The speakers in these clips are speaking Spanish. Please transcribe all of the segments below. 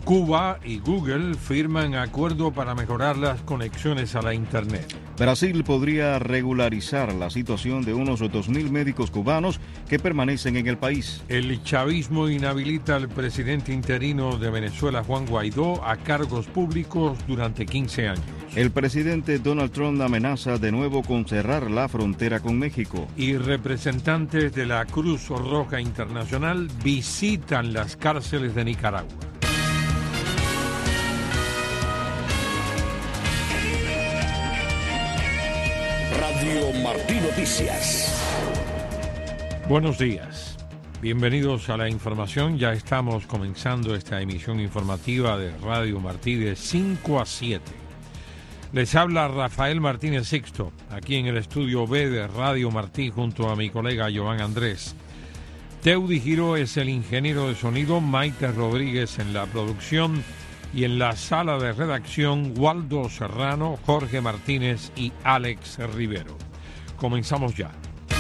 Cuba y Google firman acuerdo para mejorar las conexiones a la Internet. Brasil podría regularizar la situación de unos 2.000 médicos cubanos que permanecen en el país. El chavismo inhabilita al presidente interino de Venezuela, Juan Guaidó, a cargos públicos durante 15 años. El presidente Donald Trump amenaza de nuevo con cerrar la frontera con México. Y representantes de la Cruz Roja Internacional visitan las cárceles de Nicaragua. Radio Martí Noticias. Buenos días. Bienvenidos a la información. Ya estamos comenzando esta emisión informativa de Radio Martí de 5 a 7. Les habla Rafael Martínez Sixto, aquí en el estudio B de Radio Martí junto a mi colega Joan Andrés. Teudi Giró es el ingeniero de sonido, Maite Rodríguez en la producción y en la sala de redacción Waldo Serrano, Jorge Martínez y Alex Rivero. Comenzamos ya.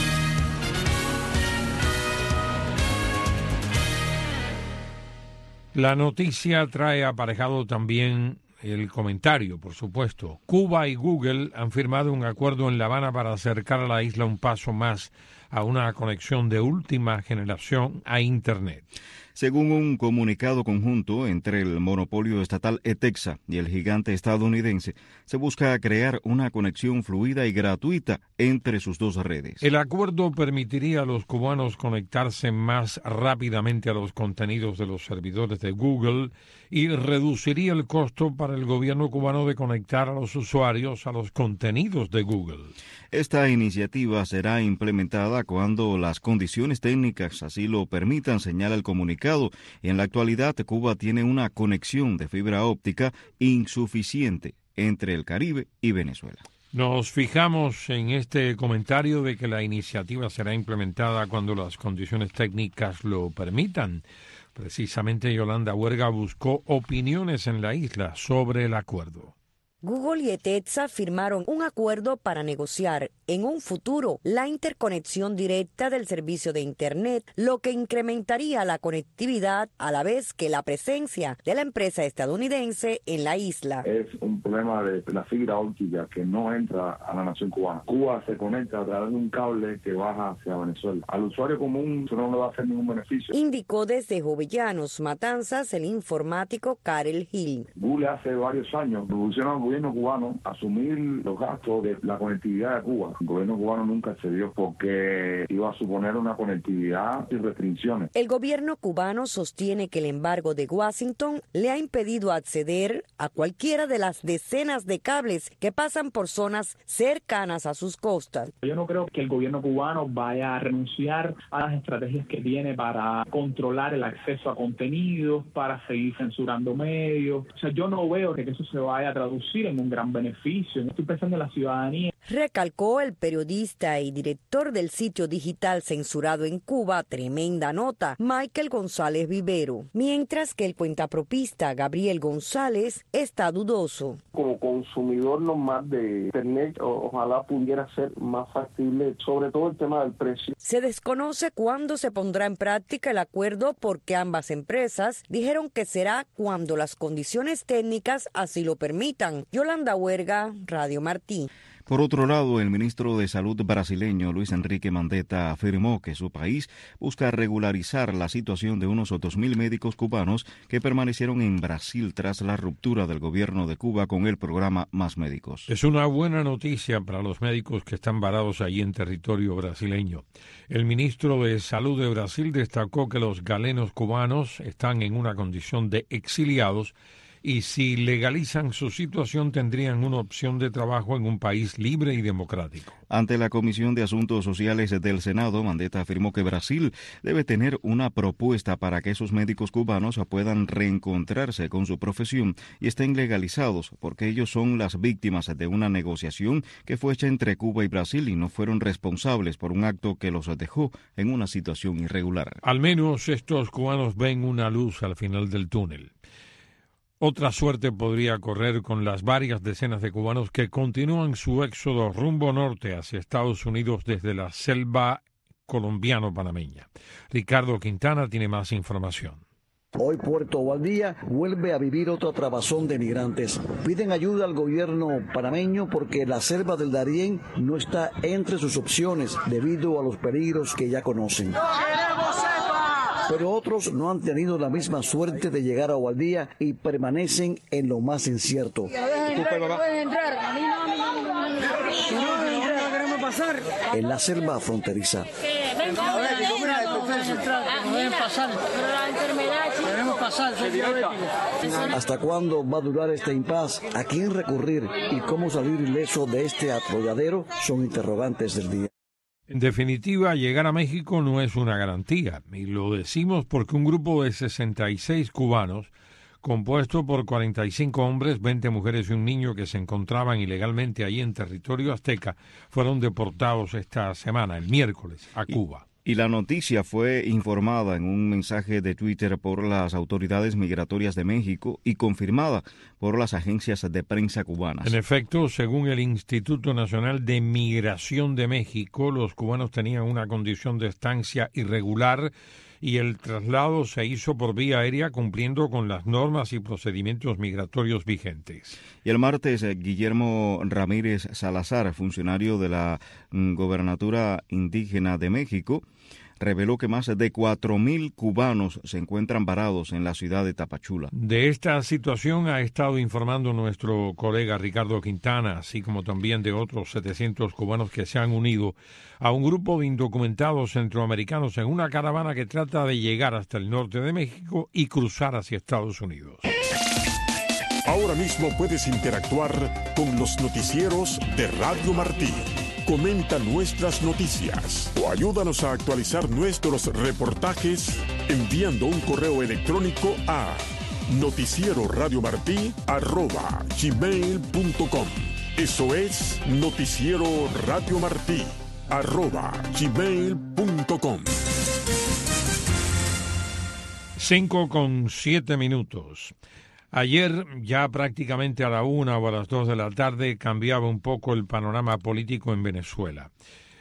La noticia trae aparejado también el comentario, por supuesto. Cuba y Google han firmado un acuerdo en La Habana para acercar a la isla un paso más a una conexión de última generación a Internet. Según un comunicado conjunto entre el monopolio estatal ETEXA y el gigante estadounidense, se busca crear una conexión fluida y gratuita entre sus dos redes. El acuerdo permitiría a los cubanos conectarse más rápidamente a los contenidos de los servidores de Google y reduciría el costo para el gobierno cubano de conectar a los usuarios a los contenidos de Google. Esta iniciativa será implementada cuando las condiciones técnicas así lo permitan, señala el comunicado. En la actualidad, Cuba tiene una conexión de fibra óptica insuficiente entre el Caribe y Venezuela. Nos fijamos en este comentario de que la iniciativa será implementada cuando las condiciones técnicas lo permitan. Precisamente Yolanda Huerga buscó opiniones en la isla sobre el acuerdo. Google y ETEXA firmaron un acuerdo para negociar en un futuro la interconexión directa del servicio de Internet, lo que incrementaría la conectividad a la vez que la presencia de la empresa estadounidense en la isla. Es un problema de la fibra óptica que no entra a la nación cubana. Cuba se conecta a través de un cable que baja hacia Venezuela. Al usuario común eso no le va a hacer ningún beneficio. Indicó desde Jovellanos, Matanzas, el informático Karel Gil. Google hace varios años revolucionó al gobierno cubano asumir los gastos de la conectividad de Cuba. El gobierno cubano nunca accedió porque iba a suponer una conectividad sin restricciones. El gobierno cubano sostiene que el embargo de Washington le ha impedido acceder a cualquiera de las decenas de cables que pasan por zonas cercanas a sus costas. Yo no creo que el gobierno cubano vaya a renunciar a las estrategias que tiene para controlar el acceso a contenidos, para seguir censurando medios. O sea, yo no veo que eso se vaya a traducir en un gran beneficio. Estoy pensando en la ciudadanía. Recalcó el periodista y director del sitio digital censurado en Cuba, Tremenda Nota, Michael González Vivero, mientras que el cuentapropista Gabriel González está dudoso. Como consumidor normal de Internet, ojalá pudiera ser más factible, sobre todo el tema del precio. Se desconoce cuándo se pondrá en práctica el acuerdo porque ambas empresas dijeron que será cuando las condiciones técnicas así lo permitan. Yolanda Huerga, Radio Martí. Por otro lado, el ministro de Salud brasileño, Luis Enrique Mandetta, afirmó que su país busca regularizar la situación de unos 2.000 médicos cubanos que permanecieron en Brasil tras la ruptura del gobierno de Cuba con el programa Más Médicos. Es una buena noticia para los médicos que están varados allí en territorio brasileño. El ministro de Salud de Brasil destacó que los galenos cubanos están en una condición de exiliados y si legalizan su situación tendrían una opción de trabajo en un país libre y democrático. Ante la Comisión de Asuntos Sociales del Senado, Mandetta afirmó que Brasil debe tener una propuesta para que esos médicos cubanos puedan reencontrarse con su profesión y estén legalizados, porque ellos son las víctimas de una negociación que fue hecha entre Cuba y Brasil y no fueron responsables por un acto que los dejó en una situación irregular. Al menos estos cubanos ven una luz al final del túnel. Otra suerte podría correr con las varias decenas de cubanos que continúan su éxodo rumbo norte hacia Estados Unidos desde la selva colombiano-panameña. Ricardo Quintana tiene más información. Hoy Puerto Valdía vuelve a vivir otra trabazón de migrantes. Piden ayuda al gobierno panameño porque la selva del Darién no está entre sus opciones debido a los peligros que ya conocen. Pero otros no han tenido la misma suerte de llegar a Valdía y permanecen en lo más incierto. En la selva fronteriza. ¿Hasta cuándo va a durar este impas? ¿A quién recurrir? ¿Y cómo salir ileso de este atolladero? Son interrogantes del día. En definitiva, llegar a México no es una garantía, y lo decimos porque un grupo de 66 cubanos, compuesto por 45 hombres, 20 mujeres y un niño que se encontraban ilegalmente allí en territorio azteca, fueron deportados esta semana, el miércoles, a Cuba. Y la noticia fue informada en un mensaje de Twitter por las autoridades migratorias de México y confirmada por las agencias de prensa cubanas. En efecto, según el Instituto Nacional de Migración de México, los cubanos tenían una condición de estancia irregular y el traslado se hizo por vía aérea cumpliendo con las normas y procedimientos migratorios vigentes. Y el martes, Guillermo Ramírez Salazar, funcionario de la Gobernatura Indígena de México, reveló que más de 4.000 cubanos se encuentran varados en la ciudad de Tapachula. De esta situación ha estado informando nuestro colega Ricardo Quintana, así como también de otros 700 cubanos que se han unido a un grupo de indocumentados centroamericanos en una caravana que trata de llegar hasta el norte de México y cruzar hacia Estados Unidos. Ahora mismo puedes interactuar con los noticieros de Radio Martí. Comenta nuestras noticias o ayúdanos a actualizar nuestros reportajes enviando un correo electrónico a noticieroradiomartí@gmail.com. Eso es noticieroradiomartí@gmail.com. 5:07. Ayer, ya prácticamente a la 1 o a las 2 de la tarde, cambiaba un poco el panorama político en Venezuela.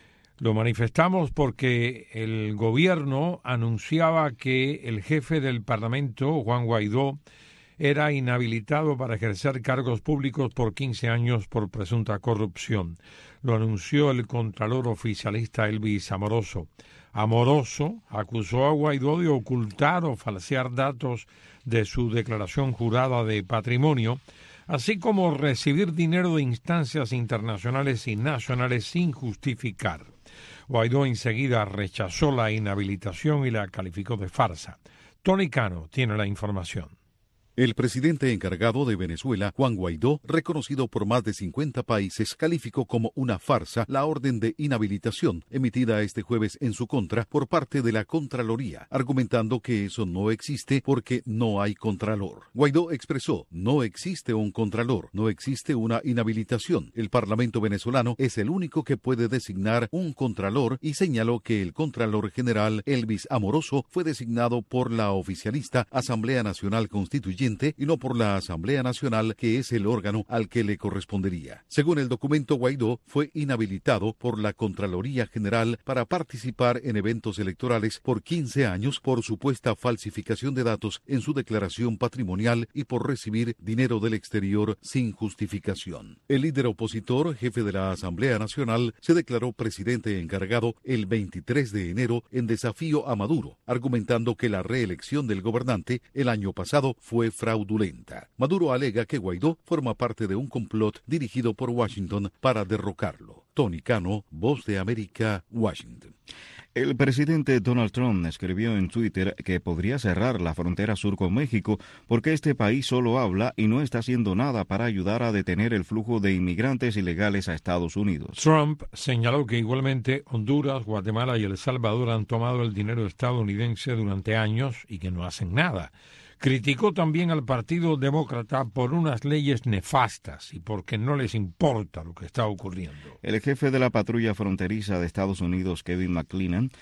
Lo manifestamos porque el gobierno anunciaba que el jefe del Parlamento, Juan Guaidó, era inhabilitado para ejercer cargos públicos por 15 años por presunta corrupción. Lo anunció el contralor oficialista Elvis Amoroso. Amoroso acusó a Guaidó de ocultar o falsear datos de su declaración jurada de patrimonio, así como recibir dinero de instancias internacionales y nacionales sin justificar. Guaidó enseguida rechazó la inhabilitación y la calificó de farsa. Tony Cano tiene la información. El presidente encargado de Venezuela, Juan Guaidó, reconocido por más de 50 países, calificó como una farsa la orden de inhabilitación emitida este jueves en su contra por parte de la Contraloría, argumentando que eso no existe porque no hay contralor. Guaidó expresó: no existe un contralor, no existe una inhabilitación. El Parlamento venezolano es el único que puede designar un contralor y señaló que el Contralor General Elvis Amoroso fue designado por la oficialista Asamblea Nacional Constituyente y no por la Asamblea Nacional, que es el órgano al que le correspondería. Según el documento, Guaidó fue inhabilitado por la Contraloría General para participar en eventos electorales por 15 años por supuesta falsificación de datos en su declaración patrimonial y por recibir dinero del exterior sin justificación. El líder opositor, jefe de la Asamblea Nacional, se declaró presidente encargado el 23 de enero en desafío a Maduro, argumentando que la reelección del gobernante el año pasado fue fraudulenta. Maduro alega que Guaidó forma parte de un complot dirigido por Washington para derrocarlo. Tony Cano, Voz de América, Washington. El presidente Donald Trump escribió en Twitter que podría cerrar la frontera sur con México porque este país solo habla y no está haciendo nada para ayudar a detener el flujo de inmigrantes ilegales a Estados Unidos. Trump señaló que igualmente Honduras, Guatemala y El Salvador han tomado el dinero estadounidense durante años y que no hacen nada. Criticó también al Partido Demócrata por unas leyes nefastas y porque no les importa lo que está ocurriendo. El jefe de la patrulla fronteriza de Estados Unidos, Kevin McClennan,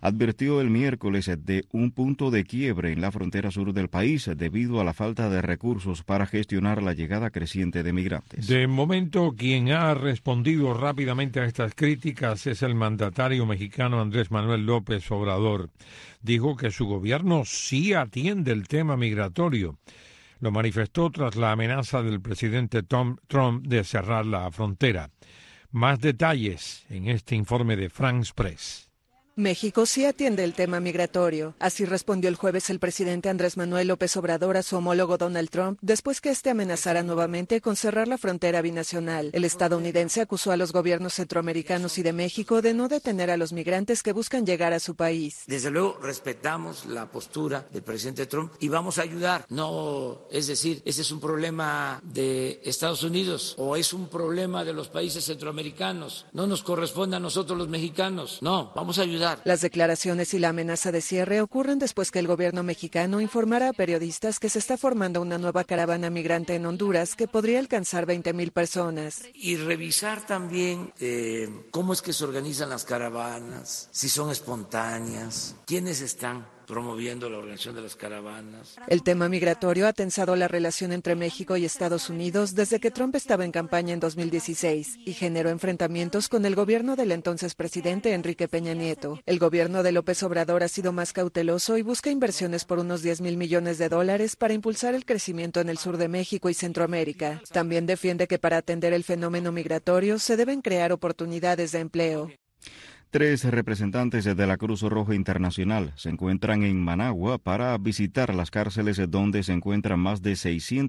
advirtió el miércoles de un punto de quiebre en la frontera sur del país debido a la falta de recursos para gestionar la llegada creciente de migrantes. De momento, quien ha respondido rápidamente a estas críticas es el mandatario mexicano Andrés Manuel López Obrador. Dijo que su gobierno sí atiende el tema migratorio. Lo manifestó tras la amenaza del presidente Trump de cerrar la frontera. Más detalles en este informe de France Press. México sí atiende el tema migratorio. Así respondió el jueves el presidente Andrés Manuel López Obrador a su homólogo Donald Trump después que este amenazara nuevamente con cerrar la frontera binacional. El estadounidense acusó a los gobiernos centroamericanos y de México de no detener a los migrantes que buscan llegar a su país. Desde luego respetamos la postura del presidente Trump y vamos a ayudar. No, es decir, ese es un problema de Estados Unidos o es un problema de los países centroamericanos. No nos corresponde a nosotros los mexicanos. No, vamos a ayudar. Las declaraciones y la amenaza de cierre ocurren después que el gobierno mexicano informara a periodistas que se está formando una nueva caravana migrante en Honduras que podría alcanzar 20,000 personas. Y revisar también cómo es que se organizan las caravanas, si son espontáneas, quiénes están promoviendo la organización de las caravanas. El tema migratorio ha tensado la relación entre México y Estados Unidos desde que Trump estaba en campaña en 2016 y generó enfrentamientos con el gobierno del entonces presidente Enrique Peña Nieto. El gobierno de López Obrador ha sido más cauteloso y busca inversiones por unos $10,000 millones para impulsar el crecimiento en el sur de México y Centroamérica. También defiende que para atender el fenómeno migratorio se deben crear oportunidades de empleo. 3 representantes de la Cruz Roja Internacional se encuentran en Managua para visitar las cárceles donde se encuentran más de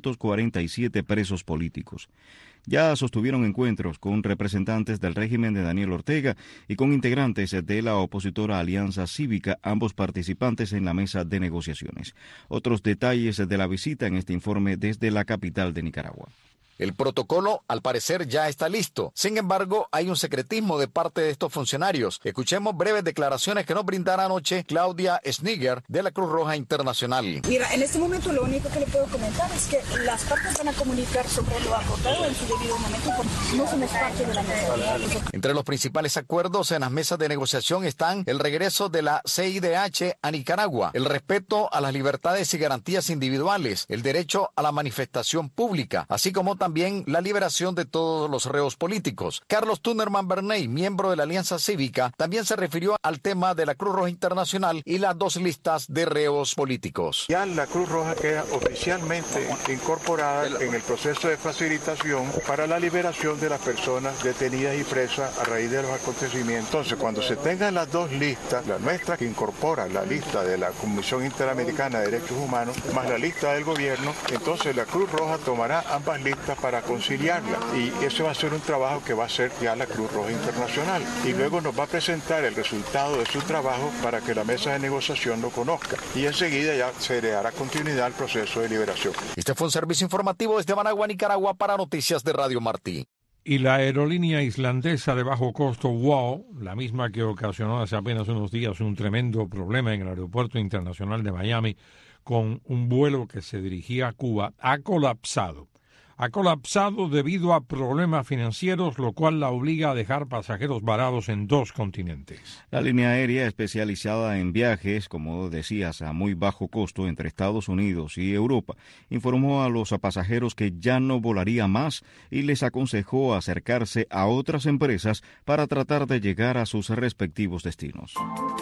647 presos políticos. Ya sostuvieron encuentros con representantes del régimen de Daniel Ortega y con integrantes de la opositora Alianza Cívica, ambos participantes en la mesa de negociaciones. Otros detalles de la visita en este informe desde la capital de Nicaragua. El protocolo, al parecer, ya está listo. Sin embargo, hay un secretismo de parte de estos funcionarios. Escuchemos breves declaraciones que nos brindará anoche Claudia Sniger, de la Cruz Roja Internacional. Mira, en este momento lo único que le puedo comentar es que las partes van a comunicar sobre lo acordado en su debido momento porque no somos parte de la mesa. Entre los principales acuerdos en las mesas de negociación están el regreso de la CIDH a Nicaragua, el respeto a las libertades y garantías individuales, el derecho a la manifestación pública, así como también la liberación de todos los reos políticos. Carlos Tunerman Bernay, miembro de la Alianza Cívica, también se refirió al tema de la Cruz Roja Internacional y las 2 listas de reos políticos. Ya la Cruz Roja queda oficialmente incorporada en el proceso de facilitación para la liberación de las personas detenidas y presas a raíz de los acontecimientos. Entonces, cuando se tengan las 2 listas, la nuestra que incorpora la lista de la Comisión Interamericana de Derechos Humanos más la lista del gobierno, entonces la Cruz Roja tomará ambas listas para conciliarla y ese va a ser un trabajo que va a hacer ya la Cruz Roja Internacional y luego nos va a presentar el resultado de su trabajo para que la mesa de negociación lo conozca y enseguida ya se le dará continuidad al proceso de liberación. Este fue un servicio informativo desde Managua, Nicaragua, para Noticias de Radio Martí. Y la aerolínea islandesa de bajo costo WOW, la misma que ocasionó hace apenas unos días un tremendo problema en el aeropuerto internacional de Miami con un vuelo que se dirigía a Cuba, ha colapsado. Ha colapsado debido a problemas financieros, lo cual la obliga a dejar pasajeros varados en 2 continentes. La línea aérea especializada en viajes, como decías, a muy bajo costo entre Estados Unidos y Europa, informó a los pasajeros que ya no volaría más y les aconsejó acercarse a otras empresas para tratar de llegar a sus respectivos destinos.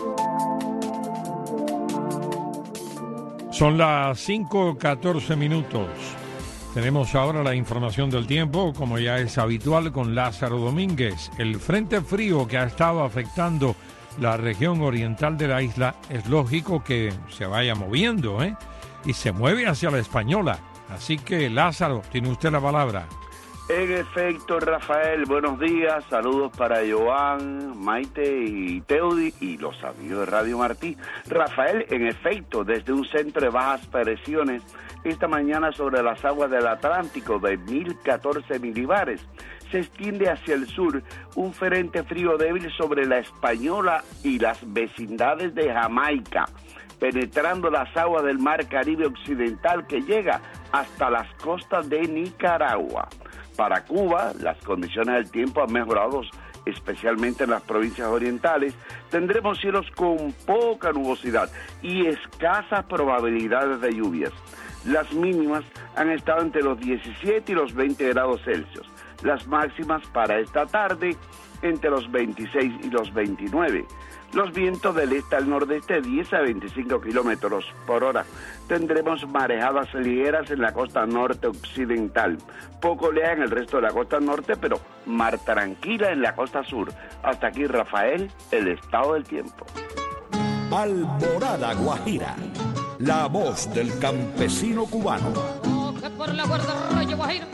Son las 5:14. Tenemos ahora la información del tiempo, como ya es habitual, con Lázaro Domínguez. El frente frío que ha estado afectando la región oriental de la isla es lógico que se vaya moviendo, y se mueve hacia la Española. Así que, Lázaro, tiene usted la palabra. En efecto, Rafael, buenos días, saludos para Joan, Maite y Teudi y los amigos de Radio Martí. Rafael, en efecto, desde un centro de bajas presiones, esta mañana sobre las aguas del Atlántico de 1014 milibares, se extiende hacia el sur un frente frío débil sobre la Española y las vecindades de Jamaica, penetrando las aguas del Mar Caribe Occidental que llega hasta las costas de Nicaragua. Para Cuba, las condiciones del tiempo han mejorado especialmente en las provincias orientales, tendremos cielos con poca nubosidad y escasas probabilidades de lluvias. Las mínimas han estado entre los 17 y los 20 grados Celsius. Las máximas para esta tarde entre los 26 y los 29. Los vientos del este al nordeste 10 a 25 kilómetros por hora. Tendremos marejadas ligeras en la costa norte occidental. Poco oleaje en el resto de la costa norte, pero mar tranquila en la costa sur. Hasta aquí, Rafael, el estado del tiempo. Alborada Guajira, la voz del campesino cubano. Por la guarda Rayo Guajira.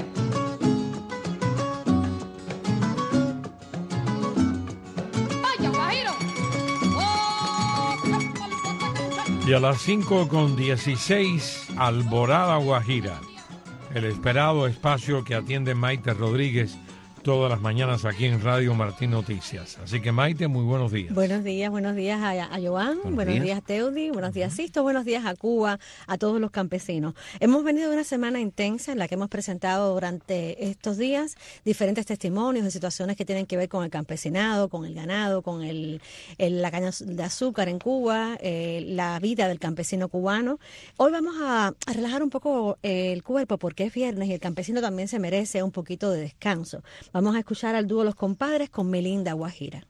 Vaya Guajiro. Y a las 5:16, Alborada Guajira, el esperado espacio que atiende Maite Rodríguez todas las mañanas aquí en Radio Martí Noticias. Así que, Maite, muy buenos días. Buenos días a Joan, buenos días Teudi, buenos días Sisto, buenos días a Cuba, a todos los campesinos. Hemos venido de una semana intensa en la que hemos presentado durante estos días diferentes testimonios de situaciones que tienen que ver con el campesinado, con el ganado, con la caña de azúcar en Cuba, la vida del campesino cubano. Hoy vamos a relajar un poco el cuerpo porque es viernes y el campesino también se merece un poquito de descanso. Vamos a escuchar al dúo Los Compadres con Mi Linda Guajira.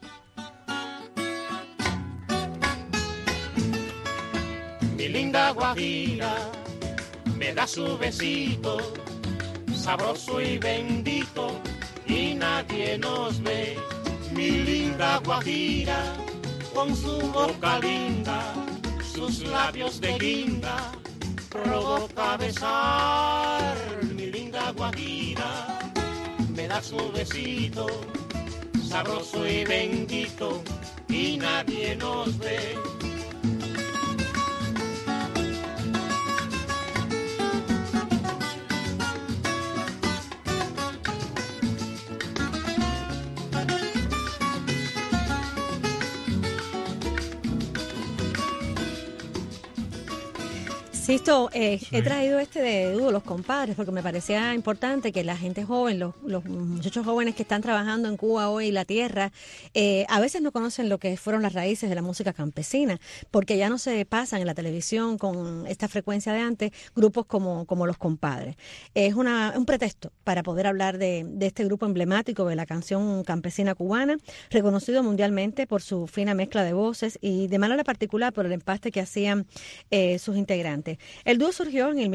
Mi linda Guajira me da su besito, sabroso y bendito, y nadie nos ve. Mi linda Guajira, con su boca linda, sus labios de guinda, provoca besar. Mi linda Guajira me da su besito, sabroso y bendito, y nadie nos ve. Sisto, he traído de dúo Los Compadres porque me parecía importante que la gente joven, los muchachos jóvenes que están trabajando en Cuba hoy, la tierra, a veces no conocen lo que fueron las raíces de la música campesina, porque ya no se pasan en la televisión con esta frecuencia de antes grupos como Los Compadres. Es un pretexto para poder hablar de este grupo emblemático de la canción campesina cubana, reconocido mundialmente por su fina mezcla de voces y de manera particular por el empaste que hacían sus integrantes. El dúo surgió en el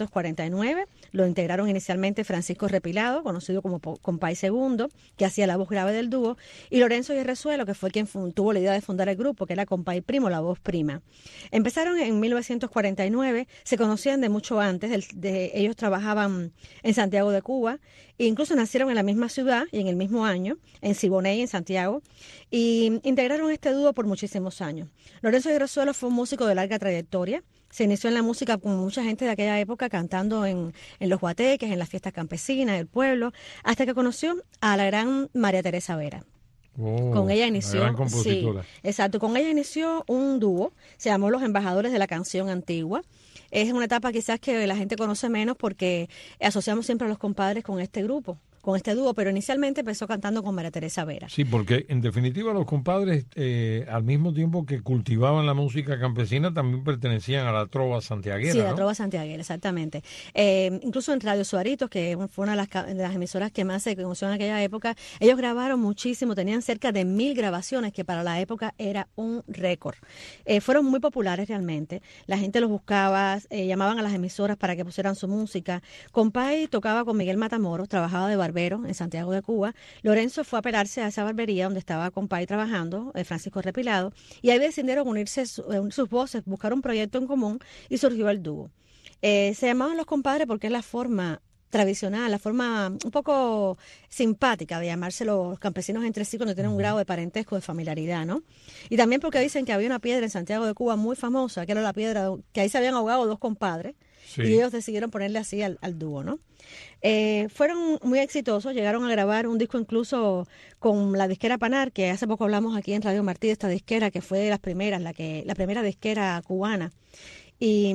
1949, lo integraron inicialmente Francisco Repilado, conocido como Compay Segundo, que hacía la voz grave del dúo, y Lorenzo Guerrezuelo, que fue quien tuvo la idea de fundar el grupo, que era Compay Primo, la voz prima. Empezaron en 1949, se conocían de mucho antes, ellos trabajaban en Santiago de Cuba, e incluso nacieron en la misma ciudad y en el mismo año, en Siboney, en Santiago, y integraron este dúo por muchísimos años. Lorenzo Guerrezuelo fue un músico de larga trayectoria. Se inició en la música con mucha gente de aquella época cantando en los guateques, en las fiestas campesinas del pueblo, hasta que conoció a la gran María Teresa Vera. Con ella inició, gran compositora. Sí, exacto, con ella inició un dúo, se llamó Los Embajadores de la Canción Antigua. Es una etapa quizás que la gente conoce menos porque asociamos siempre a Los Compadres con este grupo, con este dúo, pero inicialmente empezó cantando con María Teresa Vera. Sí, porque en definitiva Los Compadres, al mismo tiempo que cultivaban la música campesina, también pertenecían a la trova santiaguera, Sí, ¿no? la trova santiaguera, exactamente. Incluso en Radio Suaritos, que fue una de las emisoras que más se conoció en aquella época, ellos grabaron muchísimo, tenían cerca de 1000 grabaciones, que para la época era un récord. Fueron muy populares realmente, la gente los buscaba, llamaban a las emisoras para que pusieran su música. Compay tocaba con Miguel Matamoros, trabajaba de barbero en Santiago de Cuba. Lorenzo fue a pelarse a esa barbería donde estaba Compay trabajando, Francisco Repilado, y ahí decidieron unirse sus voces, buscar un proyecto en común y surgió el dúo. Se llamaban Los Compadres porque es la forma tradicional, la forma un poco simpática de llamarse los campesinos entre sí cuando tienen un grado de parentesco, de familiaridad, ¿no? Y también porque dicen que había una piedra en Santiago de Cuba muy famosa, que era la piedra que ahí se habían ahogado dos compadres, sí. Y ellos decidieron ponerle así al dúo, ¿no? Fueron muy exitosos, llegaron a grabar un disco incluso con la disquera Panar, que hace poco hablamos aquí en Radio Martí de esta disquera, que fue de las primeras, la primera disquera cubana. Y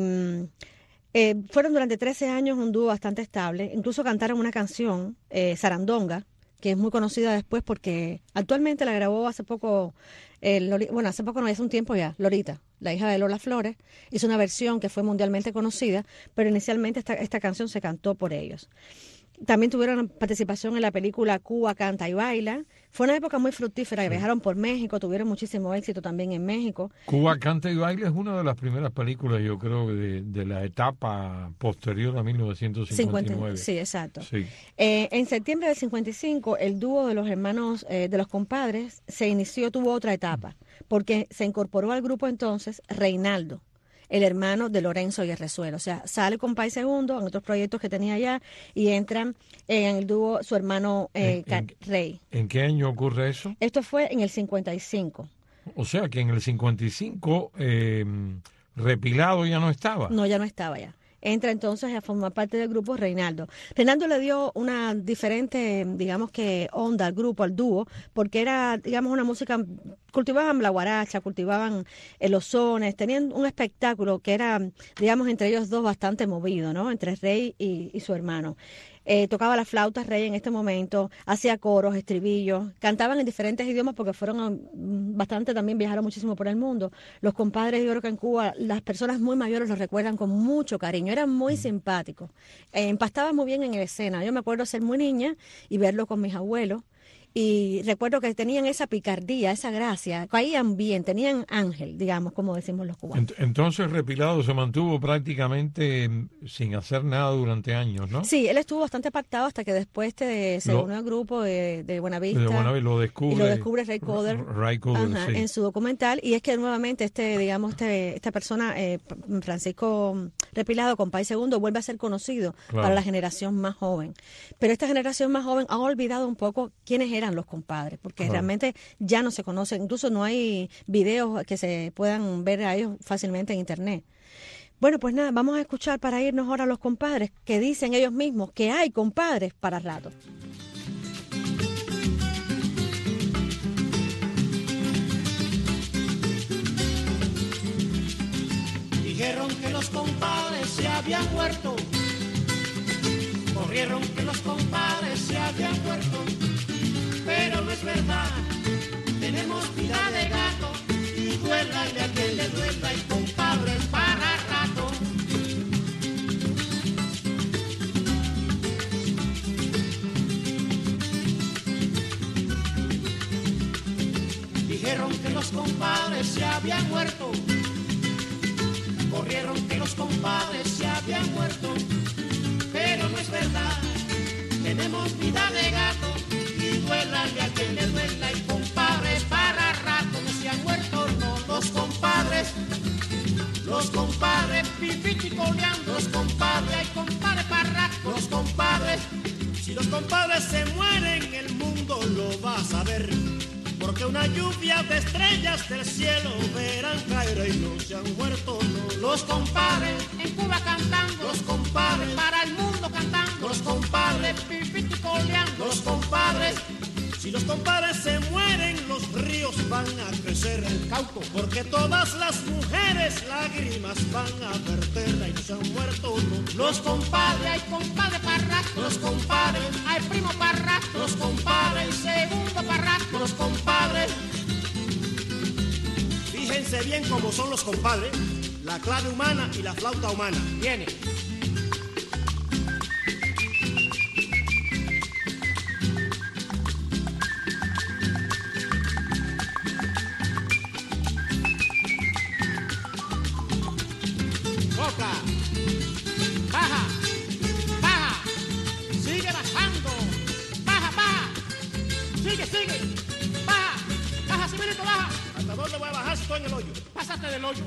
fueron durante 13 años un dúo bastante estable. Incluso cantaron una canción, Sarandonga, que es muy conocida después porque actualmente la grabó hace poco, hace poco no, hace un tiempo ya, Lolita, la hija de Lola Flores, hizo una versión que fue mundialmente conocida, pero inicialmente esta canción se cantó por ellos. También tuvieron participación en la película Cuba Canta y Baila. Fue una época muy fructífera, viajaron por México, tuvieron muchísimo éxito también en México. Cuba Canta y Baila es una de las primeras películas, yo creo, de la etapa posterior a 1959. Sí, exacto. Sí. En septiembre del 55, el dúo de los hermanos, de los compadres, tuvo otra etapa, porque se incorporó al grupo entonces Reinaldo, el hermano de Lorenzo Guerrezuelo. O sea, sale Compay Segundo en otros proyectos que tenía allá y entran en el dúo su hermano Rey. ¿En qué año ocurre eso? Esto fue en el 55. O sea, que en el 55 Repilado ya no estaba. No, ya no estaba ya. Entra entonces a formar parte del grupo Reinaldo. Reinaldo le dio una diferente, digamos que onda al grupo, al dúo, porque era, digamos, una música, cultivaban la guaracha, cultivaban los sones, tenían un espectáculo que era, digamos, entre ellos dos bastante movido, ¿no? Entre Rey y su hermano. Tocaba la flauta Rey en este momento, hacía coros, estribillos, cantaban en diferentes idiomas porque fueron bastante, también viajaron muchísimo por el mundo. Los compadres, yo creo que en Cuba las personas muy mayores los recuerdan con mucho cariño, eran muy simpáticos, empastaban muy bien en escena. Yo me acuerdo ser muy niña y verlo con mis abuelos. Y recuerdo que tenían esa picardía, esa gracia, caían bien, tenían ángel, digamos, como decimos los cubanos. Entonces Repilado se mantuvo prácticamente sin hacer nada durante años, ¿no? Sí, él estuvo bastante apartado hasta que después se unió al grupo de Buenavista. De Buenavista lo descubre Ray Coder, sí, en su documental. Y es que nuevamente esta persona, Francisco Repilado, Compay Segundo, vuelve a ser conocido para la generación más joven. Pero esta generación más joven ha olvidado un poco quiénes eran los compadres, porque realmente ya no se conocen, incluso no hay videos que se puedan ver a ellos fácilmente en internet. Bueno, pues nada, vamos a escuchar para irnos ahora a los compadres, que dicen ellos mismos que hay compadres para rato. Dijeron que los compadres se habían muerto, corrieron que los compadres se habían muerto, pero no es verdad, tenemos vida de gato, y duélale a quien le duela, y compadres para rato. Dijeron que los compadres se habían muerto, corrieron que los compadres se habían muerto, pero no es verdad, tenemos vida de gato, y duélale a quien le duela, y compadres para rato, no se han muerto, no, los compadres, pipichicoleando, los compadres, hay compadres para rato, los compadres, si los compadres se mueren, el mundo lo va a saber, porque una lluvia de estrellas del cielo verán caer y no se han muerto, no, los compadres, en Cuba cantando, los compadres, para el mundo cantando, los compadres, pipichicoleando, los compadres, si los compadres se mueren, los ríos van a crecer, el Cauco, porque todas las mujeres lágrimas van a verter, y no se han muerto, no, los compadres, hay compadre parrato, los compadres, hay primo parrato, los compadres, segundo parrato, los compadres. Fíjense bien cómo son los compadres, la clave humana y la flauta humana. Viene. Baja, baja, sigue bajando, baja, sigue, baja, Simonito, baja. ¿Hasta dónde voy a bajar si estoy en el hoyo? Pásate del hoyo.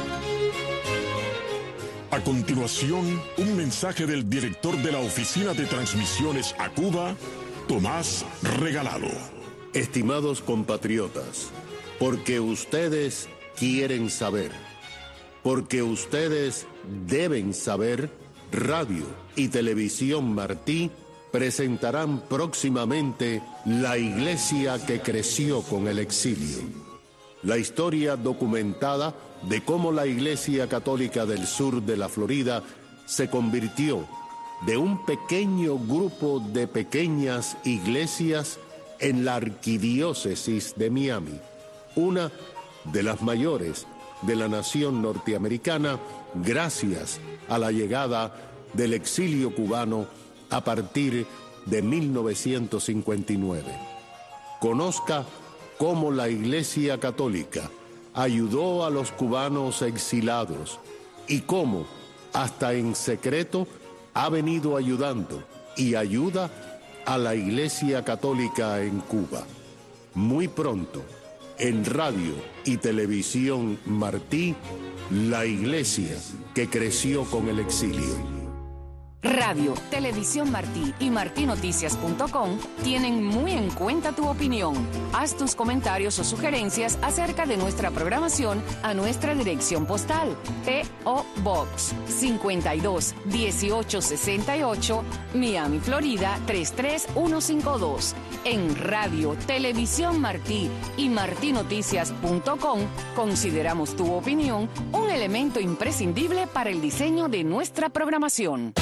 A continuación, un mensaje del director de la Oficina de Transmisiones a Cuba, Tomás Regalado. Estimados compatriotas, porque ustedes quieren saber, porque ustedes deben saber, Radio y Televisión Martí presentarán próximamente La Iglesia que creció con el exilio. La historia documentada de cómo la Iglesia Católica del sur de la Florida se convirtió de un pequeño grupo de pequeñas iglesias en la arquidiócesis de Miami, una de las mayores de la nación norteamericana, gracias a la llegada del exilio cubano a partir de 1959. Conozca cómo la Iglesia Católica ayudó a los cubanos exilados y cómo, hasta en secreto, ha venido ayudando y ayuda a la Iglesia Católica en Cuba. Muy pronto, en Radio y Televisión Martí, la Iglesia que creció con el exilio. Radio, Televisión Martí y martinoticias.com tienen muy en cuenta tu opinión. Haz tus comentarios o sugerencias acerca de nuestra programación a nuestra dirección postal: P.O. Box 52 1868, Miami, Florida 33152. En Radio, Televisión Martí y martinoticias.com consideramos tu opinión un elemento imprescindible para el diseño de nuestra programación.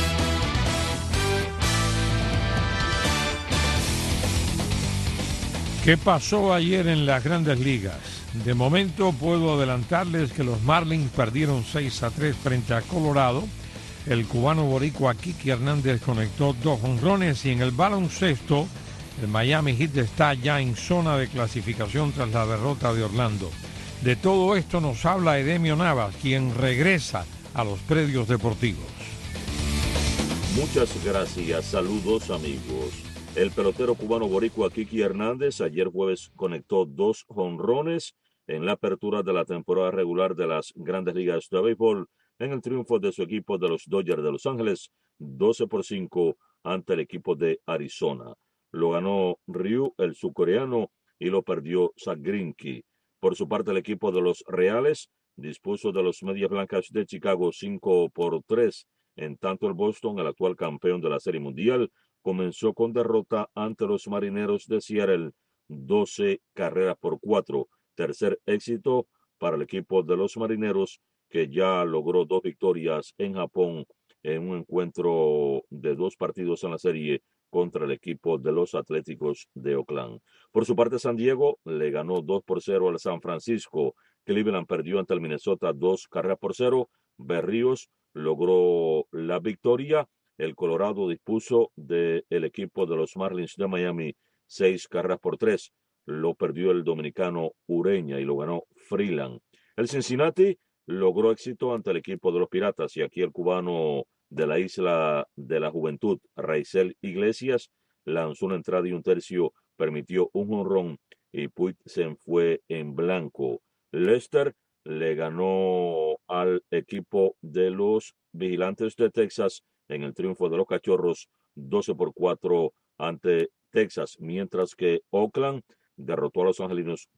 ¿Qué pasó ayer en las Grandes Ligas? De momento puedo adelantarles que los Marlins perdieron 6-3 frente a Colorado. El cubano boricua Kiki Hernández conectó 2 jonrones y en el baloncesto el Miami Heat está ya en zona de clasificación tras la derrota de Orlando. De todo esto nos habla Edemio Navas, quien regresa a los predios deportivos. Muchas gracias, saludos amigos. El pelotero cubano boricua Kiki Hernández ayer jueves conectó 2 jonrones en la apertura de la temporada regular de las Grandes Ligas de Béisbol en el triunfo de su equipo de los Dodgers de Los Ángeles, 12-5 ante el equipo de Arizona. Lo ganó Ryu, el surcoreano, y lo perdió Zach Greinke. Por su parte, el equipo de los Reales dispuso de los Medias Blancas de Chicago 5-3, en tanto el Boston, el actual campeón de la Serie Mundial, comenzó con derrota ante los Marineros de Seattle, 12-4. Tercer éxito para el equipo de los Marineros, que ya logró 2 victorias en Japón en un encuentro de 2 partidos en la serie contra el equipo de los Atléticos de Oakland. Por su parte, San Diego le ganó 2-0 al San Francisco. Cleveland perdió ante el Minnesota 2-0. Berríos logró la victoria. El Colorado dispuso del equipo de los Marlins de Miami 6-3. Lo perdió el dominicano Ureña y lo ganó Freeland. El Cincinnati logró éxito ante el equipo de los Piratas y aquí el cubano de la Isla de la Juventud, Raizel Iglesias, lanzó una entrada y un tercio, permitió un jonrón y Puig se fue en blanco. Lester le ganó al equipo de los Vigilantes de Texas en el triunfo de los Cachorros 12-4 ante Texas, mientras que Oakland derrotó a los angelinos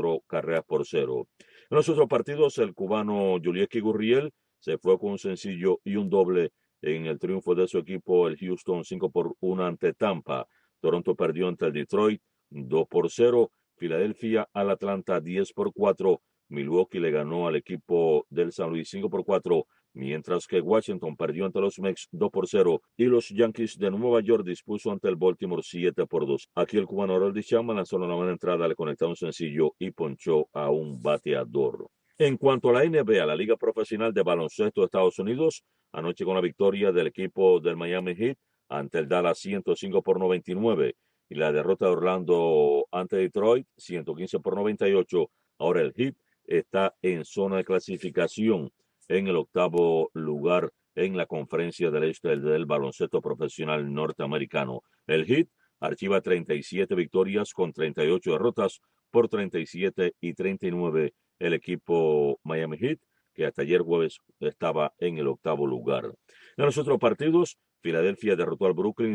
4-0. En los otros partidos, el cubano Yulieski Gurriel se fue con un sencillo y un doble en el triunfo de su equipo, el Houston 5-1 ante Tampa. Toronto perdió ante el Detroit 2-0. Filadelfia al Atlanta 10-4. Milwaukee le ganó al equipo del San Luis 5-4. Mientras que Washington perdió ante los Mets 2-0 y los Yankees de Nueva York dispuso ante el Baltimore 7-2. Aquí el cubano Harold Chapman lanzó la novena entrada, le conectó un sencillo y ponchó a un bateador. En cuanto a la NBA, la Liga Profesional de Baloncesto de Estados Unidos, anoche con la victoria del equipo del Miami Heat ante el Dallas 105-99 y la derrota de Orlando ante Detroit 115-98. Ahora el Heat está en zona de clasificación en el 8º lugar en la Conferencia del Este del baloncesto profesional norteamericano. El Heat archiva 37 victorias con 38 derrotas por 37 y 39 el equipo Miami Heat, que hasta ayer jueves estaba en el 8º lugar. En los otros partidos, Filadelfia derrotó al Brooklyn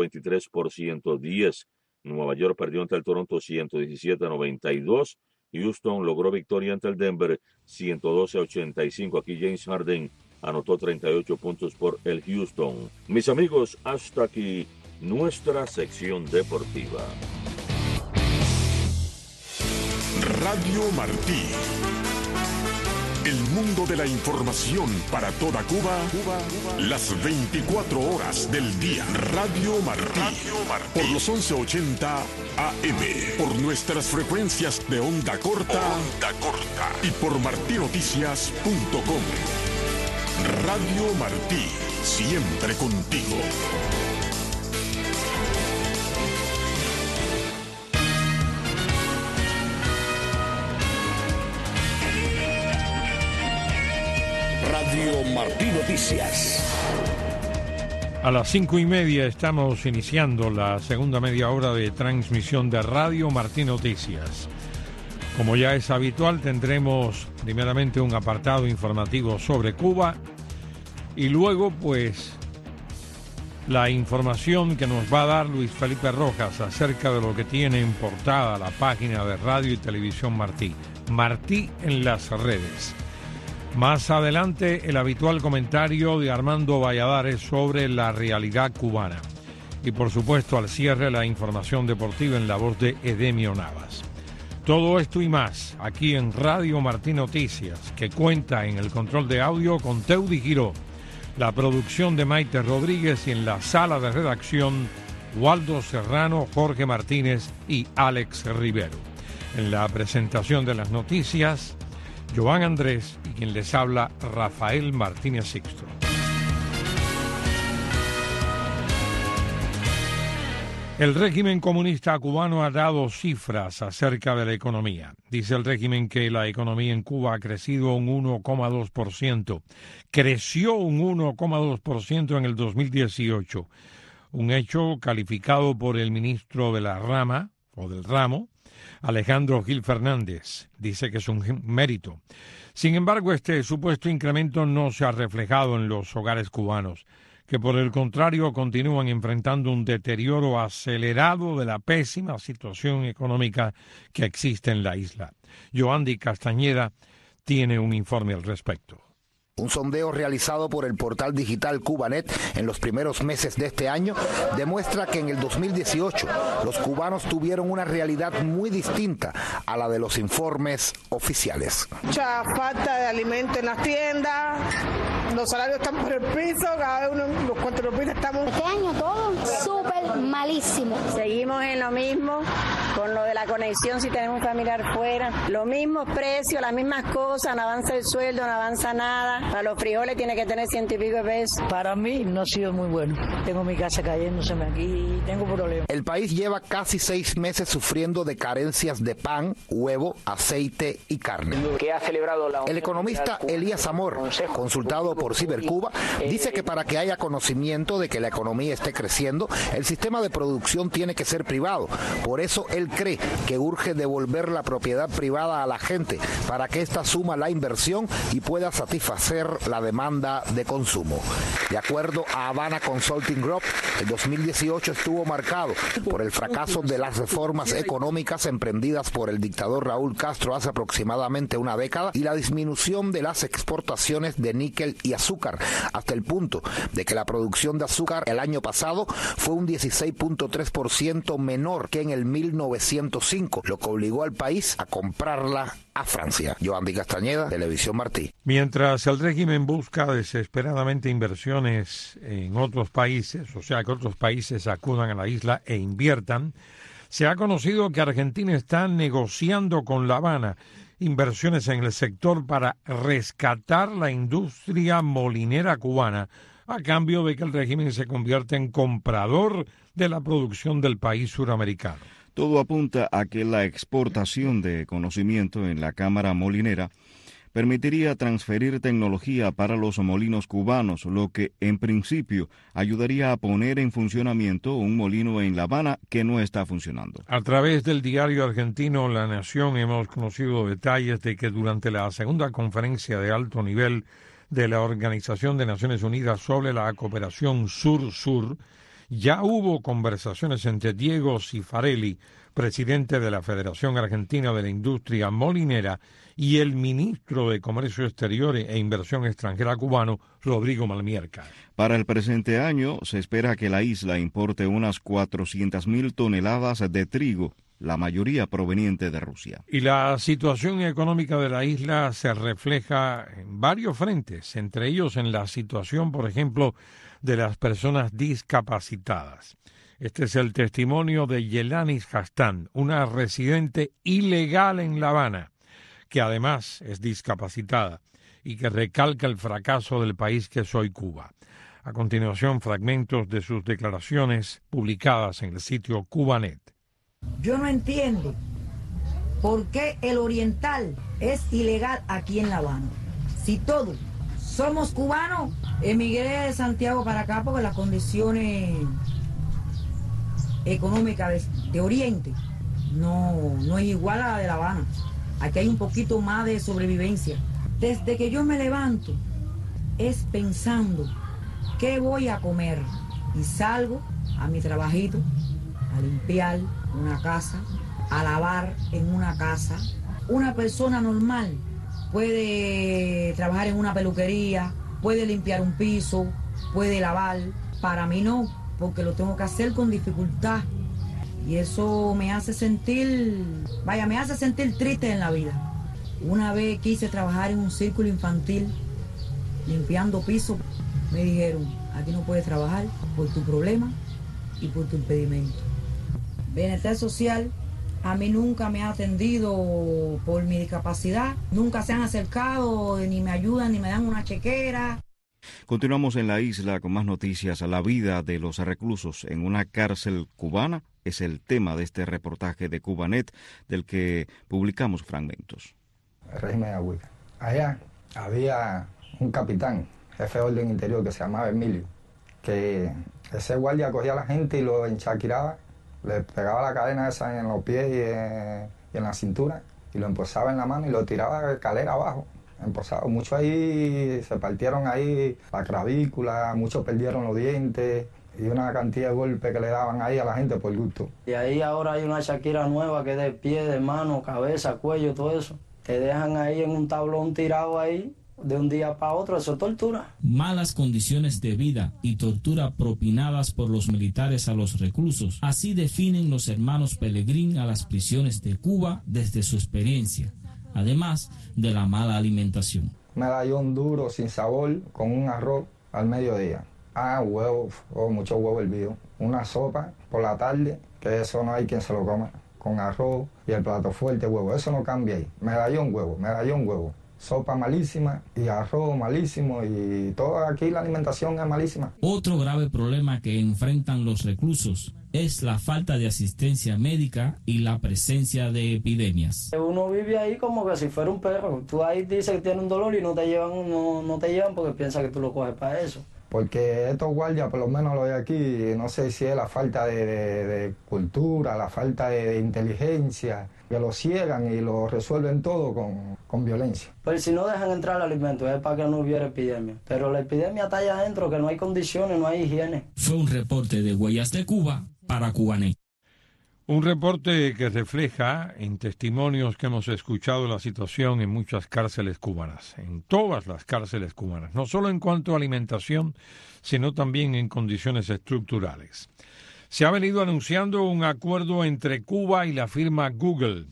123-110. Nueva York perdió ante el Toronto 117-92. Houston logró victoria ante el Denver 112-85. Aquí James Harden anotó 38 puntos por el Houston. Mis amigos, hasta aquí nuestra sección deportiva. Radio Martí, El mundo de la información para toda Cuba, las 24 horas del día. Radio Martí. Por los 1180 AM. Por nuestras frecuencias de onda corta. Y por martinoticias.com. Radio Martí. Siempre contigo. Radio Martí Noticias. A las 5:30 estamos iniciando la segunda media hora de transmisión de Radio Martí Noticias. Como ya es habitual, tendremos primeramente un apartado informativo sobre Cuba y luego, pues, la información que nos va a dar Luis Felipe Rojas acerca de lo que tiene en portada la página de Radio y Televisión Martí. Martí en las redes. Más adelante, el habitual comentario de Armando Valladares sobre la realidad cubana. Y por supuesto, al cierre, la información deportiva en la voz de Edemio Navas. Todo esto y más aquí en Radio Martí Noticias, que cuenta en el control de audio con Teudi Giró, la producción de Maite Rodríguez y en la sala de redacción Waldo Serrano, Jorge Martínez y Alex Rivero. En la presentación de las noticias, Joan Andrés y quien les habla, Rafael Martínez Sixto. El régimen comunista cubano ha dado cifras acerca de la economía. Dice el régimen que la economía en Cuba ha crecido un 1,2%. Creció un 1,2% en el 2018. Un hecho calificado por el ministro de la rama, o del ramo, Alejandro Gil Fernández. Dice que es un mérito. Sin embargo, este supuesto incremento no se ha reflejado en los hogares cubanos, que por el contrario continúan enfrentando un deterioro acelerado de la pésima situación económica que existe en la isla. Yoandi Castañeda tiene un informe al respecto. Un sondeo realizado por el portal digital Cubanet en los primeros meses de este año demuestra que en el 2018 los cubanos tuvieron una realidad muy distinta a la de los informes oficiales. Mucha falta de alimento en las tiendas, los salarios están por el piso, cada uno los cuantos estamos. Este año todo súper malísimo. Seguimos en lo mismo, con lo de la conexión si tenemos un familiar fuera. Los mismos precios, las mismas cosas, no avanza el sueldo, no avanza nada. Para los frijoles tiene que tener 100 y pico de pesos. Para mí no ha sido muy bueno. Tengo mi casa cayéndoseme aquí y tengo problemas. El país lleva casi 6 meses sufriendo de carencias de pan, huevo, aceite y carne. Que ha celebrado el economista Elías Amor, consultado por Cibercuba, dice que para que haya conocimiento de que la economía esté creciendo, el sistema de producción tiene que ser privado. Por eso él cree que urge devolver la propiedad privada a la gente para que ésta suma la inversión y pueda satisfacer la demanda de consumo. De acuerdo a Havana Consulting Group, el 2018 estuvo marcado por el fracaso de las reformas económicas emprendidas por el dictador Raúl Castro hace aproximadamente una década y la disminución de las exportaciones de níquel y azúcar, hasta el punto de que la producción de azúcar el año pasado fue un 16.3% menor que en el 1905, lo que obligó al país a comprarla a Francia. Yoandi Castañeda, Televisión Martí. Mientras el régimen busca desesperadamente inversiones en otros países, o sea, que otros países acudan a la isla e inviertan, se ha conocido que Argentina está negociando con La Habana inversiones en el sector para rescatar la industria molinera cubana, a cambio de que el régimen se convierta en comprador de la producción del país suramericano. Todo apunta a que la exportación de conocimiento en la Cámara Molinera permitiría transferir tecnología para los molinos cubanos, lo que en principio ayudaría a poner en funcionamiento un molino en La Habana que no está funcionando. A través del diario argentino La Nación hemos conocido detalles de que durante la segunda conferencia de alto nivel de la Organización de Naciones Unidas sobre la cooperación Sur-Sur, ya hubo conversaciones entre Diego Cifarelli, presidente de la Federación Argentina de la Industria Molinera, y el ministro de Comercio Exterior e Inversión Extranjera cubano, Rodrigo Malmierca. Para el presente año se espera que la isla importe unas 400.000 toneladas de trigo la mayoría proveniente de Rusia. Y la situación económica de la isla se refleja en varios frentes, entre ellos en la situación, por ejemplo, de las personas discapacitadas. Este es el testimonio de Yelanis Hastán, una residente ilegal en La Habana, que además es discapacitada y que recalca el fracaso del país que es hoy Cuba. A continuación, fragmentos de sus declaraciones publicadas en el sitio Cubanet. Yo no entiendo por qué el oriental es ilegal aquí en La Habana. Si todos somos cubanos, emigré de Santiago para acá porque las condiciones económicas de Oriente no es igual a la de La Habana. Aquí hay un poquito más de sobrevivencia. Desde que yo me levanto es pensando qué voy a comer y salgo a mi trabajito, a limpiar una casa, a lavar en una casa. Una persona normal puede trabajar en una peluquería, puede limpiar un piso, puede lavar. Para mí no, porque lo tengo que hacer con dificultad. Y eso me hace sentir triste en la vida. Una vez quise trabajar en un círculo infantil, limpiando pisos. Me dijeron, aquí no puedes trabajar por tu problema y por tu impedimento. Bienestar social a mí nunca me ha atendido por mi discapacidad. Nunca se han acercado, ni me ayudan, ni me dan una chequera. Continuamos en la isla con más noticias. La vida de los reclusos en una cárcel cubana es el tema de este reportaje de Cubanet, del que publicamos fragmentos. El régimen de Agüita. Allá había un capitán, jefe de orden interior, que se llamaba Emilio, que ese guardia cogía a la gente y lo enchaquiraba, le pegaba la cadena esa en los pies y en la cintura, y lo empozaba en la mano y lo tiraba de escalera abajo. Empozado. Muchos ahí se partieron ahí la clavícula, muchos perdieron los dientes y una cantidad de golpes que le daban ahí a la gente por gusto. Y ahí ahora hay una Shakira nueva que es de pie, de mano, cabeza, cuello, todo eso. Te dejan ahí en un tablón tirado ahí de un día para otro, eso es tortura. Malas condiciones de vida y tortura propinadas por los militares a los reclusos. Así definen los hermanos Pelegrín a las prisiones de Cuba desde su experiencia, además de la mala alimentación. Medallón duro, sin sabor, con un arroz al mediodía. Huevo, mucho huevo hervido. Una sopa por la tarde, que eso no hay quien se lo coma, con arroz y el plato fuerte, huevo. Eso no cambia ahí. Medallón, huevo. Sopa malísima y arroz malísimo y todo aquí la alimentación es malísima. Otro grave problema que enfrentan los reclusos es la falta de asistencia médica y la presencia de epidemias. Uno vive ahí como que si fuera un perro. Tú ahí dices que tienes un dolor y no te llevan porque piensan que tú lo coges para eso. Porque estos guardias, por lo menos los de aquí, no sé si es la falta de cultura, la falta de inteligencia, que lo ciegan y lo resuelven todo con violencia. Pues si no dejan entrar el alimento es para que no hubiera epidemia. Pero la epidemia está allá adentro, que no hay condiciones, no hay higiene. Fue un reporte de Huellas de Cuba para Cubanet. Un reporte que refleja en testimonios que hemos escuchado la situación en muchas cárceles cubanas, en todas las cárceles cubanas, no solo en cuanto a alimentación, sino también en condiciones estructurales. Se ha venido anunciando un acuerdo entre Cuba y la firma Google,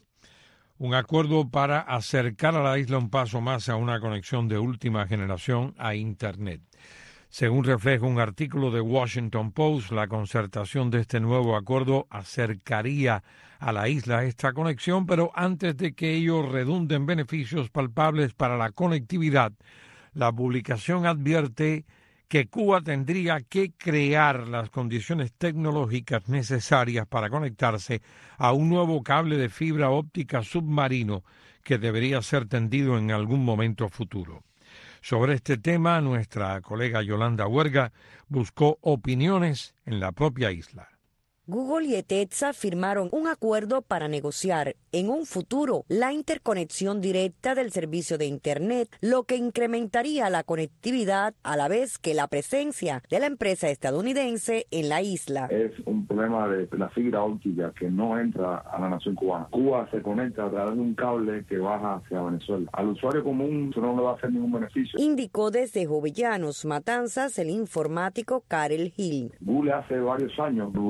un acuerdo para acercar a la isla un paso más a una conexión de última generación a Internet. Según refleja un artículo de Washington Post, la concertación de este nuevo acuerdo acercaría a la isla esta conexión, pero antes de que ello redunde en beneficios palpables para la conectividad, la publicación advierte que Cuba tendría que crear las condiciones tecnológicas necesarias para conectarse a un nuevo cable de fibra óptica submarino que debería ser tendido en algún momento futuro. Sobre este tema, nuestra colega Yolanda Huerga buscó opiniones en la propia isla. Google y ETETSA firmaron un acuerdo para negociar en un futuro la interconexión directa del servicio de Internet, lo que incrementaría la conectividad a la vez que la presencia de la empresa estadounidense en la isla. Es un problema de la fibra óptica que no entra a la nación cubana. Cuba se conecta a través de un cable que baja hacia Venezuela. Al usuario común eso no le va a hacer ningún beneficio. Indicó desde Jovellanos, Matanzas, el informático Karel Gil. Google hace varios años revolucionó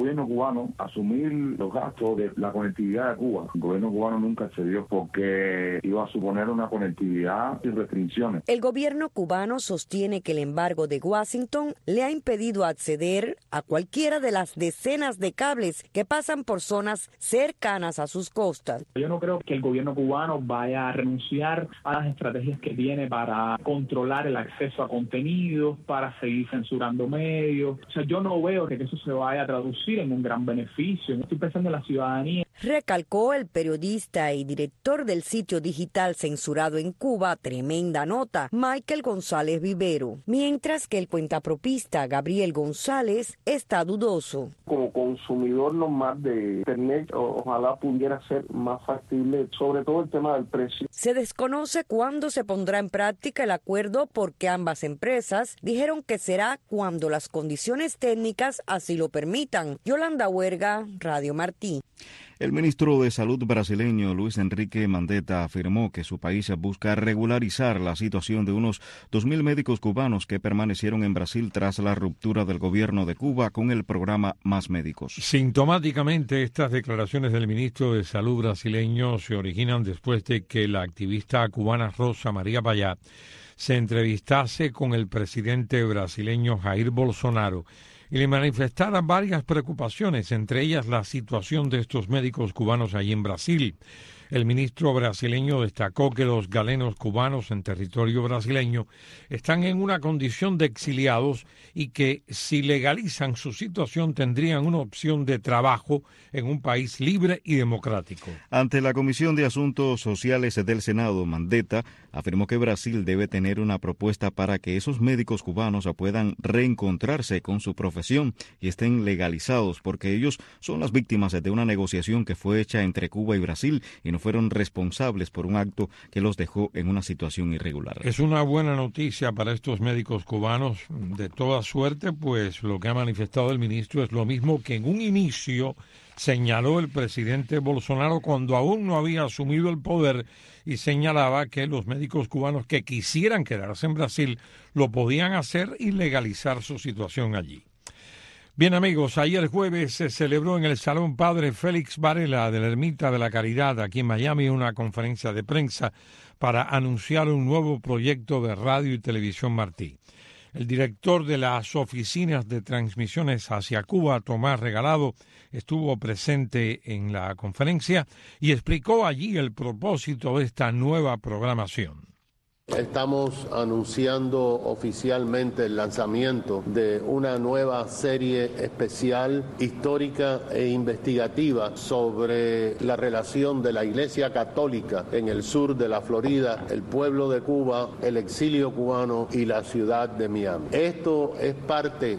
gobierno cubano asumir los gastos de la conectividad de Cuba. El gobierno cubano nunca accedió porque iba a suponer una conectividad sin restricciones. El gobierno cubano sostiene que el embargo de Washington le ha impedido acceder a cualquiera de las decenas de cables que pasan por zonas cercanas a sus costas. Yo no creo que el gobierno cubano vaya a renunciar a las estrategias que tiene para controlar el acceso a contenidos, para seguir censurando medios. O sea, yo no veo que eso se vaya a traducir en un gran beneficio. Estoy pensando en la ciudadanía. Recalcó el periodista y director del sitio digital censurado en Cuba, Tremenda Nota, Michael González Vivero, mientras que el cuentapropista Gabriel González está dudoso. Como consumidor normal de Internet, ojalá pudiera ser más factible, sobre todo el tema del precio. Se desconoce cuándo se pondrá en práctica el acuerdo porque ambas empresas dijeron que será cuando las condiciones técnicas así lo permitan. Yolanda Huerga, Radio Martí. El ministro de Salud brasileño Luis Enrique Mandetta afirmó que su país busca regularizar la situación de unos 2.000 médicos cubanos que permanecieron en Brasil tras la ruptura del gobierno de Cuba con el programa Más Médicos. Sintomáticamente, estas declaraciones del ministro de Salud brasileño se originan después de que la activista cubana Rosa María Payá se entrevistase con el presidente brasileño Jair Bolsonaro y le manifestara varias preocupaciones, entre ellas la situación de estos médicos cubanos allí en Brasil. El ministro brasileño destacó que los galenos cubanos en territorio brasileño están en una condición de exiliados y que si legalizan su situación tendrían una opción de trabajo en un país libre y democrático. Ante la Comisión de Asuntos Sociales del Senado, Mandetta afirmó que Brasil debe tener una propuesta para que esos médicos cubanos puedan reencontrarse con su profesión y estén legalizados, porque ellos son las víctimas de una negociación que fue hecha entre Cuba y Brasil y no fueron responsables por un acto que los dejó en una situación irregular. Es una buena noticia para estos médicos cubanos. De toda suerte, pues lo que ha manifestado el ministro es lo mismo que en un inicio señaló el presidente Bolsonaro cuando aún no había asumido el poder y señalaba que los médicos cubanos que quisieran quedarse en Brasil lo podían hacer y legalizar su situación allí. Bien, amigos, ayer jueves se celebró en el Salón Padre Félix Varela de la Ermita de la Caridad, aquí en Miami, una conferencia de prensa para anunciar un nuevo proyecto de radio y televisión Martí. El director de las oficinas de transmisiones hacia Cuba, Tomás Regalado, estuvo presente en la conferencia y explicó allí el propósito de esta nueva programación. Estamos anunciando oficialmente el lanzamiento de una nueva serie especial, histórica e investigativa sobre la relación de la Iglesia Católica en el sur de la Florida, el pueblo de Cuba, el exilio cubano y la ciudad de Miami. Esto es parte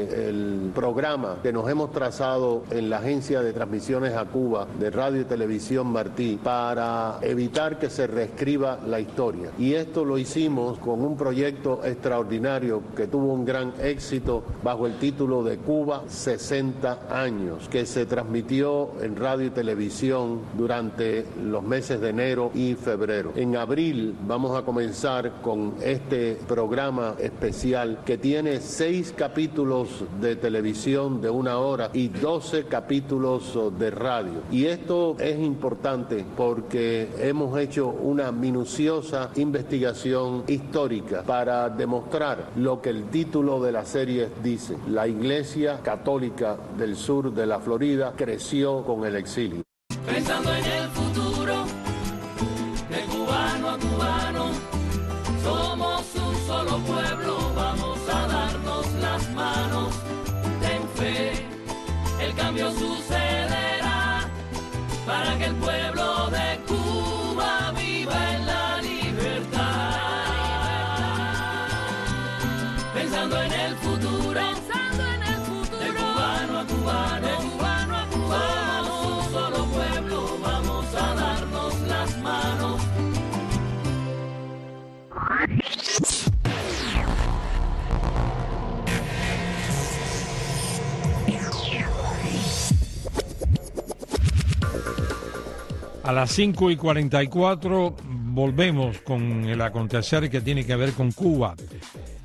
del programa que nos hemos trazado en la Agencia de Transmisiones a Cuba de Radio y Televisión Martí para evitar que se reescriba la historia. Y esto lo hicimos con un proyecto extraordinario que tuvo un gran éxito bajo el título de Cuba 60 años, que se transmitió en radio y televisión durante los meses de enero y febrero. En abril vamos a comenzar con este programa especial que tiene 6 capítulos de televisión de 1 hora y 12 capítulos de radio. Y esto es importante porque hemos hecho una minuciosa investigación histórica para demostrar lo que el título de la serie dice. La Iglesia Católica del sur de la Florida creció con el exilio. Pensando en el futuro, de cubano a cubano, somos un solo pueblo, vamos a darnos las manos. Ten fe, el cambio sucederá para que el pueblo de Cuba viva en la libertad. Pensando en el futuro, de cubano a cubano, somos un solo pueblo, vamos a darnos las manos. A las 5:44 volvemos con el acontecer que tiene que ver con Cuba.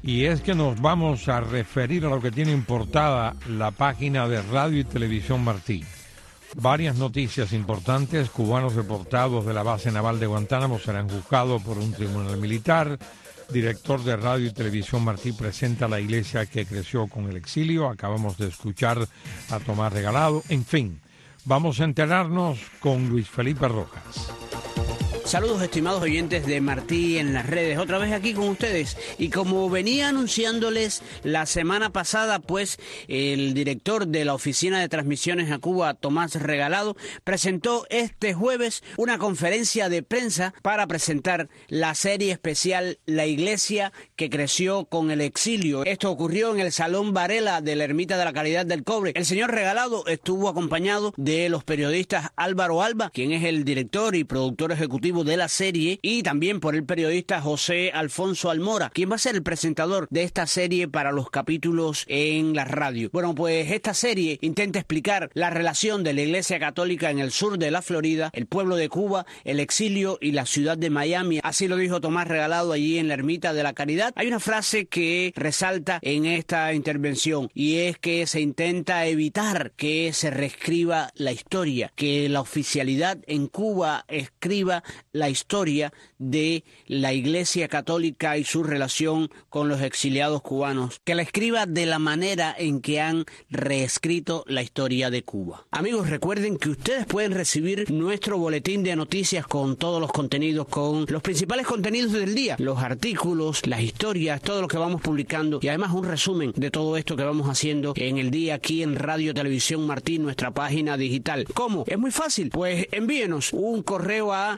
Y es que nos vamos a referir a lo que tiene en portada la página de Radio y Televisión Martí. Varias noticias importantes. Cubanos deportados de la base naval de Guantánamo serán juzgados por un tribunal militar. Director de Radio y Televisión Martí presenta la iglesia que creció con el exilio. Acabamos de escuchar a Tomás Regalado. En fin, vamos a enterarnos con Luis Felipe Rojas. Saludos, estimados oyentes de Martí en las redes, otra vez aquí con ustedes. Y como venía anunciándoles la semana pasada, pues el director de la Oficina de Transmisiones a Cuba, Tomás Regalado, presentó este jueves una conferencia de prensa para presentar la serie especial La Iglesia que creció con el exilio. Esto ocurrió en el Salón Varela de la Ermita de la Caridad del Cobre. El señor Regalado estuvo acompañado de los periodistas Álvaro Alba, quien es el director y productor ejecutivo de la serie, y también por el periodista José Alfonso Almora, quien va a ser el presentador de esta serie para los capítulos en la radio. Bueno, pues esta serie intenta explicar la relación de la Iglesia Católica en el sur de la Florida, el pueblo de Cuba, el exilio y la ciudad de Miami. Así lo dijo Tomás Regalado allí en la Ermita de la Caridad. Hay una frase que resalta en esta intervención, y es que se intenta evitar que se reescriba la historia, que la oficialidad en Cuba escriba la historia de la Iglesia Católica y su relación con los exiliados cubanos, que la escriba de la manera en que han reescrito la historia de Cuba. Amigos, recuerden que ustedes pueden recibir nuestro boletín de noticias con todos los contenidos, con los principales contenidos del día, los artículos, las historias, todo lo que vamos publicando, y además un resumen de todo esto que vamos haciendo en el día aquí en Radio Televisión Martí, nuestra página digital. ¿Cómo? Es muy fácil, pues envíenos un correo a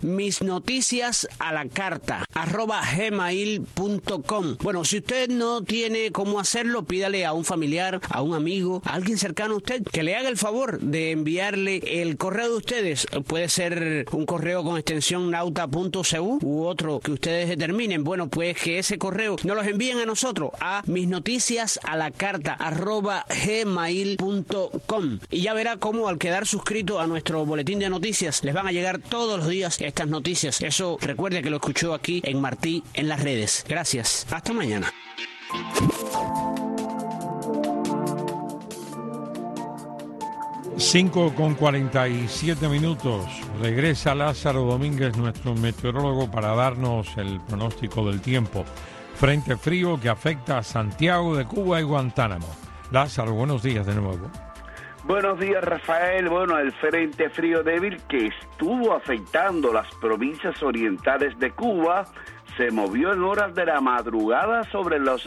misnoticiasalacarta@gmail.com. Bueno, si usted no tiene cómo hacerlo, pídale a un familiar, a un amigo, a alguien cercano a usted, que le haga el favor de enviarle el correo de ustedes. Puede ser un correo con extensión nauta.cu u otro que ustedes determinen. Bueno, pues que ese correo nos los envíen a nosotros, a misnoticiasalacarta@gmail.com. Y ya verá cómo al quedar suscrito a nuestro boletín de noticias, les van a llegar todos los días estas noticias. Eso recuerde que lo escuchó aquí en Martí en las redes. Gracias. Hasta mañana. Cinco con 47 minutos. Regresa Lázaro Domínguez, nuestro meteorólogo, para darnos el pronóstico del tiempo. Frente frío que afecta a Santiago de Cuba y Guantánamo. Lázaro, buenos días de nuevo. Buenos días, Rafael. Bueno, el frente frío débil que estuvo afectando las provincias orientales de Cuba se movió en horas de la madrugada sobre la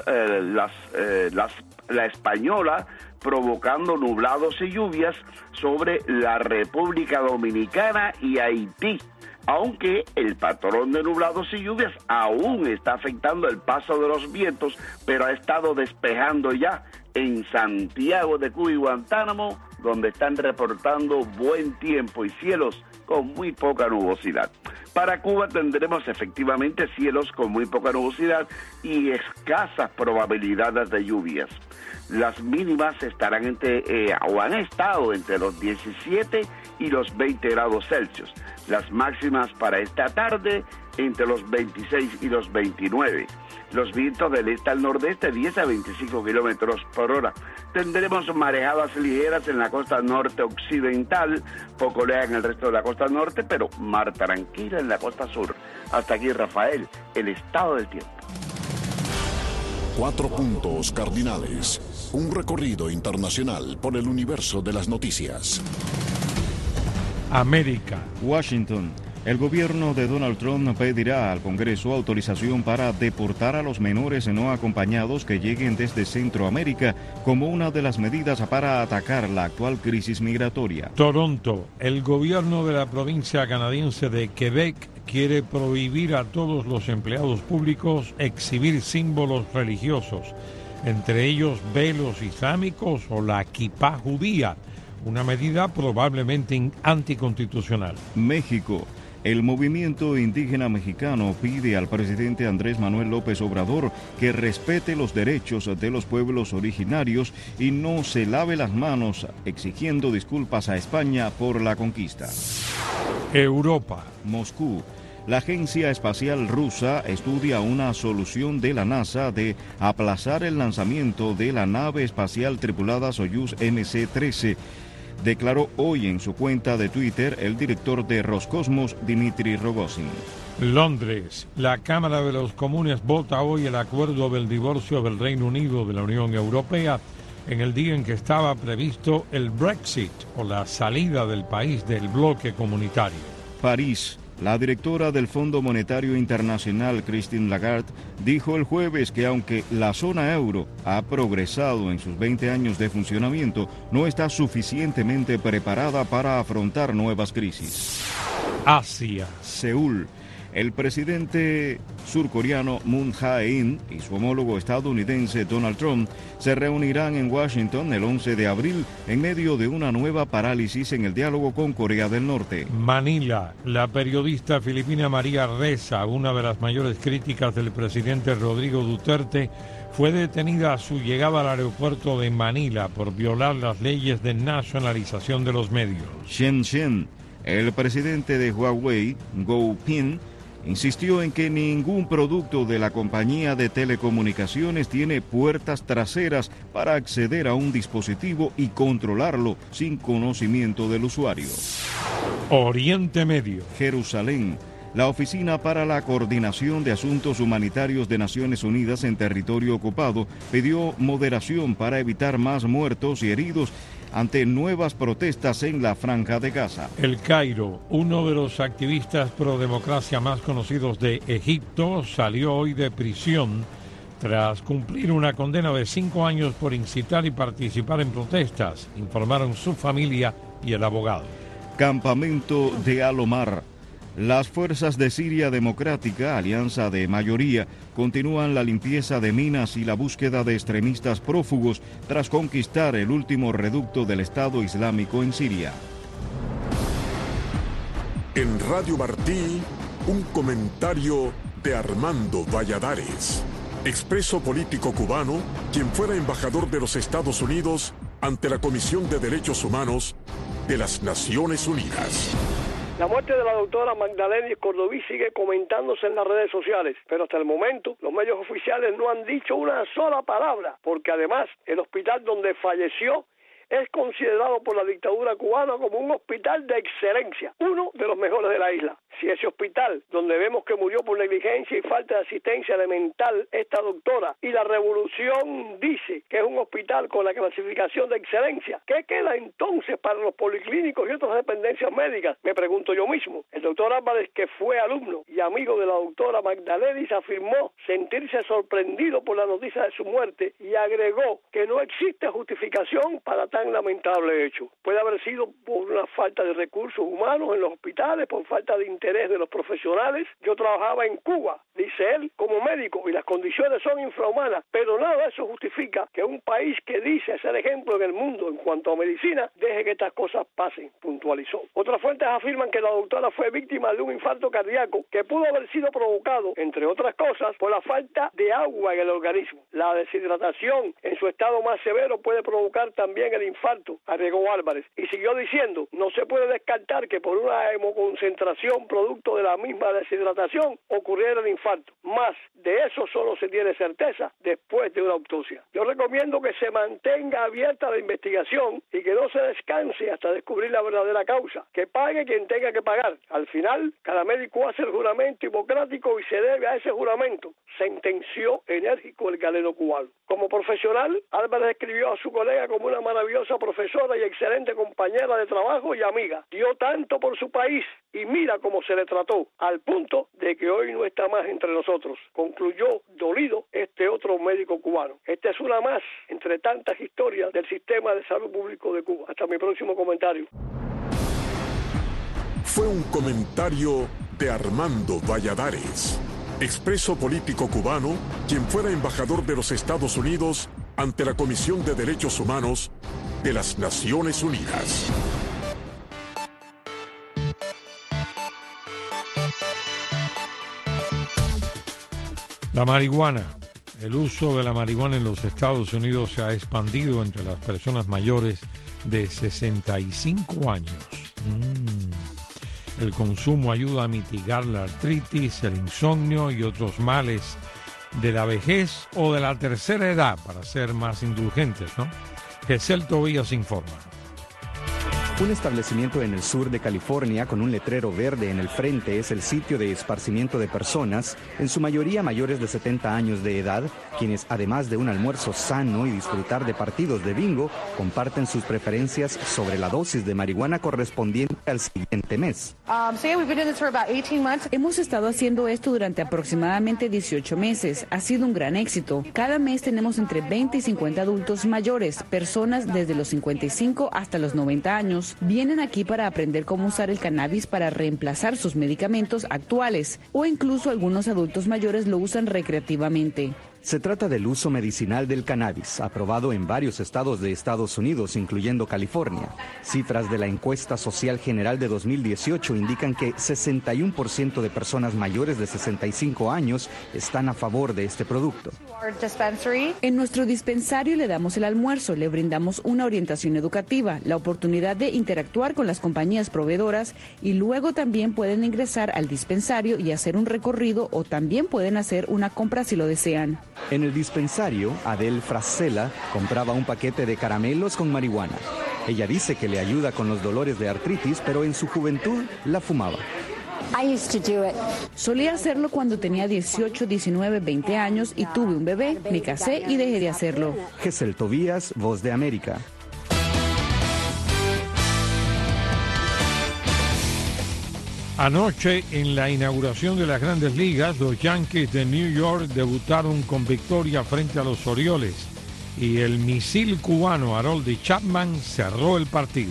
Española, provocando nublados y lluvias sobre la República Dominicana y Haití. Aunque el patrón de nublados y lluvias aún está afectando el paso de los vientos, pero ha estado despejando ya en Santiago de Cuba y Guantánamo, donde están reportando buen tiempo y cielos con muy poca nubosidad. Para Cuba tendremos efectivamente cielos con muy poca nubosidad y escasas probabilidades de lluvias. Las mínimas estarán o han estado entre los 17 y los 20 grados Celsius. Las máximas para esta tarde entre los 26 y los 29. Los vientos del este al nordeste 10 a 25 kilómetros por hora. Tendremos marejadas ligeras en la costa norte occidental, poco lea en el resto de la costa norte, pero mar tranquila en la costa sur. Hasta aquí, Rafael, el estado del tiempo. 4 puntos cardinales. Un recorrido internacional por el universo de las noticias. América. Washington. El gobierno de Donald Trump pedirá al Congreso autorización para deportar a los menores no acompañados que lleguen desde Centroamérica como una de las medidas para atacar la actual crisis migratoria. Toronto. El gobierno de la provincia canadiense de Quebec quiere prohibir a todos los empleados públicos exhibir símbolos religiosos, entre ellos velos islámicos o la kipá judía, una medida probablemente anticonstitucional. México. El movimiento indígena mexicano pide al presidente Andrés Manuel López Obrador que respete los derechos de los pueblos originarios y no se lave las manos, exigiendo disculpas a España por la conquista. Europa. Moscú. La agencia espacial rusa estudia una solución de la NASA de aplazar el lanzamiento de la nave espacial tripulada Soyuz MC-13. Declaró hoy en su cuenta de Twitter el director de Roscosmos, Dmitry Rogozin. Londres. La Cámara de los Comunes vota hoy el acuerdo del divorcio del Reino Unido de la Unión Europea en el día en que estaba previsto el Brexit o la salida del país del bloque comunitario. París. La directora del Fondo Monetario Internacional, Christine Lagarde, dijo el jueves que aunque la zona euro ha progresado en sus 20 años de funcionamiento, no está suficientemente preparada para afrontar nuevas crisis. Asia. Seúl. El presidente surcoreano Moon Jae-in y su homólogo estadounidense Donald Trump se reunirán en Washington el 11 de abril en medio de una nueva parálisis en el diálogo con Corea del Norte. Manila. La periodista filipina María Ressa, una de las mayores críticas del presidente Rodrigo Duterte, fue detenida a su llegada al aeropuerto de Manila por violar las leyes de nacionalización de los medios. Shenzhen. El presidente de Huawei, Guo Pin, insistió en que ningún producto de la compañía de telecomunicaciones tiene puertas traseras para acceder a un dispositivo y controlarlo sin conocimiento del usuario. Oriente Medio. Jerusalén. La Oficina para la Coordinación de Asuntos Humanitarios de Naciones Unidas en territorio ocupado pidió moderación para evitar más muertos y heridos ante nuevas protestas en la Franja de Gaza. El Cairo, uno de los activistas pro democracia más conocidos de Egipto, salió hoy de prisión tras cumplir una condena de 5 años por incitar y participar en protestas, informaron su familia y el abogado. Campamento de Al-Omar. Las fuerzas de Siria Democrática, alianza de mayoría, continúan la limpieza de minas y la búsqueda de extremistas prófugos tras conquistar el último reducto del Estado Islámico en Siria. En Radio Martí, un comentario de Armando Valladares, expreso político cubano, quien fuera embajador de los Estados Unidos ante la Comisión de Derechos Humanos de las Naciones Unidas. La muerte de la doctora Magdalena Cordovís sigue comentándose en las redes sociales, pero hasta el momento los medios oficiales no han dicho una sola palabra, porque además el hospital donde falleció es considerado por la dictadura cubana como un hospital de excelencia, uno de los mejores de la isla. Si ese hospital, donde vemos que murió por negligencia y falta de asistencia elemental esta doctora, y la revolución dice que es un hospital con la clasificación de excelencia, ¿qué queda entonces para los policlínicos y otras dependencias médicas? Me pregunto yo mismo. El doctor Álvarez, que fue alumno y amigo de la doctora Magdalenis, afirmó sentirse sorprendido por la noticia de su muerte y agregó que no existe justificación para tan lamentable hecho. Puede haber sido por una falta de recursos humanos en los hospitales, por falta de interés de los profesionales. Yo trabajaba en Cuba, dice él, como médico, y las condiciones son infrahumanas, pero nada de eso justifica que un país que dice ser ejemplo en el mundo en cuanto a medicina, deje que estas cosas pasen, puntualizó. Otras fuentes afirman que la doctora fue víctima de un infarto cardíaco que pudo haber sido provocado, entre otras cosas, por la falta de agua en el organismo. La deshidratación en su estado más severo puede provocar también el infarto, agregó Álvarez, y siguió diciendo, no se puede descartar que por una hemoconcentración producto de la misma deshidratación ocurriera el infarto. Más de eso solo se tiene certeza después de una autopsia. Yo recomiendo que se mantenga abierta la investigación y que no se descanse hasta descubrir la verdadera causa. Que pague quien tenga que pagar. Al final, cada médico hace el juramento hipocrático y se debe a ese juramento, sentenció enérgico el galeno cubano. Como profesional, Álvarez describió a su colega como una maravillosa profesora y excelente compañera de trabajo y amiga. Dio tanto por su país y mira cómo se le trató, al punto de que hoy no está más entre nosotros, concluyó dolido este otro médico cubano. Esta es una más entre tantas historias del sistema de salud público de Cuba. Hasta mi próximo comentario. Fue un comentario de Armando Valladares, expreso político cubano, quien fuera embajador de los Estados Unidos ante la Comisión de Derechos Humanos de las Naciones Unidas. La marihuana. El uso de la marihuana en los Estados Unidos se ha expandido entre las personas mayores de 65 años. El consumo ayuda a mitigar la artritis, el insomnio y otros males de la vejez o de la tercera edad, para ser más indulgentes, ¿no? Gesell Tobías informa. Un establecimiento en el sur de California con un letrero verde en el frente es el sitio de esparcimiento de personas, en su mayoría mayores de 70 años de edad, quienes además de un almuerzo sano y disfrutar de partidos de bingo, comparten sus preferencias sobre la dosis de marihuana correspondiente al siguiente mes. Hemos estado haciendo esto durante aproximadamente 18 meses. Ha sido un gran éxito. Cada mes tenemos entre 20 y 50 adultos mayores, personas desde los 55 hasta los 90 años. Vienen aquí para aprender cómo usar el cannabis para reemplazar sus medicamentos actuales, o incluso algunos adultos mayores lo usan recreativamente. Se trata del uso medicinal del cannabis, aprobado en varios estados de Estados Unidos, incluyendo California. Cifras de la encuesta social general de 2018 indican que 61% de personas mayores de 65 años están a favor de este producto. En nuestro dispensario le damos el almuerzo, le brindamos una orientación educativa, la oportunidad de interactuar con las compañías proveedoras y luego también pueden ingresar al dispensario y hacer un recorrido o también pueden hacer una compra si lo desean. En el dispensario, Adele Frasella compraba un paquete de caramelos con marihuana. Ella dice que le ayuda con los dolores de artritis, pero en su juventud la fumaba. Solía hacerlo cuando tenía 18, 19, 20 años y tuve un bebé, me casé y dejé de hacerlo. Gesell Tobías, Voz de América. Anoche, en la inauguración de las Grandes Ligas, los Yankees de New York debutaron con victoria frente a los Orioles y el misil cubano Aroldis Chapman cerró el partido.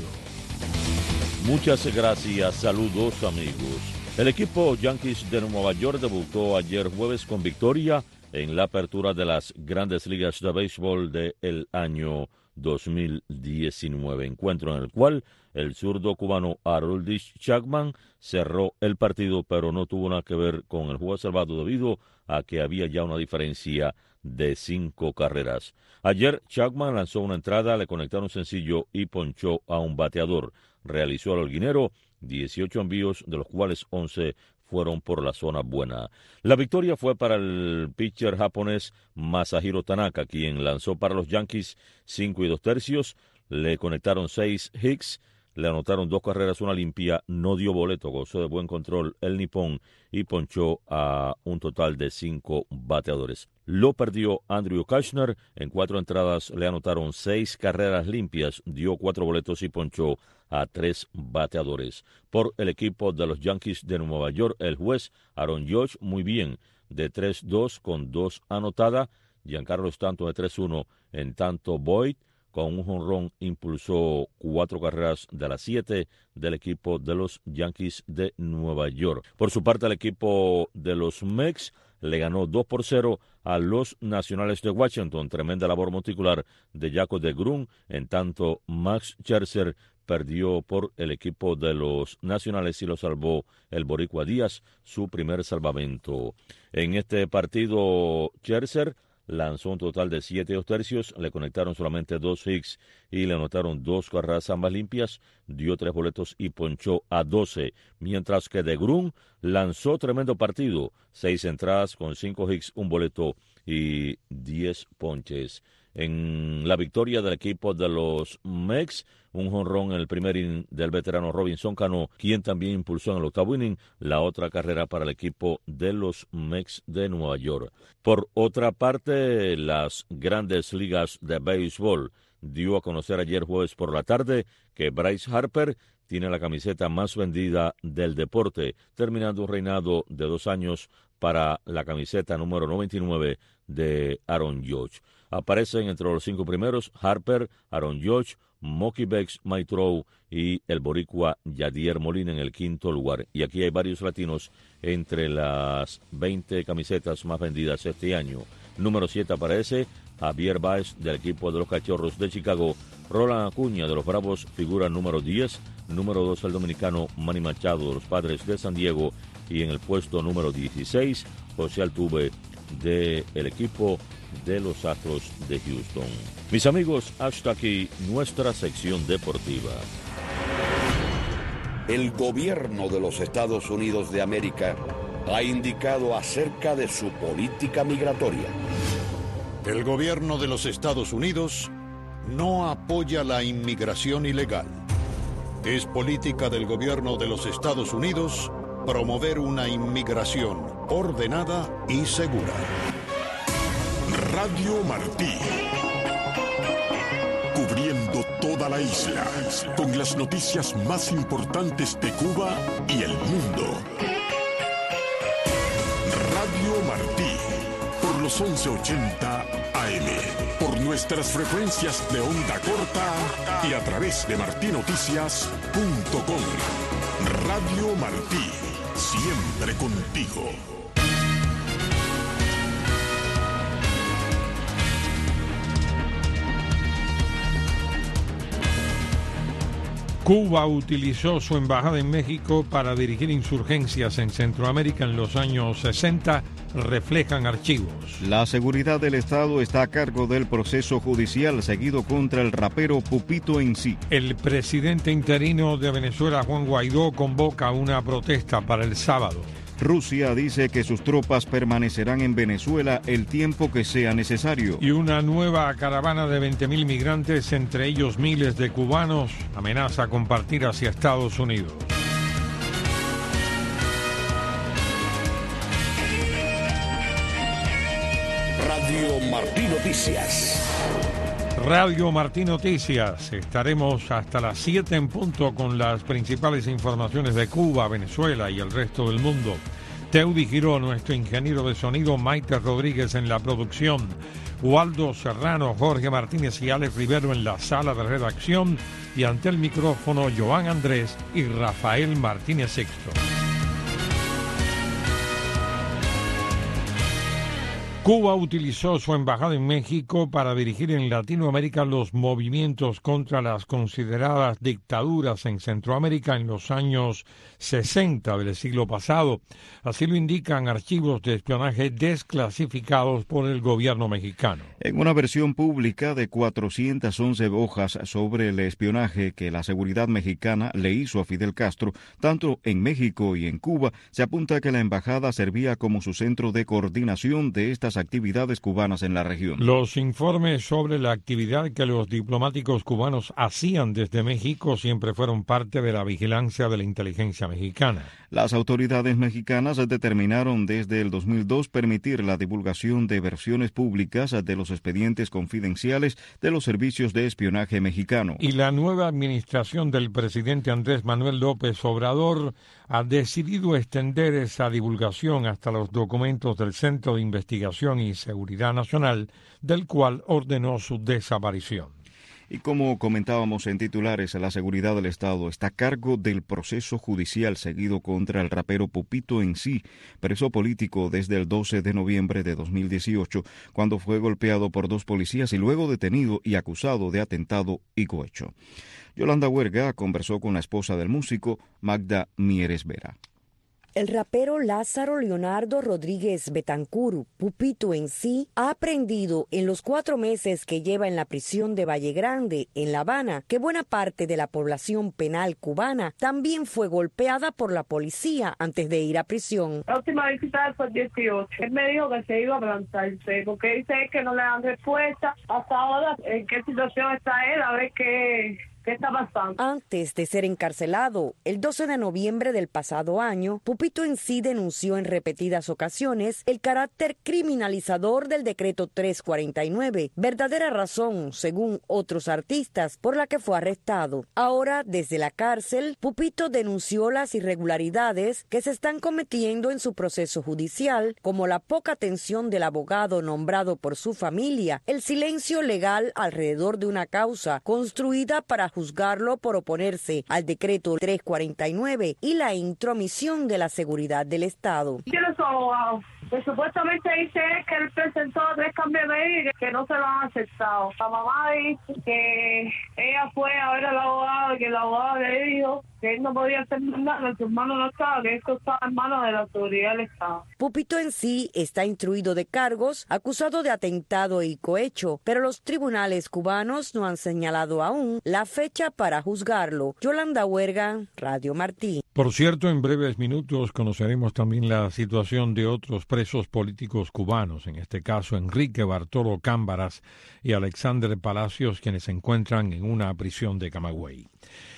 Muchas gracias, saludos amigos. El equipo Yankees de Nueva York debutó ayer jueves con victoria en la apertura de las Grandes Ligas de Béisbol del año 2019, encuentro en el cual el zurdo cubano Aroldis Chapman cerró el partido, pero no tuvo nada que ver con el juego salvado debido a que había ya una diferencia de 5 carreras. Ayer Chapman lanzó una entrada, le conectaron un sencillo y ponchó a un bateador. Realizó al holguinero 18 envíos, de los cuales 11 fueron por la zona buena. La victoria fue para el pitcher japonés Masahiro Tanaka, quien lanzó para los Yankees 5 2/3, le conectaron 6 hits, le anotaron 2 carreras, una limpia, no dio boleto, gozó de buen control el nipón y ponchó a un total de 5 bateadores. Lo perdió Andrew Kushner, en 4 entradas le anotaron 6 carreras limpias, dio 4 boletos y ponchó a 3 bateadores. Por el equipo de los Yankees de Nueva York, el juez Aaron Judge muy bien, de 3-2 con 2 anotadas, Giancarlo Stanton de 3-1, en tanto Boyd con un jonrón impulsó 4 carreras de las 7 del equipo de los Yankees de Nueva York. Por su parte, el equipo de los Mets le ganó 2-0 a los Nacionales de Washington. Tremenda labor monticular de Jacob deGrom, en tanto Max Scherzer perdió por el equipo de los Nacionales y lo salvó el boricua Díaz, su primer salvamento. En este partido, Scherzer lanzó un total de 7 2/3, le conectaron solamente 2 hits y le anotaron 2 carreras ambas limpias, dio 3 boletos y ponchó a 12, mientras que deGrom lanzó tremendo partido, 6 entradas con 5 hits, 1 boleto y 10 ponches. En la victoria del equipo de los Mets, un jonrón en el primer inning del veterano Robinson Cano, quien también impulsó en el octavo inning la otra carrera para el equipo de los Mets de Nueva York. Por otra parte, las Grandes Ligas de Béisbol dio a conocer ayer jueves por la tarde que Bryce Harper tiene la camiseta más vendida del deporte, terminando un reinado de 2 años para la camiseta número 99 de Aaron Judge. Aparecen entre los 5 primeros Harper, Aaron Judge, Mookie Betts, Mike Trout y el boricua Yadier Molina en el 5º lugar. Y aquí hay varios latinos entre las 20 camisetas más vendidas este año. Número 7 aparece Javier Baez del equipo de los Cachorros de Chicago. Roland Acuña de los Bravos figura número 10. Número 2 el dominicano Manny Machado de los Padres de San Diego. Y en el puesto número 16, José Altuve del equipo de los Astros de Houston. Mis amigos, hasta aquí nuestra sección deportiva. el gobierno de los Estados Unidos de América ha indicado acerca de su política migratoria. El gobierno de los Estados Unidos no apoya la inmigración ilegal. Es política del gobierno de los Estados Unidos promover una inmigración ordenada y segura. Radio Martí. Cubriendo toda la isla, con las noticias más importantes de Cuba y el mundo. Radio Martí, por los 1180 AM, por nuestras frecuencias de onda corta y a través de martinoticias.com. Radio Martí, siempre contigo. Cuba utilizó su embajada en México para dirigir insurgencias en Centroamérica en los años 60, reflejan archivos. La seguridad del Estado está a cargo del proceso judicial seguido contra el rapero Pupito Encí. El presidente interino de Venezuela, Juan Guaidó, convoca una protesta para el sábado. Rusia dice que sus tropas permanecerán en Venezuela el tiempo que sea necesario. Y una nueva caravana de 20.000 migrantes, entre ellos miles de cubanos, amenaza con partir hacia Estados Unidos. Radio Martí Noticias. Radio Martí Noticias. Estaremos hasta las 7 en punto con las principales informaciones de Cuba, Venezuela y el resto del mundo. Teudi Giró, nuestro ingeniero de sonido, Maite Rodríguez en la producción, Waldo Serrano, Jorge Martínez y Alex Rivero en la sala de redacción y ante el micrófono Joan Andrés y Rafael Martínez Sixto. Cuba utilizó su embajada en México para dirigir en Latinoamérica los movimientos contra las consideradas dictaduras en Centroamérica en los años 60 del siglo pasado. Así lo indican archivos de espionaje desclasificados por el gobierno mexicano. En una versión pública de 411 hojas sobre el espionaje que la seguridad mexicana le hizo a Fidel Castro, tanto en México y en Cuba, se apunta que la embajada servía como su centro de coordinación de estas actividades cubanas en la región. Los informes sobre la actividad que los diplomáticos cubanos hacían desde México siempre fueron parte de la vigilancia de la inteligencia mexicana. Las autoridades mexicanas determinaron desde el 2002 permitir la divulgación de versiones públicas de los expedientes confidenciales de los servicios de espionaje mexicano. Y la nueva administración del presidente Andrés Manuel López Obrador ha decidido extender esa divulgación hasta los documentos del Centro de Investigación y Seguridad Nacional, del cual ordenó su desaparición. Y como comentábamos en titulares, la seguridad del Estado está a cargo del proceso judicial seguido contra el rapero Pupito Encí, preso político desde el 12 de noviembre de 2018, cuando fue golpeado por 2 policías y luego detenido y acusado de atentado y cohecho. Yolanda Huerga conversó con la esposa del músico, Magda Mieres Vera. El rapero Lázaro Leonardo Rodríguez Betancur, Pupito Encí, ha aprendido en los 4 meses que lleva en la prisión de Valle Grande, en La Habana, que buena parte de la población penal cubana también fue golpeada por la policía antes de ir a prisión. La última visita fue el 18. Él me dijo que se iba a plantarse, porque dice que no le dan respuesta. Hasta ahora, ¿en qué situación está él? A ver qué está pasando. Antes de ser encarcelado, el 12 de noviembre del pasado año, Pupito Encí denunció en repetidas ocasiones el carácter criminalizador del decreto 349, verdadera razón, según otros artistas, por la que fue arrestado. Ahora, desde la cárcel, Pupito denunció las irregularidades que se están cometiendo en su proceso judicial, como la poca atención del abogado nombrado por su familia, el silencio legal alrededor de una causa construida para juzgarlo por oponerse al decreto 349 y la intromisión de la seguridad del Estado. ¿Quién es su abogado? que supuestamente dice que él presentó 3 cambios de medida que no se lo han aceptado. La mamá dice que ella fue a ver al abogado y que el abogado le dijo que él no podía hacer nada, que su hermano no estaba, que esto estaba en manos de la autoridad del Estado. Pupito en sí está instruido de cargos, acusado de atentado y cohecho, pero los tribunales cubanos no han señalado aún la fecha para juzgarlo. Yolanda Huerga, Radio Martí. Por cierto, en breves minutos conoceremos también la situación de otros presos políticos cubanos, en este caso Enrique Bartolo Cámbaras y Alexander Palacios, quienes se encuentran en una prisión de Camagüey.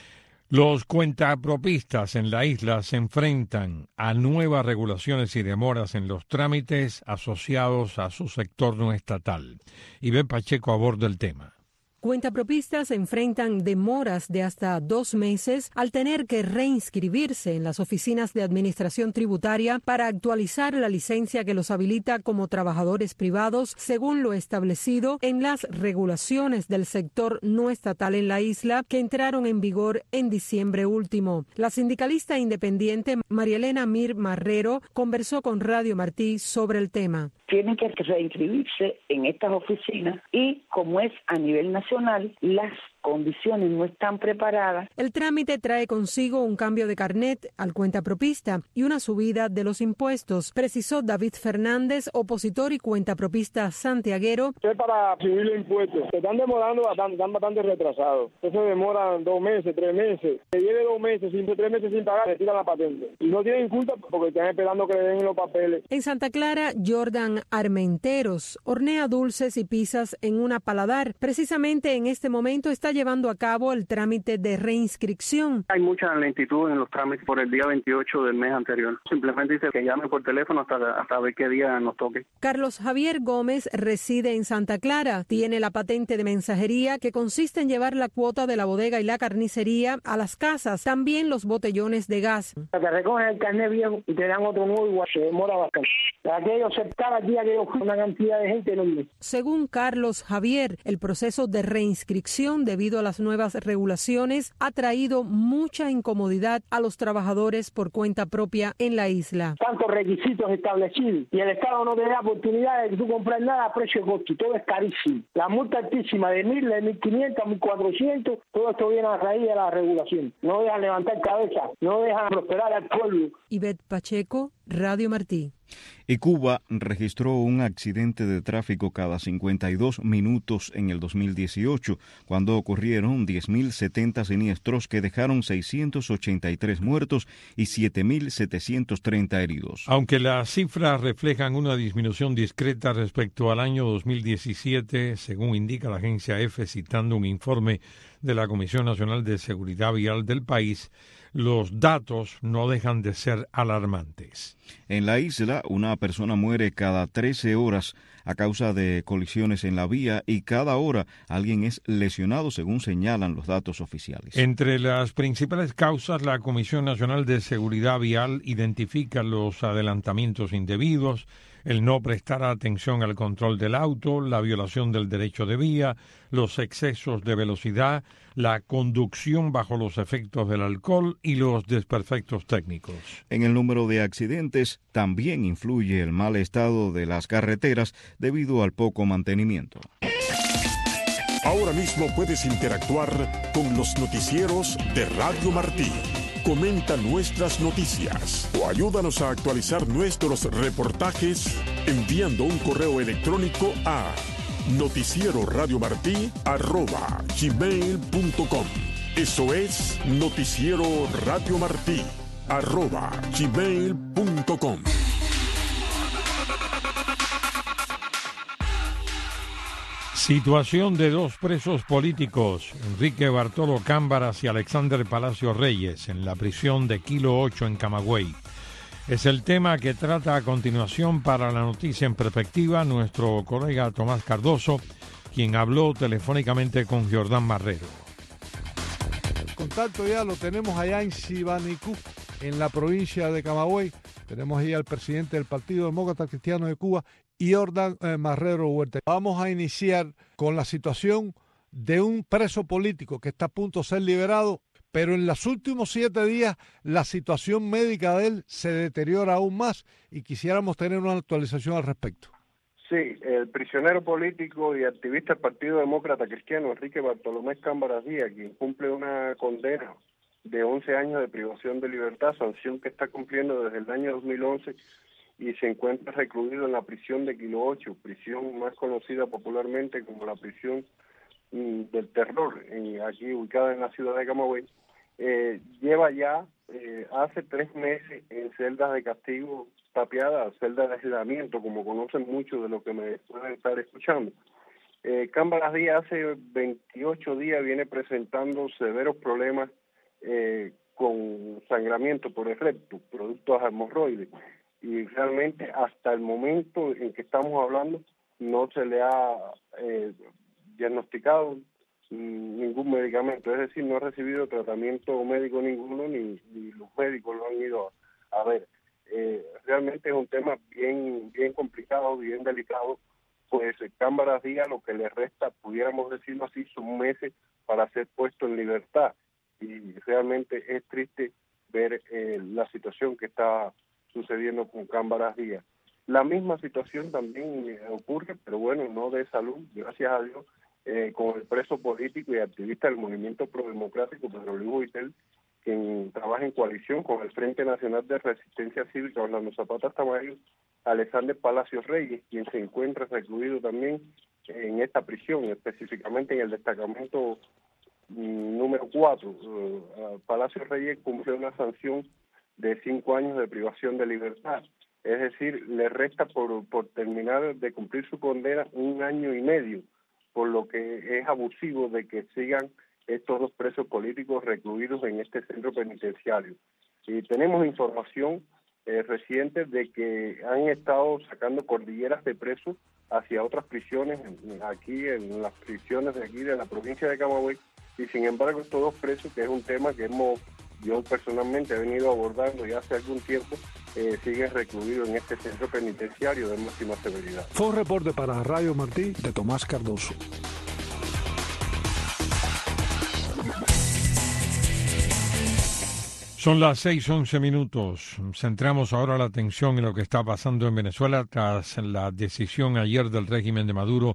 Los cuentapropistas en la isla se enfrentan a nuevas regulaciones y demoras en los trámites asociados a su sector no estatal. Iván Pacheco aborda el tema. Cuentapropistas enfrentan demoras de hasta 2 meses al tener que reinscribirse en las oficinas de administración tributaria para actualizar la licencia que los habilita como trabajadores privados según lo establecido en las regulaciones del sector no estatal en la isla que entraron en vigor en diciembre último. La sindicalista independiente María Elena Mir Marrero conversó con Radio Martí sobre el tema. Tienen que reinscribirse en estas oficinas y, como es a nivel nacional, las condiciones no están preparadas. El trámite trae consigo un cambio de carnet al cuentapropista y una subida de los impuestos, precisó David Fernández, opositor y cuentapropista santiaguero. Es para subir los impuestos. Se están demorando bastante, están bastante retrasados. Eso demora 2 meses, 3 meses. Se lleve 2 meses, 3 meses sin pagar, retiran la patente. Y no tienen culpa porque están esperando que le den los papeles. En Santa Clara, Jordan Armenteros hornea dulces y pizzas en una paladar. Precisamente en este momento está llevando a cabo el trámite de reinscripción. Hay mucha lentitud en los trámites por el día 28 del mes anterior. Simplemente dice que llame por teléfono hasta ver qué día nos toque. Carlos Javier Gómez reside en Santa Clara. Tiene la patente de mensajería que consiste en llevar la cuota de la bodega y la carnicería a las casas, también los botellones de gas. Te recogen el carnet viejo y te dan otro nuevo igual, se demora bastante. Aquello cada día que una cantidad de gente enorme. Según Carlos Javier, el proceso de reinscripción debido a las nuevas regulaciones ha traído mucha incomodidad a los trabajadores por cuenta propia en la isla. Tantos requisitos establecidos y el Estado no te da oportunidad de que tú compres nada a precio de costo, todo es carísimo. La multa altísima de 1.000, de 1.500, 1.400, todo esto viene a raíz de la regulación. No dejan levantar cabeza, no dejan prosperar al pueblo. Ivette Pacheco, Radio Martí. Y Cuba registró un accidente de tráfico cada 52 minutos en el 2018, cuando ocurrieron 10.070 siniestros que dejaron 683 muertos y 7.730 heridos. Aunque las cifras reflejan una disminución discreta respecto al año 2017, según indica la agencia EFE citando un informe de la Comisión Nacional de Seguridad Vial del país, los datos no dejan de ser alarmantes. En la isla, una persona muere cada 13 horas a causa de colisiones en la vía y cada hora alguien es lesionado, según señalan los datos oficiales. Entre las principales causas, la Comisión Nacional de Seguridad Vial identifica los adelantamientos indebidos, el no prestar atención al control del auto, la violación del derecho de vía, los excesos de velocidad, la conducción bajo los efectos del alcohol y los desperfectos técnicos. En el número de accidentes también influye el mal estado de las carreteras debido al poco mantenimiento. Ahora mismo puedes interactuar con los noticieros de Radio Martí. Comenta nuestras noticias o ayúdanos a actualizar nuestros reportajes enviando un correo electrónico a noticieroradiomartí@gmail.com. Eso es noticieroradiomartí@gmail.com. Situación de 2 presos políticos, Enrique Bartolo Cámbaras y Alexander Palacios Reyes, en la prisión de Kilo 8 en Camagüey. Es el tema que trata a continuación para la noticia en perspectiva nuestro colega Tomás Cardoso, quien habló telefónicamente con Jordán Marrero. El contacto ya lo tenemos allá en Sibanicú, en la provincia de Camagüey. Tenemos ahí al presidente del Partido Demócrata Cristiano de Cuba, Jordán Marrero Huerta. Vamos a iniciar con la situación de un preso político que está a punto de ser liberado, pero en los últimos 7 días la situación médica de él se deteriora aún más y quisiéramos tener una actualización al respecto. Sí, el prisionero político y activista del Partido Demócrata Cristiano, Enrique Bartolomé Cámara Díaz, quien cumple una condena de 11 años de privación de libertad, sanción que está cumpliendo desde el año 2011, y se encuentra recluido en la prisión de Kilo 8, prisión más conocida popularmente como la prisión del terror, aquí ubicada en la ciudad de Camagüey. Lleva ya hace 3 meses en celdas de castigo tapiadas, celdas de aislamiento, como conocen muchos de los que me pueden estar escuchando. Cámara Díaz hace 28 días viene presentando severos problemas con sangramiento por el recto, producto de hemorroides, y realmente hasta el momento en que estamos hablando no se le ha diagnosticado ningún medicamento, es decir, no ha recibido tratamiento médico ninguno, ni los médicos lo han ido a ver. Realmente es un tema bien complicado, bien delicado, pues Cámara Díaz lo que le resta, pudiéramos decirlo así, son meses para ser puesto en libertad, y realmente es triste ver la situación que está sucediendo con Cámara Díaz. La misma situación también ocurre, pero bueno, no de salud, gracias a Dios, con el preso político y activista del movimiento prodemocrático Pedro Luis Boitel, quien trabaja en coalición con el Frente Nacional de Resistencia Cívica Orlando Zapata Tamayo, Alexander Palacios Reyes, quien se encuentra recluido también en esta prisión, específicamente en el destacamento número 4. Palacios Reyes cumplió una sanción de 5 años de privación de libertad, es decir, le resta por terminar de cumplir su condena 1 año y medio, por lo que es abusivo de que sigan estos 2 presos políticos recluidos en este centro penitenciario. Y tenemos información reciente de que han estado sacando cordilleras de presos hacia otras prisiones, aquí en las prisiones de aquí de la provincia de Camagüey, y sin embargo estos 2 presos, que es un tema que yo personalmente he venido abordando ya hace algún tiempo, siguen recluidos en este centro penitenciario de máxima severidad. Fue un reporte para Radio Martí de Tomás Cardoso. Son las 6:11. Centramos ahora la atención en lo que está pasando en Venezuela tras la decisión ayer del régimen de Maduro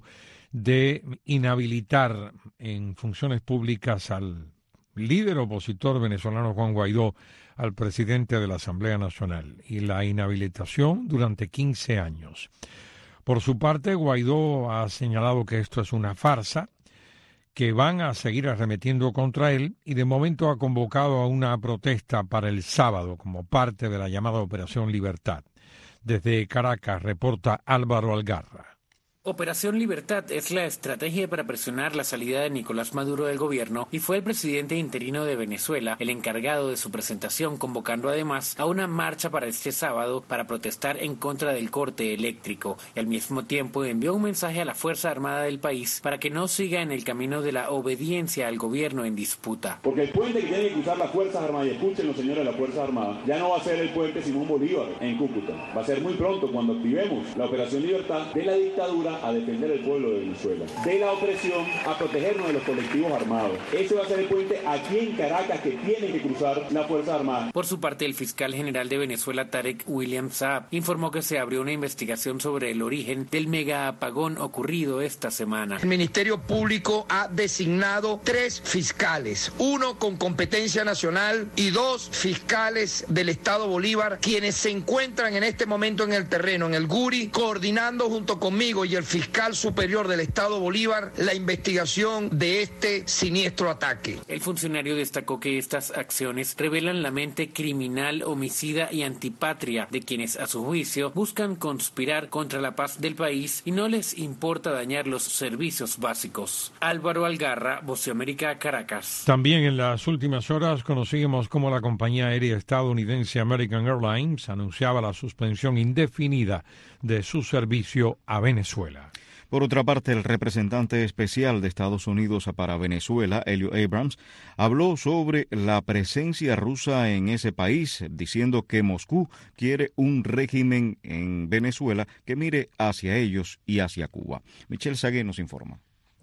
de inhabilitar en funciones públicas al líder opositor venezolano Juan Guaidó, al presidente de la Asamblea Nacional, y la inhabilitación durante 15 años. Por su parte, Guaidó ha señalado que esto es una farsa, que van a seguir arremetiendo contra él, y de momento ha convocado a una protesta para el sábado como parte de la llamada Operación Libertad. Desde Caracas reporta Álvaro Algarra. Operación Libertad es la estrategia para presionar la salida de Nicolás Maduro del gobierno, y fue el presidente interino de Venezuela el encargado de su presentación, convocando además a una marcha para este sábado para protestar en contra del corte eléctrico, y al mismo tiempo envió un mensaje a la Fuerza Armada del país para que no siga en el camino de la obediencia al gobierno en disputa. Porque el puente que tienen que cruzar las Fuerzas Armadas, y escuchen los señores de las Fuerzas Armadas, ya no va a ser el puente Simón Bolívar en Cúcuta, va a ser muy pronto cuando activemos la Operación Libertad, de la dictadura a defender el pueblo de Venezuela, de la opresión a protegernos de los colectivos armados. Ese va a ser el puente aquí en Caracas que tienen que cruzar las Fuerzas Armadas. Por su parte, el fiscal general de Venezuela, Tarek William Saab, informó que se abrió una investigación sobre el origen del mega apagón ocurrido esta semana. El Ministerio Público ha designado 3 fiscales, 1 con competencia nacional y 2 fiscales del Estado Bolívar, quienes se encuentran en este momento en el terreno, en el Guri, coordinando junto conmigo y el fiscal superior del Estado Bolívar la investigación de este siniestro ataque. El funcionario destacó que estas acciones revelan la mente criminal, homicida y antipatria de quienes, a su juicio, buscan conspirar contra la paz del país y no les importa dañar los servicios básicos. Álvaro Algarra, Voz de América, Caracas. También en las últimas horas conocimos cómo la compañía aérea estadounidense American Airlines anunciaba la suspensión indefinida de su servicio a Venezuela. Por otra parte, el representante especial de Estados Unidos para Venezuela, Elliot Abrams, habló sobre la presencia rusa en ese país, diciendo que Moscú quiere un régimen en Venezuela que mire hacia ellos y hacia Cuba. Michelle Sagué nos informa.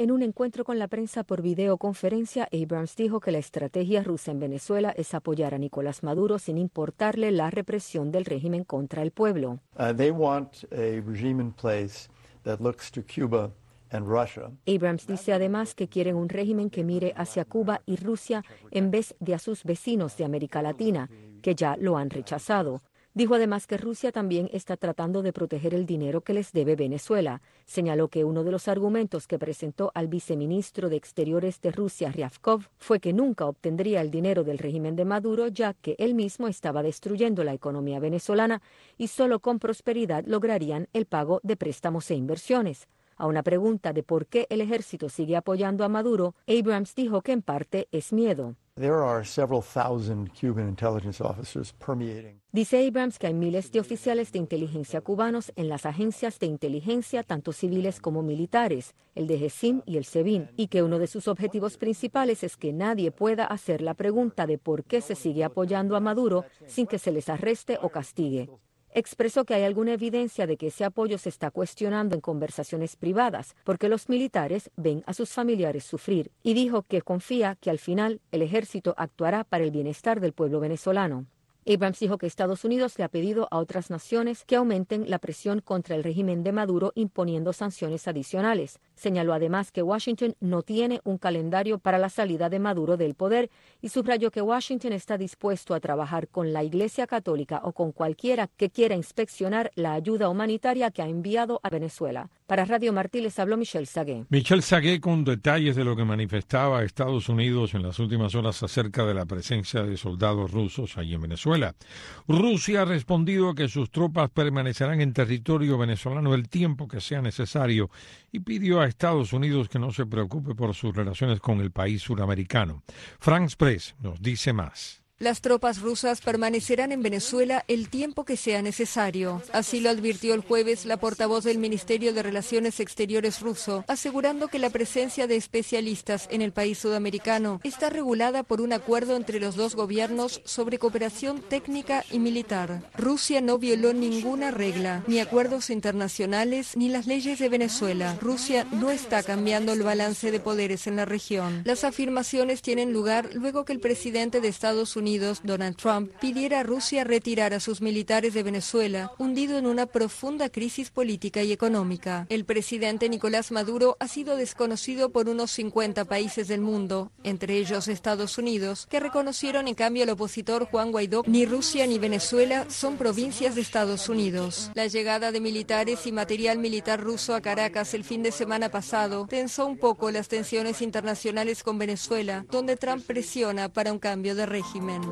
En un encuentro con la prensa por videoconferencia, Abrams dijo que la estrategia rusa en Venezuela es apoyar a Nicolás Maduro sin importarle la represión del régimen contra el pueblo. They want a regime in place that looks to Cuba and Russia. Abrams dice además que quieren un régimen que mire hacia Cuba y Rusia en vez de a sus vecinos de América Latina, que ya lo han rechazado. Dijo además que Rusia también está tratando de proteger el dinero que les debe Venezuela. Señaló que uno de los argumentos que presentó al viceministro de Exteriores de Rusia, Ryabkov, fue que nunca obtendría el dinero del régimen de Maduro, ya que él mismo estaba destruyendo la economía venezolana y solo con prosperidad lograrían el pago de préstamos e inversiones. A una pregunta de por qué el ejército sigue apoyando a Maduro, Abrams dijo que en parte es miedo. There are several thousand Cuban intelligence officers permeating. Dice Abrams que hay miles de oficiales de inteligencia cubanos en las agencias de inteligencia, tanto civiles como militares, el DGCIM y el SEBIN, y que uno de sus objetivos principales es que nadie pueda hacer la pregunta de por qué se sigue apoyando a Maduro sin que se les arreste o castigue. Expresó que hay alguna evidencia de que ese apoyo se está cuestionando en conversaciones privadas, porque los militares ven a sus familiares sufrir, y dijo que confía que al final el ejército actuará para el bienestar del pueblo venezolano. Abrams dijo que Estados Unidos le ha pedido a otras naciones que aumenten la presión contra el régimen de Maduro imponiendo sanciones adicionales. Señaló además que Washington no tiene un calendario para la salida de Maduro del poder y subrayó que Washington está dispuesto a trabajar con la Iglesia Católica o con cualquiera que quiera inspeccionar la ayuda humanitaria que ha enviado a Venezuela. Para Radio Martí les habló Michelle Sagué. Michelle Sagué con detalles de lo que manifestaba Estados Unidos en las últimas horas acerca de la presencia de soldados rusos allí en Venezuela. Rusia ha respondido que sus tropas permanecerán en territorio venezolano el tiempo que sea necesario y pidió a Estados Unidos que no se preocupe por sus relaciones con el país suramericano. France Press nos dice más. Las tropas rusas permanecerán en Venezuela el tiempo que sea necesario. Así lo advirtió el jueves la portavoz del Ministerio de Relaciones Exteriores ruso, asegurando que la presencia de especialistas en el país sudamericano está regulada por un acuerdo entre los dos gobiernos sobre cooperación técnica y militar. Rusia no violó ninguna regla, ni acuerdos internacionales, ni las leyes de Venezuela. Rusia no está cambiando el balance de poderes en la región. Las afirmaciones tienen lugar luego que el presidente de Estados Unidos, Donald Trump, pidiera a Rusia retirar a sus militares de Venezuela, hundido en una profunda crisis política y económica. El presidente Nicolás Maduro ha sido desconocido por unos 50 países del mundo, entre ellos Estados Unidos, que reconocieron en cambio al opositor Juan Guaidó. Ni Rusia ni Venezuela son provincias de Estados Unidos. La llegada de militares y material militar ruso a Caracas el fin de semana pasado tensó un poco las tensiones internacionales con Venezuela, donde Trump presiona para un cambio de régimen.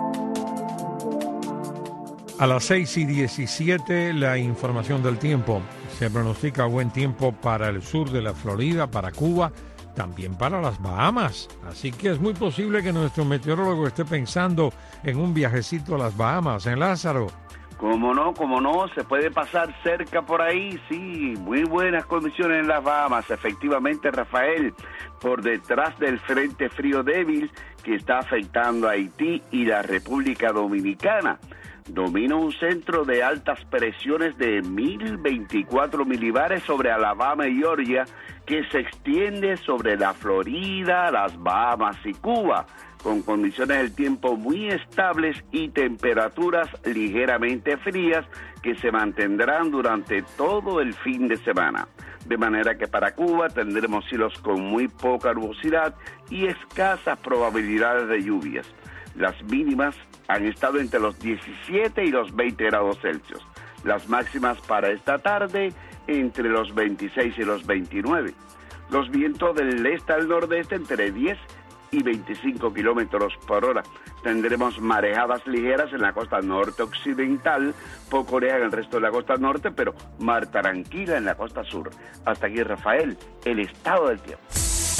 A las 6:17, la información del tiempo. Se pronostica buen tiempo para el sur de la Florida, para Cuba, también para las Bahamas. Así que es muy posible que nuestro meteorólogo esté pensando en un viajecito a las Bahamas, en Lázaro. Cómo no, se puede pasar cerca por ahí, sí, muy buenas condiciones en las Bahamas, efectivamente, Rafael, por detrás del frente frío débil que está afectando a Haití y la República Dominicana. Domina un centro de altas presiones de 1024 milibares sobre Alabama y Georgia, que se extiende sobre la Florida, las Bahamas y Cuba, con condiciones del tiempo muy estables y temperaturas ligeramente frías que se mantendrán durante todo el fin de semana. De manera que para Cuba tendremos cielos con muy poca nubosidad y escasas probabilidades de lluvias. Las mínimas han estado entre los 17 y los 20 grados Celsius. Las máximas para esta tarde entre los 26 y los 29. Los vientos del este al nordeste entre 10 y 25 kilómetros por hora. Tendremos marejadas ligeras en la costa norte occidental, poco oleaje en el resto de la costa norte, pero mar tranquila en la costa sur. Hasta aquí, Rafael, el estado del tiempo.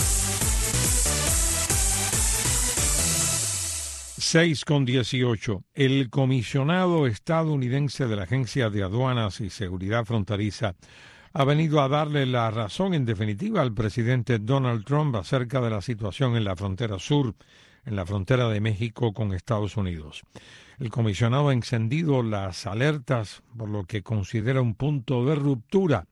6:18. El comisionado estadounidense de la Agencia de Aduanas y Seguridad Fronteriza ha venido a darle la razón en definitiva al presidente Donald Trump acerca de la situación en la frontera sur, en la frontera de México con Estados Unidos. El comisionado ha encendido las alertas por lo que considera un punto de ruptura.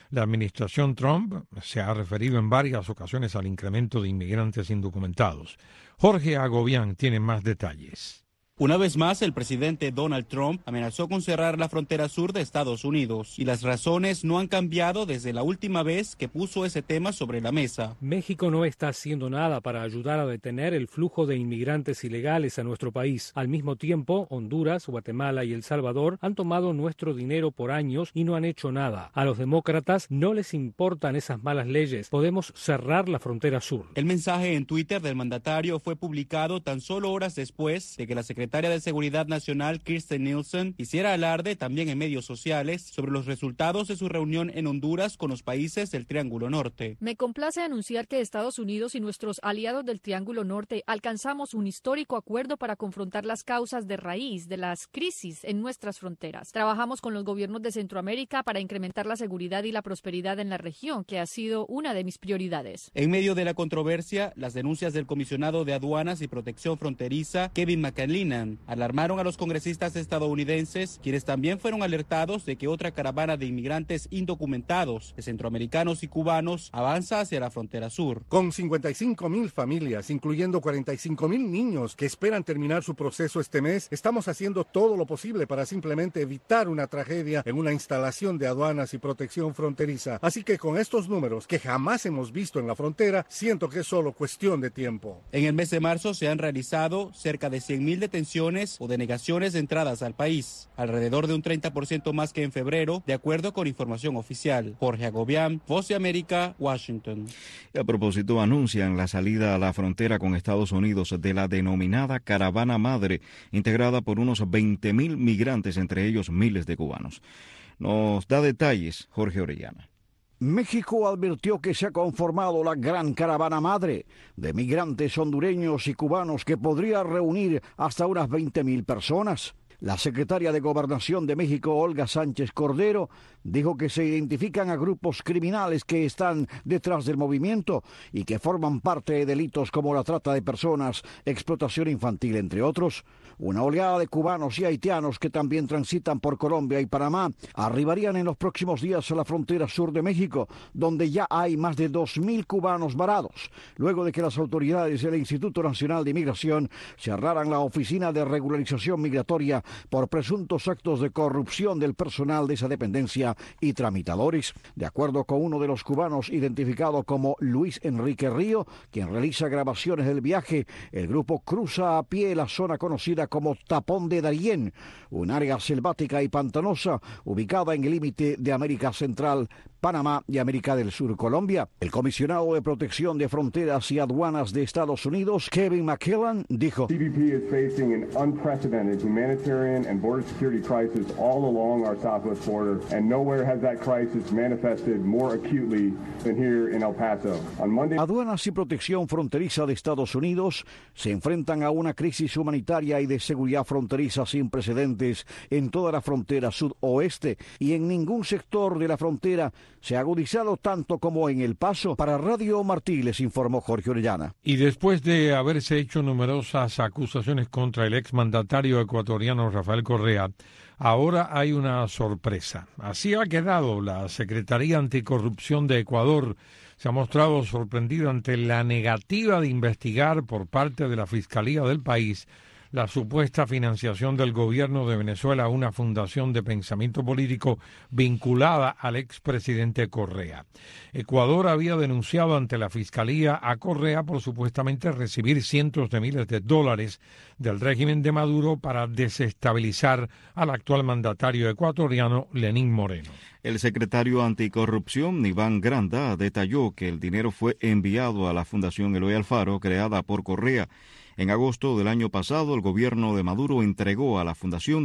La administración Trump se ha referido en varias ocasiones al incremento de inmigrantes indocumentados. Jorge Agobián tiene más detalles. Una vez más, el presidente Donald Trump amenazó con cerrar la frontera sur de Estados Unidos y las razones no han cambiado desde la última vez que puso ese tema sobre la mesa. México no está haciendo nada para ayudar a detener el flujo de inmigrantes ilegales a nuestro país. Al mismo tiempo, Honduras, Guatemala y El Salvador han tomado nuestro dinero por años y no han hecho nada. A los demócratas no les importan esas malas leyes. Podemos cerrar la frontera sur. El mensaje en Twitter del mandatario fue publicado tan solo horas después de que la secretaria de Seguridad Nacional, Kirstjen Nielsen, hiciera alarde también en medios sociales sobre los resultados de su reunión en Honduras con los países del Triángulo Norte. Me complace anunciar que Estados Unidos y nuestros aliados del Triángulo Norte alcanzamos un histórico acuerdo para confrontar las causas de raíz de las crisis en nuestras fronteras. Trabajamos con los gobiernos de Centroamérica para incrementar la seguridad y la prosperidad en la región, que ha sido una de mis prioridades. En medio de la controversia, las denuncias del comisionado de Aduanas y Protección Fronteriza, Kevin McAleenan, alarmaron a los congresistas estadounidenses, quienes también fueron alertados de que otra caravana de inmigrantes indocumentados, de centroamericanos y cubanos, avanza hacia la frontera sur. Con 55,000 familias, incluyendo 45,000 niños que esperan terminar su proceso este mes, estamos haciendo todo lo posible para simplemente evitar una tragedia en una instalación de aduanas y protección fronteriza. Así que con estos números que jamás hemos visto en la frontera, siento que es solo cuestión de tiempo. En el mes de marzo se han realizado cerca de 100,000 detenciones o denegaciones de entradas al país, alrededor de un 30% más que en febrero, de acuerdo con información oficial. Jorge Agobián, Voz de América, Washington. Y a propósito, anuncian la salida a la frontera con Estados Unidos de la denominada Caravana Madre, integrada por unos 20,000 migrantes, entre ellos miles de cubanos. Nos da detalles Jorge Orellana. México advirtió que se ha conformado la gran caravana madre de migrantes hondureños y cubanos que podría reunir hasta unas 20,000 personas. La secretaria de Gobernación de México, Olga Sánchez Cordero, dijo que se identifican a grupos criminales que están detrás del movimiento y que forman parte de delitos como la trata de personas, explotación infantil, entre otros. Una oleada de cubanos y haitianos que también transitan por Colombia y Panamá arribarían en los próximos días a la frontera sur de México, donde ya hay más de 2,000 cubanos varados, luego de que las autoridades del Instituto Nacional de Inmigración cerraran la oficina de regularización migratoria por presuntos actos de corrupción del personal de esa dependencia y tramitadores. De acuerdo con uno de los cubanos identificado como Luis Enrique Río, quien realiza grabaciones del viaje, el grupo cruza a pie la zona conocida como Tapón de Darién, un área selvática y pantanosa ubicada en el límite de América Central, Panamá y América del Sur, Colombia. El comisionado de Protección de Fronteras y Aduanas de Estados Unidos, Kevin McAleenan, dijo: CBP is facing an unprecedented humanitarian and border security crisis all along our southwest border, and nowhere has that crisis manifested more acutely than here in El Paso. On Monday... Aduanas y Protección Fronteriza de Estados Unidos se enfrentan a una crisis humanitaria y de seguridad fronteriza sin precedentes en toda la frontera sudoeste, y en ningún sector de la frontera se ha agudizado tanto como en El Paso. Para Radio Martí les informó Jorge Orellana. Y después de haberse hecho numerosas acusaciones contra el exmandatario ecuatoriano Rafael Correa, ahora hay una sorpresa. Así ha quedado. La Secretaría Anticorrupción de Ecuador se ha mostrado sorprendida ante la negativa de investigar por parte de la Fiscalía del país la supuesta financiación del gobierno de Venezuela a una fundación de pensamiento político vinculada al expresidente Correa. Ecuador había denunciado ante la Fiscalía a Correa por supuestamente recibir cientos de miles de dólares del régimen de Maduro para desestabilizar al actual mandatario ecuatoriano Lenín Moreno. El secretario anticorrupción, Iván Granda, detalló que el dinero fue enviado a la Fundación Eloy Alfaro, creada por Correa. En agosto del año pasado, el gobierno de Maduro entregó a la fundación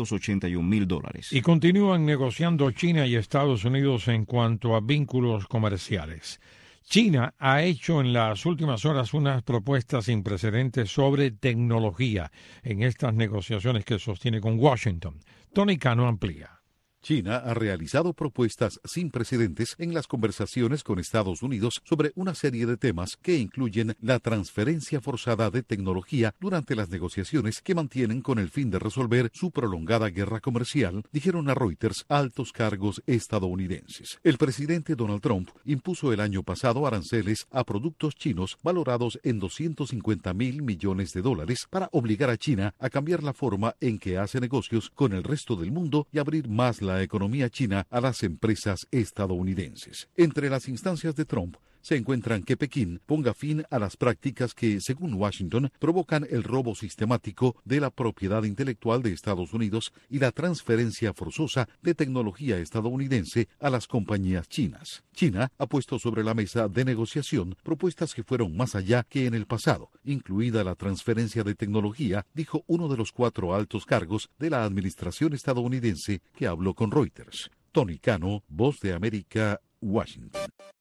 $281,000. Y continúan negociando China y Estados Unidos en cuanto a vínculos comerciales. China ha hecho en las últimas horas unas propuestas sin precedentes sobre tecnología en estas negociaciones que sostiene con Washington. Tony Cano amplía. China ha realizado propuestas sin precedentes en las conversaciones con Estados Unidos sobre una serie de temas que incluyen la transferencia forzada de tecnología durante las negociaciones que mantienen con el fin de resolver su prolongada guerra comercial, dijeron a Reuters altos cargos estadounidenses. El presidente Donald Trump impuso el año pasado aranceles a productos chinos valorados en $250,000 millones para obligar a China a cambiar la forma en que hace negocios con el resto del mundo y abrir más la economía china a las empresas estadounidenses. Entre las instancias de Trump se encuentran que Pekín ponga fin a las prácticas que, según Washington, provocan el robo sistemático de la propiedad intelectual de Estados Unidos y la transferencia forzosa de tecnología estadounidense a las compañías chinas. China ha puesto sobre la mesa de negociación propuestas que fueron más allá que en el pasado, incluida la transferencia de tecnología, dijo uno de los 4 altos cargos de la administración estadounidense que habló con Reuters. Tony Cano, Voz de América, Washington.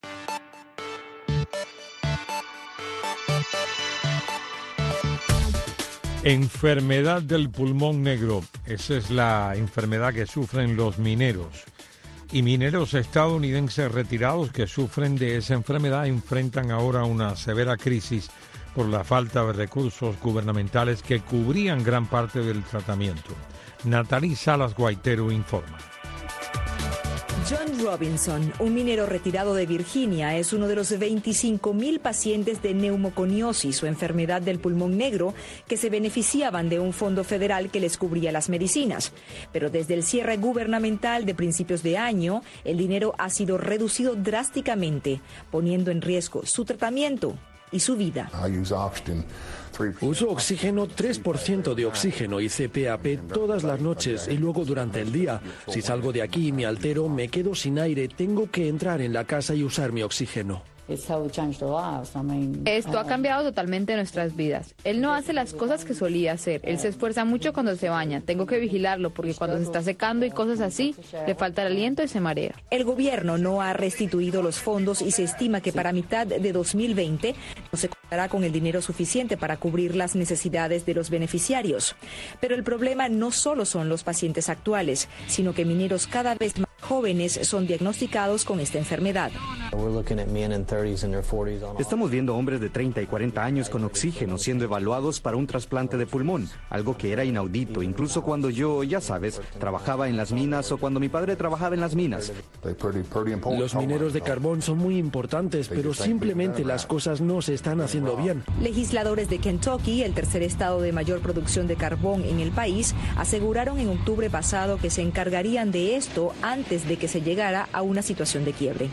Enfermedad del pulmón negro. Esa es la enfermedad que sufren los mineros. Y mineros estadounidenses retirados que sufren de esa enfermedad enfrentan ahora una severa crisis por la falta de recursos gubernamentales que cubrían gran parte del tratamiento. Natalie Salas Guaitero informa. John Robinson, un minero retirado de Virginia, es uno de los 25,000 pacientes de neumoconiosis o enfermedad del pulmón negro que se beneficiaban de un fondo federal que les cubría las medicinas. Pero desde el cierre gubernamental de principios de año, el dinero ha sido reducido drásticamente, poniendo en riesgo su tratamiento y su vida. Uso oxígeno, 3% de oxígeno y CPAP todas las noches y luego durante el día. Si salgo de aquí y me altero, me quedo sin aire, tengo que entrar en la casa y usar mi oxígeno. Esto ha cambiado totalmente nuestras vidas. Él no hace las cosas que solía hacer. Él se esfuerza mucho cuando se baña. Tengo que vigilarlo porque cuando se está secando y cosas así, le falta el aliento y se marea. El gobierno no ha restituido los fondos y se estima que para mitad de 2020 no se contará con el dinero suficiente para cubrir las necesidades de los beneficiarios. Pero el problema no solo son los pacientes actuales, sino que mineros cada vez más jóvenes son diagnosticados con esta enfermedad. Estamos viendo hombres de 30 y 40 años con oxígeno siendo evaluados para un trasplante de pulmón, algo que era inaudito, incluso cuando yo, ya sabes, trabajaba en las minas o cuando mi padre trabajaba en las minas. Los mineros de carbón son muy importantes, pero simplemente las cosas no se están haciendo bien. Legisladores de Kentucky, el tercer estado de mayor producción de carbón en el país, aseguraron en octubre pasado que se encargarían de esto antes de que se llegara a una situación de quiebre.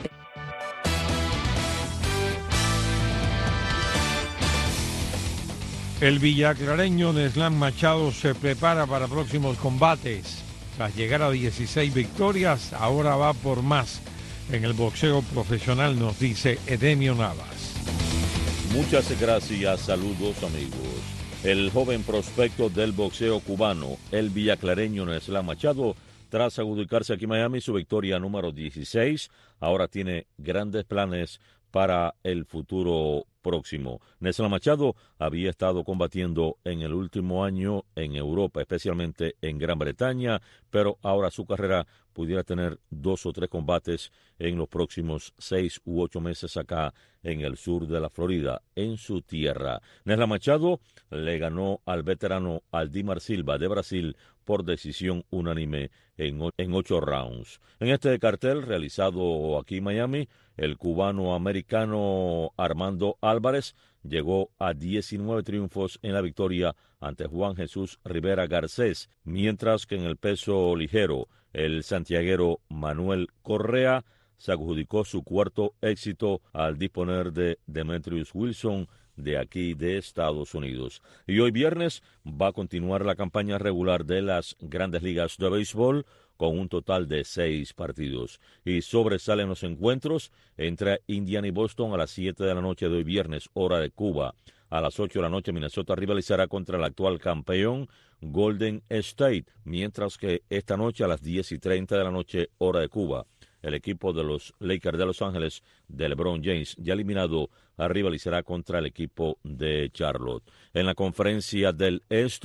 El villaclareño Neslan Machado se prepara para próximos combates. Tras llegar a 16 victorias, ahora va por más en el boxeo profesional, nos dice Edemio Navas. Muchas gracias, saludos amigos. El joven prospecto del boxeo cubano, el villaclareño Neslan Machado, tras adjudicarse aquí en Miami su victoria número 16, ahora tiene grandes planes para el futuro próximo. Neslan Machado había estado combatiendo en el último año en Europa, especialmente en Gran Bretaña, pero ahora su carrera pudiera tener 2 o 3 combates en los próximos 6 u 8 meses acá en el sur de la Florida, en su tierra. Neslan Machado le ganó al veterano Aldimar Silva de Brasil por decisión unánime en 8 rounds. En este cartel realizado aquí en Miami, el cubano-americano Armando Álvarez llegó a 19 triunfos en la victoria ante Juan Jesús Rivera Garcés, mientras que en el peso ligero, el santiaguero Manuel Correa se adjudicó su 4º éxito al disponer de Demetrius Wilson de aquí de Estados Unidos. Y hoy viernes va a continuar la campaña regular de las Grandes Ligas de Béisbol con un total de 6 partidos. Y sobresalen los encuentros entre Indiana y Boston a las 7 de la noche de hoy viernes, hora de Cuba. A las 8 de la noche Minnesota rivalizará contra el actual campeón Golden State, mientras que esta noche a las 10:30 de la noche, hora de Cuba, el equipo de los Lakers de Los Ángeles de LeBron James, ya eliminado, rivalizará contra el equipo de Charlotte. En la conferencia del Este,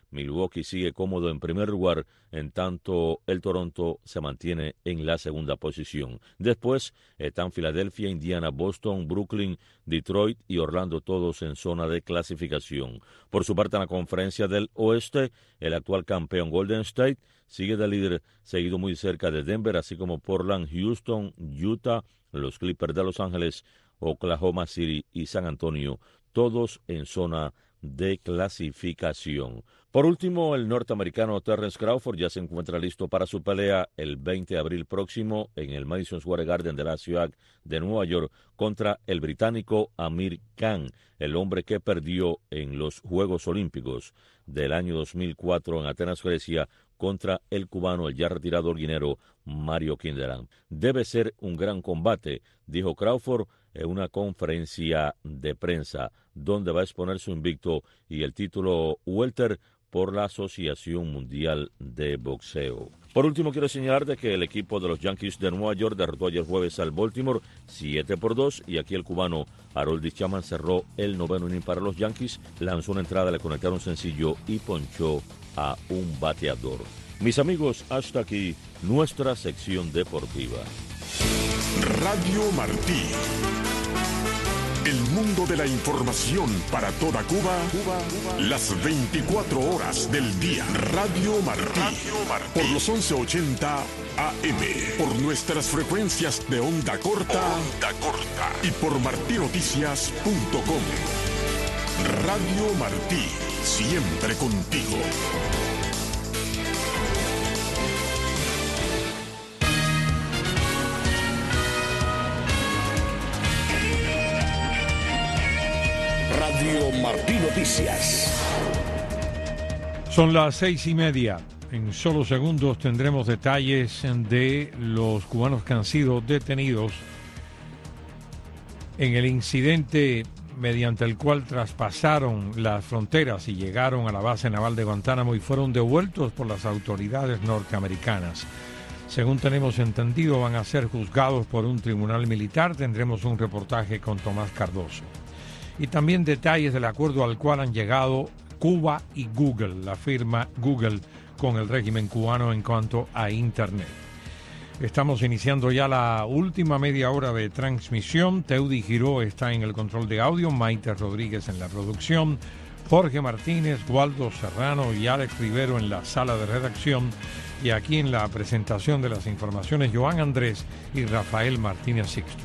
Milwaukee sigue cómodo en primer lugar, en tanto el Toronto se mantiene en la segunda posición. Después están Filadelfia, Indiana, Boston, Brooklyn, Detroit y Orlando, todos en zona de clasificación. Por su parte, en la conferencia del oeste, el actual campeón Golden State sigue de líder, seguido muy cerca de Denver, así como Portland, Houston, Utah, los Clippers de Los Ángeles, Oklahoma City y San Antonio, todos en zona de clasificación. Por último, el norteamericano Terrence Crawford ya se encuentra listo para su pelea el 20 de abril próximo en el Madison Square Garden de la ciudad de Nueva York contra el británico Amir Khan, el hombre que perdió en los Juegos Olímpicos del año 2004 en Atenas, Grecia, contra el cubano, el ya retirado holguinero Mario Kindelan. Debe ser un gran combate, dijo Crawford en una conferencia de prensa, donde va a exponer su invicto y el título welter por la Asociación Mundial de Boxeo. Por último, quiero señalar de que el equipo de los Yankees de Nueva York derrotó ayer jueves al Baltimore 7-2 y aquí el cubano Aroldis Chapman cerró el noveno inning para los Yankees, lanzó una entrada, le conectaron sencillo y ponchó a un bateador. Mis amigos, hasta aquí nuestra sección deportiva. Radio Martí. El mundo de la información para toda Cuba, las 24 horas del día. Radio Martí. Por los 1180 AM. Por nuestras frecuencias de onda corta. Y por martinoticias.com. Radio Martí. Siempre contigo. Radio Martí Noticias. Son las 6:30. En solo segundos tendremos detalles de los cubanos que han sido detenidos en el incidente mediante el cual traspasaron las fronteras y llegaron a la base naval de Guantánamo y fueron devueltos por las autoridades norteamericanas. Según tenemos entendido, van a ser juzgados por un tribunal militar. Tendremos un reportaje con Tomás Cardoso. Y también detalles del acuerdo al cual han llegado Cuba y Google, la firma Google, con el régimen cubano en cuanto a Internet. Estamos iniciando ya la última media hora de transmisión. Teudi Giró está en el control de audio, Maite Rodríguez en la producción, Jorge Martínez, Waldo Serrano y Alex Rivero en la sala de redacción. Y aquí en la presentación de las informaciones, Joan Andrés y Rafael Martínez Sixto.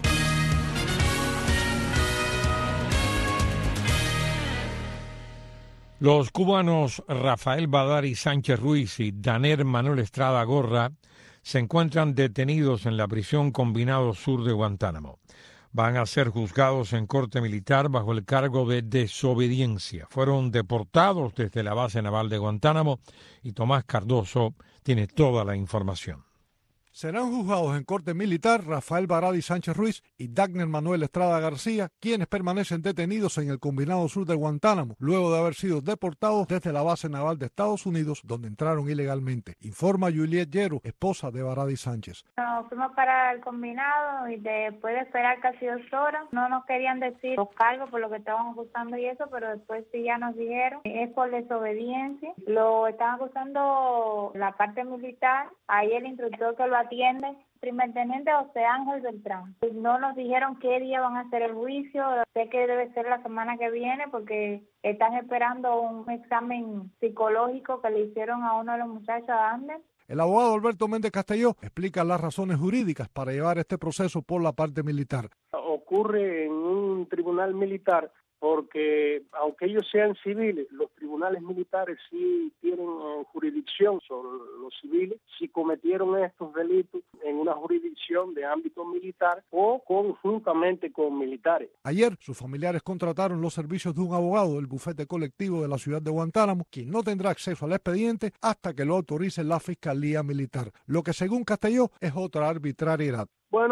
Los cubanos Rafael Badari Sánchez Ruiz y Daner Manuel Estrada Gorra se encuentran detenidos en la prisión Combinado Sur de Guantánamo. Van a ser juzgados en corte militar bajo el cargo de desobediencia. Fueron deportados desde la base naval de Guantánamo y Tomás Cardoso tiene toda la información. Serán juzgados en corte militar Rafael Badari Sánchez Ruiz y Dagner Manuel Estrada García, quienes permanecen detenidos en el Combinado Sur de Guantánamo, luego de haber sido deportados desde la base naval de Estados Unidos, donde entraron ilegalmente. Informa Juliet Llero, esposa de Badari Sánchez. Nos fuimos para el combinado y después de esperar casi 2 horas, no nos querían decir los cargos por lo que estaban acusando y eso, pero después sí ya nos dijeron, es por desobediencia. Lo estaban acusando la parte militar, ahí el instructor que lo atiende, primer teniente José Ángel Beltrán. No nos dijeron qué día van a hacer el juicio, sé que debe ser la semana que viene porque están esperando un examen psicológico que le hicieron a uno de los muchachos, a Ander. El abogado Alberto Méndez Castelló explica las razones jurídicas para llevar este proceso por la parte militar. Ocurre en un tribunal militar porque aunque ellos sean civiles, los tribunales militares sí tienen jurisdicción sobre los civiles si cometieron estos delitos en una jurisdicción de ámbito militar o conjuntamente con militares. Ayer, sus familiares contrataron los servicios de un abogado del bufete colectivo de la ciudad de Guantánamo, quien no tendrá acceso al expediente hasta que lo autorice la Fiscalía Militar, lo que según Castelló es otra arbitrariedad. Bueno,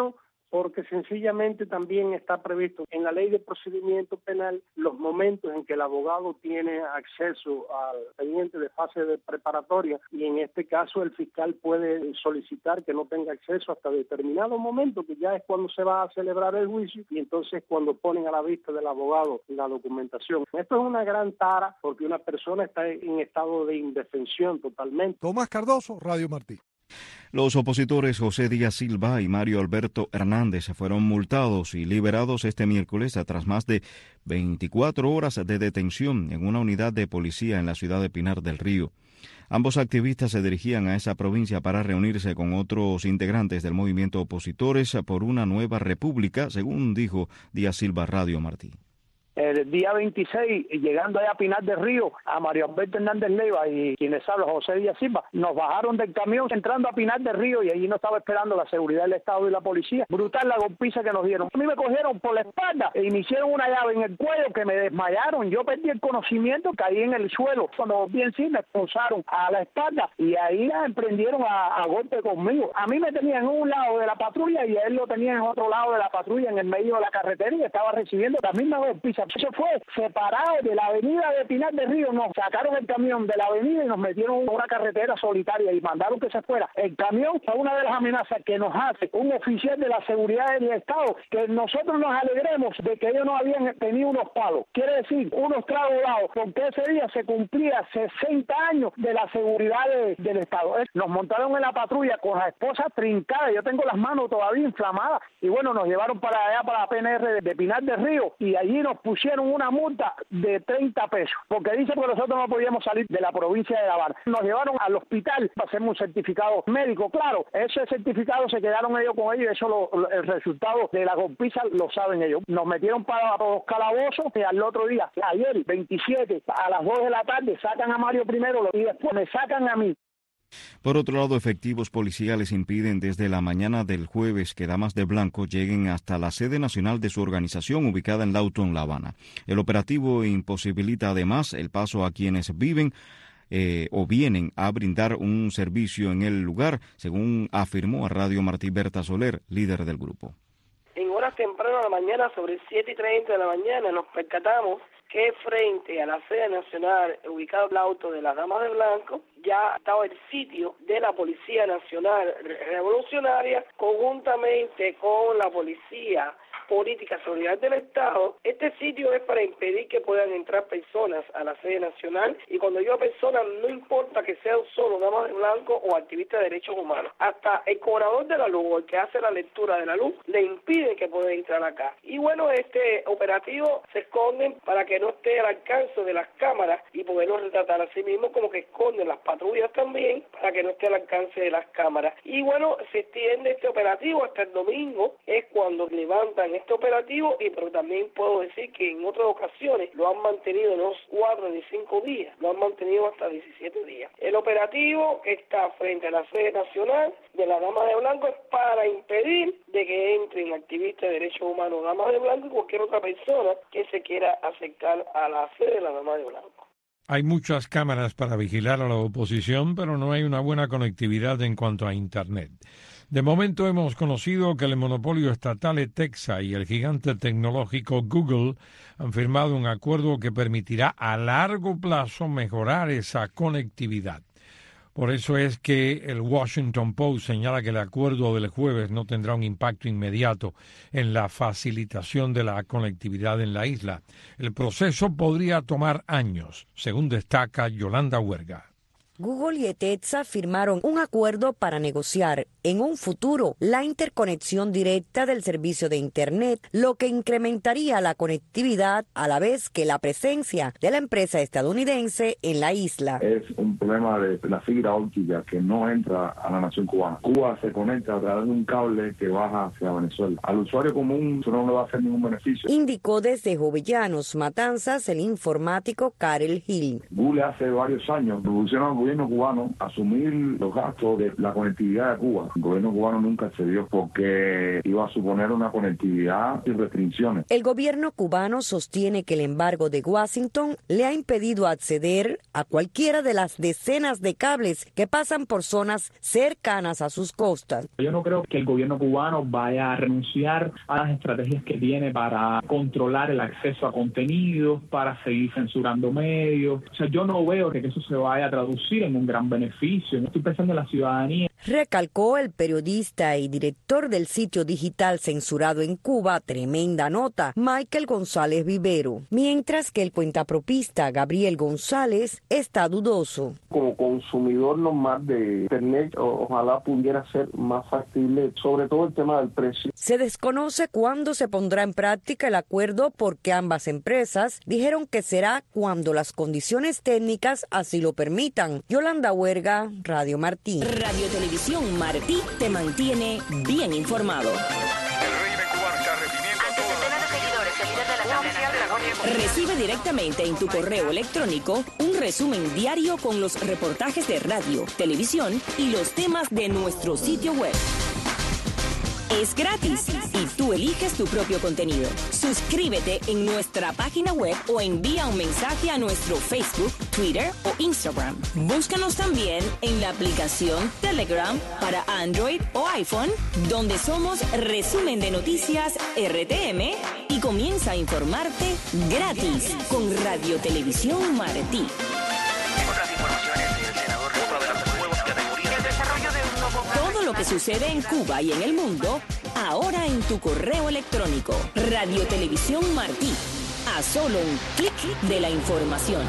porque sencillamente también está previsto en la ley de procedimiento penal los momentos en que el abogado tiene acceso al expediente de fase de preparatoria, y en este caso el fiscal puede solicitar que no tenga acceso hasta determinado momento, que ya es cuando se va a celebrar el juicio, y entonces cuando ponen a la vista del abogado la documentación. Esto es una gran tara porque una persona está en estado de indefensión totalmente. Tomás Cardoso, Radio Martí. Los opositores José Díaz Silva y Mario Alberto Hernández fueron multados y liberados este miércoles tras más de 24 horas de detención en una unidad de policía en la ciudad de Pinar del Río. Ambos activistas se dirigían a esa provincia para reunirse con otros integrantes del movimiento Opositores por una Nueva República, según dijo Díaz Silva a Radio Martí. El día 26, llegando allá a Pinar del Río, a Mario Alberto Hernández Leiva y quienes hablan, José Díaz Silva, nos bajaron del camión entrando a Pinar del Río y allí nos estaba esperando la seguridad del Estado y la policía. Brutal la golpiza que nos dieron. A mí me cogieron por la espalda y me hicieron una llave en el cuello que me desmayaron. Yo perdí el conocimiento, caí en el suelo. Cuando volví en sí me expulsaron a la espalda y ahí la emprendieron a golpe conmigo. A mí me tenían en un lado de la patrulla y a él lo tenían en otro lado de la patrulla, en el medio de la carretera, y estaba recibiendo la misma golpiza. Eso fue separado de la avenida de Pinar del Río. Nos sacaron el camión de la avenida y nos metieron en una carretera solitaria y mandaron que se fuera. El camión fue una de las amenazas que nos hace un oficial de la seguridad del Estado, que nosotros nos alegremos de que ellos no habían tenido unos palos. Quiere decir, unos tragos dados, porque ese día se cumplía 60 años de la seguridad del Estado. Nos montaron en la patrulla con la esposa trincada. Yo tengo las manos todavía inflamadas. Y bueno, nos llevaron para allá, para la PNR de Pinar del Río, y allí nos pusieron una multa de 30 pesos, porque dice que nosotros no podíamos salir de la provincia de La Habana. Nos llevaron al hospital para hacerme un certificado médico. Claro, ese certificado se quedaron ellos con ellos, eso el resultado de la golpiza lo saben ellos. Nos metieron para los calabozos y al otro día, ayer, 27, a las 2 de la tarde, sacan a Mario primero y después me sacan a mí. Por otro lado, efectivos policiales impiden desde la mañana del jueves que damas de blanco lleguen hasta la sede nacional de su organización ubicada en Lawton, La Habana. El operativo imposibilita además el paso a quienes viven o vienen a brindar un servicio en el lugar, según afirmó a Radio Martí Berta Soler, líder del grupo. En horas tempranas de la mañana, sobre 7:30 de la mañana, nos percatamos que frente a la sede nacional, ubicado el auto de las damas de blanco, ya estaba el sitio de la Policía Nacional Revolucionaria, conjuntamente con la Policía Política Seguridad del Estado. Este sitio es para impedir que puedan entrar personas a la sede nacional, y cuando digo personas, no importa que sean solo damas de blanco o activistas de derechos humanos. Hasta el cobrador de la luz o el que hace la lectura de la luz le impide que pueda entrar acá. Y bueno, este operativo se esconden para que no esté al alcance de las cámaras y poderlos retratar, así mismo como que esconden las patrullas también para que no esté al alcance de las cámaras. Y bueno, se extiende este operativo hasta el domingo, es cuando levantan este operativo, pero también puedo decir que en otras ocasiones lo han mantenido no 4 ni 5 días, lo han mantenido hasta 17 días. El operativo que está frente a la sede nacional de la Dama de Blanco es para impedir de que entren activistas de derechos humanos, damas de blanco y cualquier otra persona que se quiera acercar a la sede de la Dama de Blanco. Hay muchas cámaras para vigilar a la oposición, pero no hay una buena conectividad en cuanto a Internet. De momento hemos conocido que el monopolio estatal Etexa y el gigante tecnológico Google han firmado un acuerdo que permitirá a largo plazo mejorar esa conectividad. Por eso es que el Washington Post señala que el acuerdo del jueves no tendrá un impacto inmediato en la facilitación de la conectividad en la isla. El proceso podría tomar años, según destaca Yolanda Huerga. Google y Etexa firmaron un acuerdo para negociar en un futuro la interconexión directa del servicio de Internet, lo que incrementaría la conectividad a la vez que la presencia de la empresa estadounidense en la isla. Es un problema de la fibra óptica que no entra a la nación cubana. Cuba se conecta a través de un cable que baja hacia Venezuela. Al usuario común eso no le va a hacer ningún beneficio. Indicó desde Jovellanos, Matanzas, el informático Karel Hill. Google hace varios años revolucionó gobierno cubano asumir los gastos de la conectividad de Cuba. El gobierno cubano nunca accedió porque iba a suponer una conectividad sin restricciones. El gobierno cubano sostiene que el embargo de Washington le ha impedido acceder a cualquiera de las decenas de cables que pasan por zonas cercanas a sus costas. Yo no creo que el gobierno cubano vaya a renunciar a las estrategias que tiene para controlar el acceso a contenidos, para seguir censurando medios. O sea, yo no veo que eso se vaya a traducir en un gran beneficio. No estoy pensando en la ciudadanía. Recalcó el periodista y director del sitio digital censurado en Cuba, Tremenda Nota, Michael González Vivero, mientras que el cuentapropista Gabriel González está dudoso. Como consumidor normal de Internet, ojalá pudiera ser más factible, sobre todo el tema del precio. Se desconoce cuándo se pondrá en práctica el acuerdo porque ambas empresas dijeron que será cuando las condiciones técnicas así lo permitan. Yolanda Huerga, Radio Martí. Radio Televisión Martí te mantiene bien informado. Recibe directamente en tu correo electrónico un resumen diario con los reportajes de radio, televisión y los temas de nuestro sitio web. Es gratis y tú eliges tu propio contenido. Suscríbete en nuestra página web o envía un mensaje a nuestro Facebook, Twitter o Instagram. Búscanos también en la aplicación Telegram para Android o iPhone, donde somos Resumen de Noticias RTM y comienza a informarte gratis con Radio Televisión Martí. Todo lo que sucede en Cuba y en el mundo, ahora en tu correo electrónico. Radio Televisión Martí. A solo un clic de la información.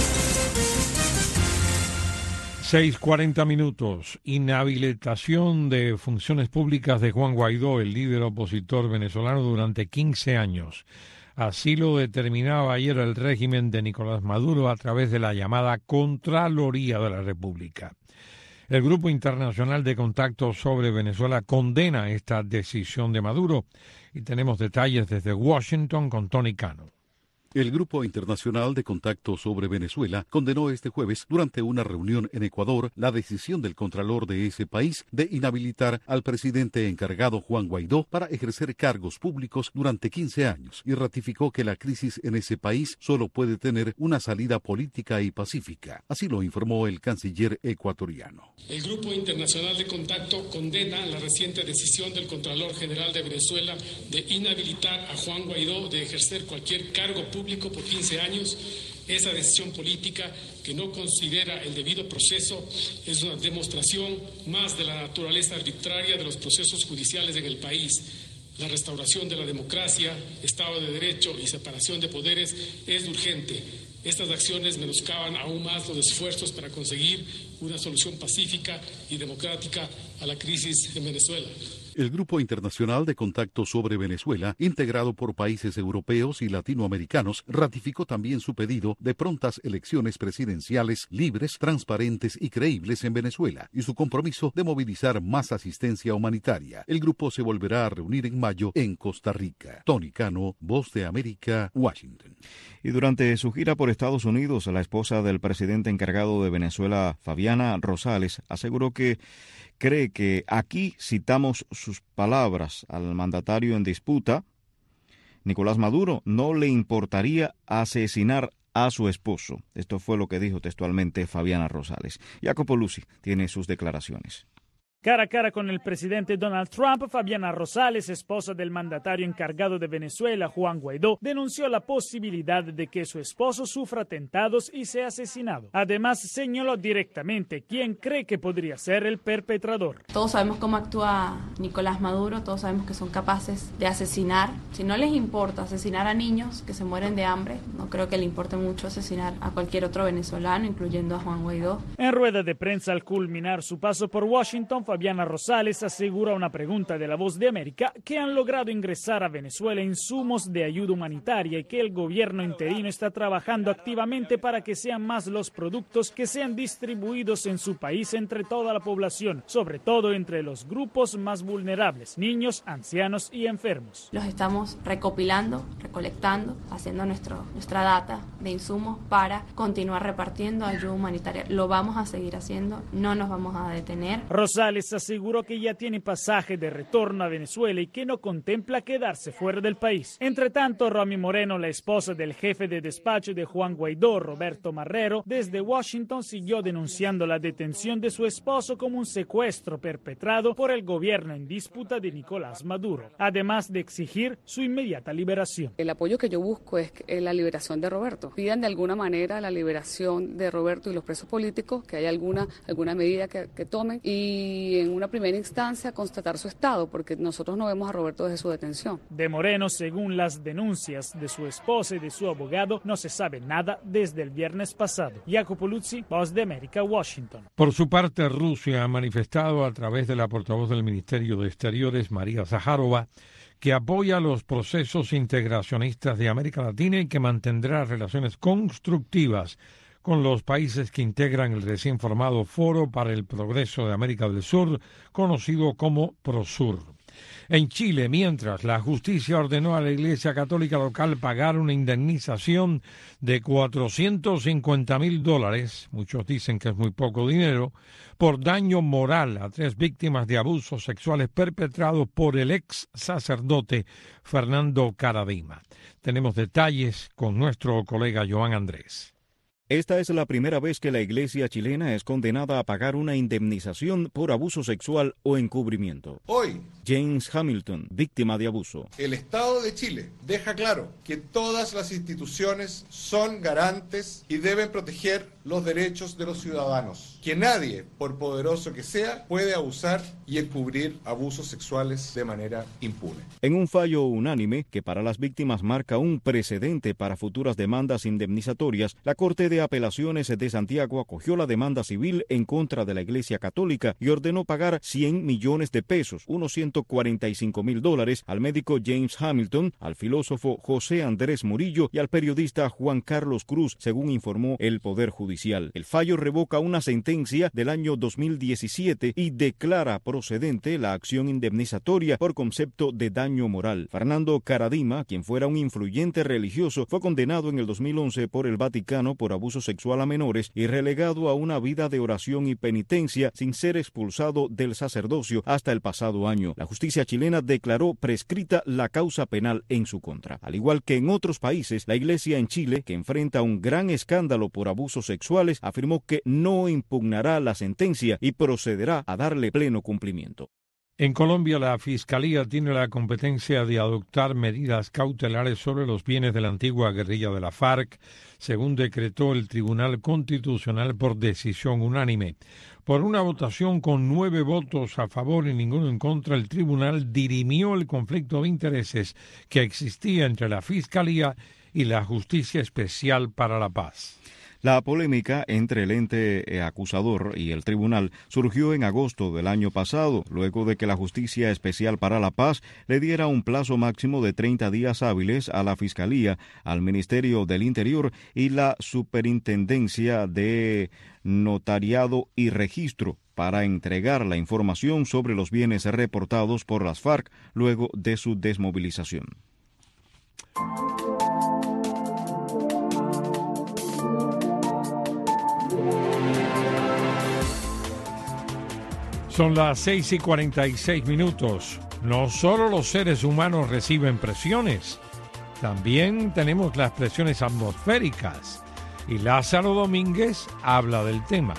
6:40 minutos. Inhabilitación de funciones públicas de Juan Guaidó, el líder opositor venezolano, durante 15 años. Así lo determinaba ayer el régimen de Nicolás Maduro a través de la llamada Contraloría de la República. El Grupo Internacional de Contacto sobre Venezuela condena esta decisión de Maduro y tenemos detalles desde Washington con Tony Cano. El Grupo Internacional de Contacto sobre Venezuela condenó este jueves, durante una reunión en Ecuador, la decisión del contralor de ese país de inhabilitar al presidente encargado Juan Guaidó para ejercer cargos públicos durante 15 años y ratificó que la crisis en ese país solo puede tener una salida política y pacífica. Así lo informó el canciller ecuatoriano. El Grupo Internacional de Contacto condena la reciente decisión del Contralor General de Venezuela de inhabilitar a Juan Guaidó de ejercer cualquier cargo público por 15 años. Esa decisión política, que no considera el debido proceso, es una demostración más de la naturaleza arbitraria de los procesos judiciales en el país. La restauración de la democracia, Estado de Derecho y separación de poderes es urgente. Estas acciones menoscaban aún más los esfuerzos para conseguir una solución pacífica y democrática a la crisis en Venezuela. El Grupo Internacional de Contacto sobre Venezuela, integrado por países europeos y latinoamericanos, ratificó también su pedido de prontas elecciones presidenciales libres, transparentes y creíbles en Venezuela y su compromiso de movilizar más asistencia humanitaria. El grupo se volverá a reunir en mayo en Costa Rica. Tony Cano, Voz de América, Washington. Y durante su gira por Estados Unidos, la esposa del presidente encargado de Venezuela, Fabiana Rosales, aseguró que cree que aquí, citamos sus palabras al mandatario en disputa, Nicolás Maduro, no le importaría asesinar a su esposo. Esto fue lo que dijo textualmente Fabiana Rosales. Jacopo Lucy tiene sus declaraciones. Cara a cara con el presidente Donald Trump, Fabiana Rosales, esposa del mandatario encargado de Venezuela, Juan Guaidó, denunció la posibilidad de que su esposo sufra atentados y sea asesinado. Además, señaló directamente quién cree que podría ser el perpetrador. Todos sabemos cómo actúa Nicolás Maduro, todos sabemos que son capaces de asesinar. Si no les importa asesinar a niños que se mueren de hambre, no creo que le importe mucho asesinar a cualquier otro venezolano, incluyendo a Juan Guaidó. En rueda de prensa al culminar su paso por Washington, Fabiana Rosales asegura a una pregunta de La Voz de América que han logrado ingresar a Venezuela insumos de ayuda humanitaria y que el gobierno interino está trabajando activamente para que sean más los productos que sean distribuidos en su país entre toda la población, sobre todo entre los grupos más vulnerables, niños, ancianos y enfermos. Los estamos recopilando, recolectando, haciendo nuestra data de insumos para continuar repartiendo ayuda humanitaria. Lo vamos a seguir haciendo, no nos vamos a detener. Rosales aseguró que ya tiene pasaje de retorno a Venezuela y que no contempla quedarse fuera del país. Entre tanto, Romy Moreno, la esposa del jefe de despacho de Juan Guaidó, Roberto Marrero, desde Washington siguió denunciando la detención de su esposo como un secuestro perpetrado por el gobierno en disputa de Nicolás Maduro, además de exigir su inmediata liberación. El apoyo que yo busco es la liberación de Roberto. Pidan de alguna manera la liberación de Roberto y los presos políticos, que haya alguna medida que tomen y en una primera instancia constatar su estado, porque nosotros no vemos a Roberto desde su detención. De Moreno, según las denuncias de su esposa y de su abogado, no se sabe nada desde el viernes pasado. Jacopo Luzzi, Voz de América, Washington. Por su parte, Rusia ha manifestado a través de la portavoz del Ministerio de Exteriores, María Zaharova, que apoya los procesos integracionistas de América Latina y que mantendrá relaciones constructivas con los países que integran el recién formado Foro para el Progreso de América del Sur, conocido como PROSUR. En Chile, mientras, la justicia ordenó a la Iglesia Católica local pagar una indemnización de $450,000, muchos dicen que es muy poco dinero, por daño moral a 3 víctimas de abusos sexuales perpetrados por el ex sacerdote Fernando Caradima. Tenemos detalles con nuestro colega Joan Andrés. Esta es la primera vez que la iglesia chilena es condenada a pagar una indemnización por abuso sexual o encubrimiento. Hoy, James Hamilton, víctima de abuso. El Estado de Chile deja claro que todas las instituciones son garantes y deben proteger los derechos de los ciudadanos. Que nadie, por poderoso que sea, puede abusar y encubrir abusos sexuales de manera impune. En un fallo unánime que para las víctimas marca un precedente para futuras demandas indemnizatorias, la Corte de Apelaciones de Santiago acogió la demanda civil en contra de la Iglesia Católica y ordenó pagar 100 millones de pesos, unos $145,000, al médico James Hamilton, al filósofo José Andrés Murillo y al periodista Juan Carlos Cruz, según informó el Poder Judicial. El fallo revoca una sentencia del año 2017 y declara procedente la acción indemnizatoria por concepto de daño moral. Fernando Caradima, quien fuera un influyente religioso, fue condenado en el 2011 por el Vaticano por abuso sexual a menores y relegado a una vida de oración y penitencia sin ser expulsado del sacerdocio hasta el pasado año. La justicia chilena declaró prescrita la causa penal en su contra. Al igual que en otros países, la Iglesia en Chile, que enfrenta un gran escándalo por abusos sexuales, afirmó que no impugnará la sentencia y procederá a darle pleno cumplimiento. En Colombia, la Fiscalía tiene la competencia de adoptar medidas cautelares sobre los bienes de la antigua guerrilla de la FARC, según decretó el Tribunal Constitucional por decisión unánime. Por una votación con 9 votos a favor y ninguno en contra, el tribunal dirimió el conflicto de intereses que existía entre la Fiscalía y la Justicia Especial para la Paz. La polémica entre el ente acusador y el tribunal surgió en agosto del año pasado, luego de que la Justicia Especial para la Paz le diera un plazo máximo de 30 días hábiles a la Fiscalía, al Ministerio del Interior y la Superintendencia de Notariado y Registro para entregar la información sobre los bienes reportados por las FARC luego de su desmovilización. Son las 6:46. No solo los seres humanos reciben presiones, también tenemos las presiones atmosféricas. Y Lázaro Domínguez habla del tema.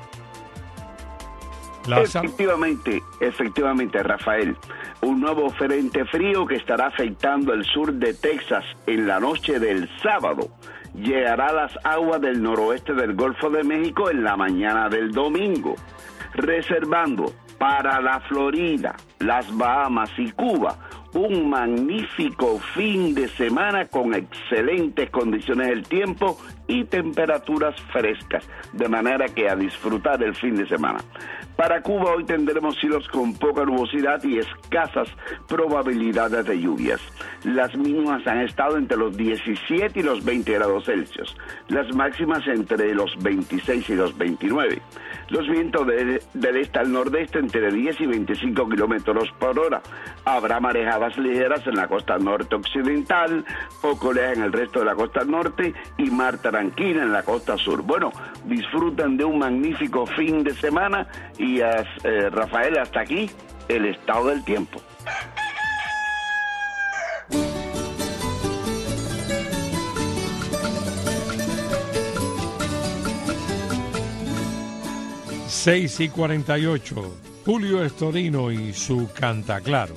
Lázaro. Efectivamente, Rafael. Un nuevo frente frío que estará afectando el sur de Texas en la noche del sábado llegará a las aguas del noroeste del Golfo de México en la mañana del domingo, reservando para la Florida, las Bahamas y Cuba un magnífico fin de semana con excelentes condiciones del tiempo y temperaturas frescas, de manera que a disfrutar el fin de semana. Para Cuba hoy tendremos cielos con poca nubosidad y escasas probabilidades de lluvias. Las mínimas han estado entre los 17 y los 20 grados Celsius, las máximas entre los 26 y los 29. Los vientos del este al nordeste entre 10 y 25 kilómetros por hora. Habrá marejadas ligeras en la costa norte occidental, poco oleaje en el resto de la costa norte y mar tranquila en la costa sur. Bueno, disfrutan de un magnífico fin de semana y Rafael, hasta aquí el estado del tiempo. Seis y 48, Julio Estorino y su Cantaclaro.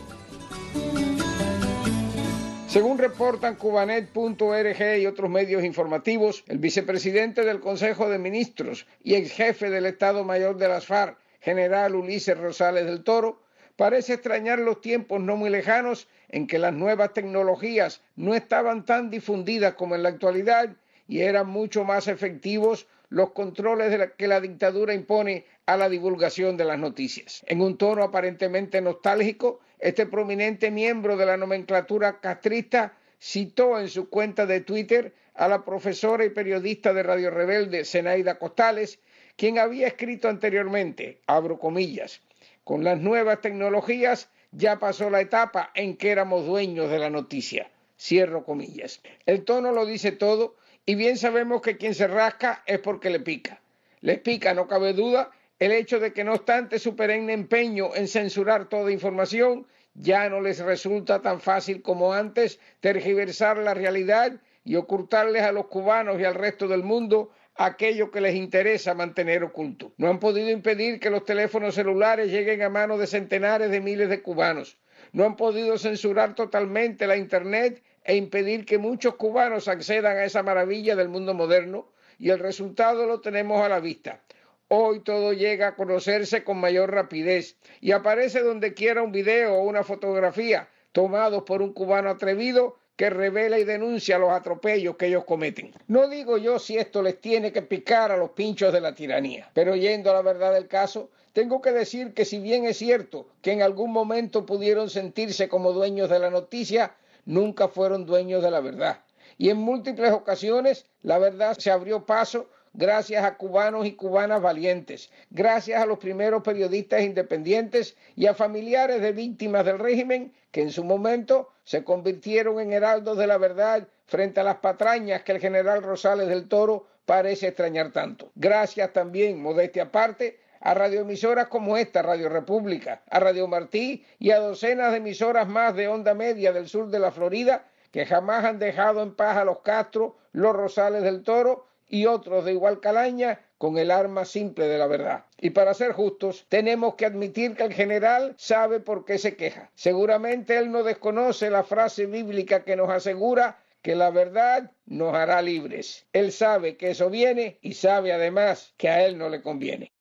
Según reportan Cubanet.org y otros medios informativos, el vicepresidente del Consejo de Ministros y ex jefe del Estado Mayor de las FARC, general Ulises Rosales del Toro, parece extrañar los tiempos no muy lejanos en que las nuevas tecnologías no estaban tan difundidas como en la actualidad y eran mucho más efectivos los controles que la dictadura impone a la divulgación de las noticias. En un tono aparentemente nostálgico, este prominente miembro de la nomenclatura castrista citó en su cuenta de Twitter a la profesora y periodista de Radio Rebelde, Zenaida Costales, quien había escrito anteriormente, abro comillas, con las nuevas tecnologías ya pasó la etapa en que éramos dueños de la noticia, cierro comillas. El tono lo dice todo y bien sabemos que quien se rasca es porque le pica. Les pica, no cabe duda, el hecho de que no obstante su perenne empeño en censurar toda información, ya no les resulta tan fácil como antes tergiversar la realidad y ocultarles a los cubanos y al resto del mundo aquello que les interesa mantener oculto. No han podido impedir que los teléfonos celulares lleguen a manos de centenares de miles de cubanos. No han podido censurar totalmente la Internet e impedir que muchos cubanos accedan a esa maravilla del mundo moderno, y el resultado lo tenemos a la vista. Hoy todo llega a conocerse con mayor rapidez y aparece donde quiera un video o una fotografía tomados por un cubano atrevido que revela y denuncia los atropellos que ellos cometen. No digo yo si esto les tiene que picar a los pinchos de la tiranía, pero yendo a la verdad del caso, tengo que decir que si bien es cierto que en algún momento pudieron sentirse como dueños de la noticia, nunca fueron dueños de la verdad. Y en múltiples ocasiones la verdad se abrió paso gracias a cubanos y cubanas valientes, gracias a los primeros periodistas independientes y a familiares de víctimas del régimen que en su momento se convirtieron en heraldos de la verdad frente a las patrañas que el general Rosales del Toro parece extrañar tanto. Gracias también, modestia aparte, a radioemisoras como esta, Radio República, a Radio Martí y a docenas de emisoras más de onda media del sur de la Florida que jamás han dejado en paz a los Castro, los Rosales del Toro y otros de igual calaña con el arma simple de la verdad. Y para ser justos, tenemos que admitir que el general sabe por qué se queja. Seguramente él no desconoce la frase bíblica que nos asegura que la verdad nos hará libres. Él sabe que eso viene y sabe además que a él no le conviene.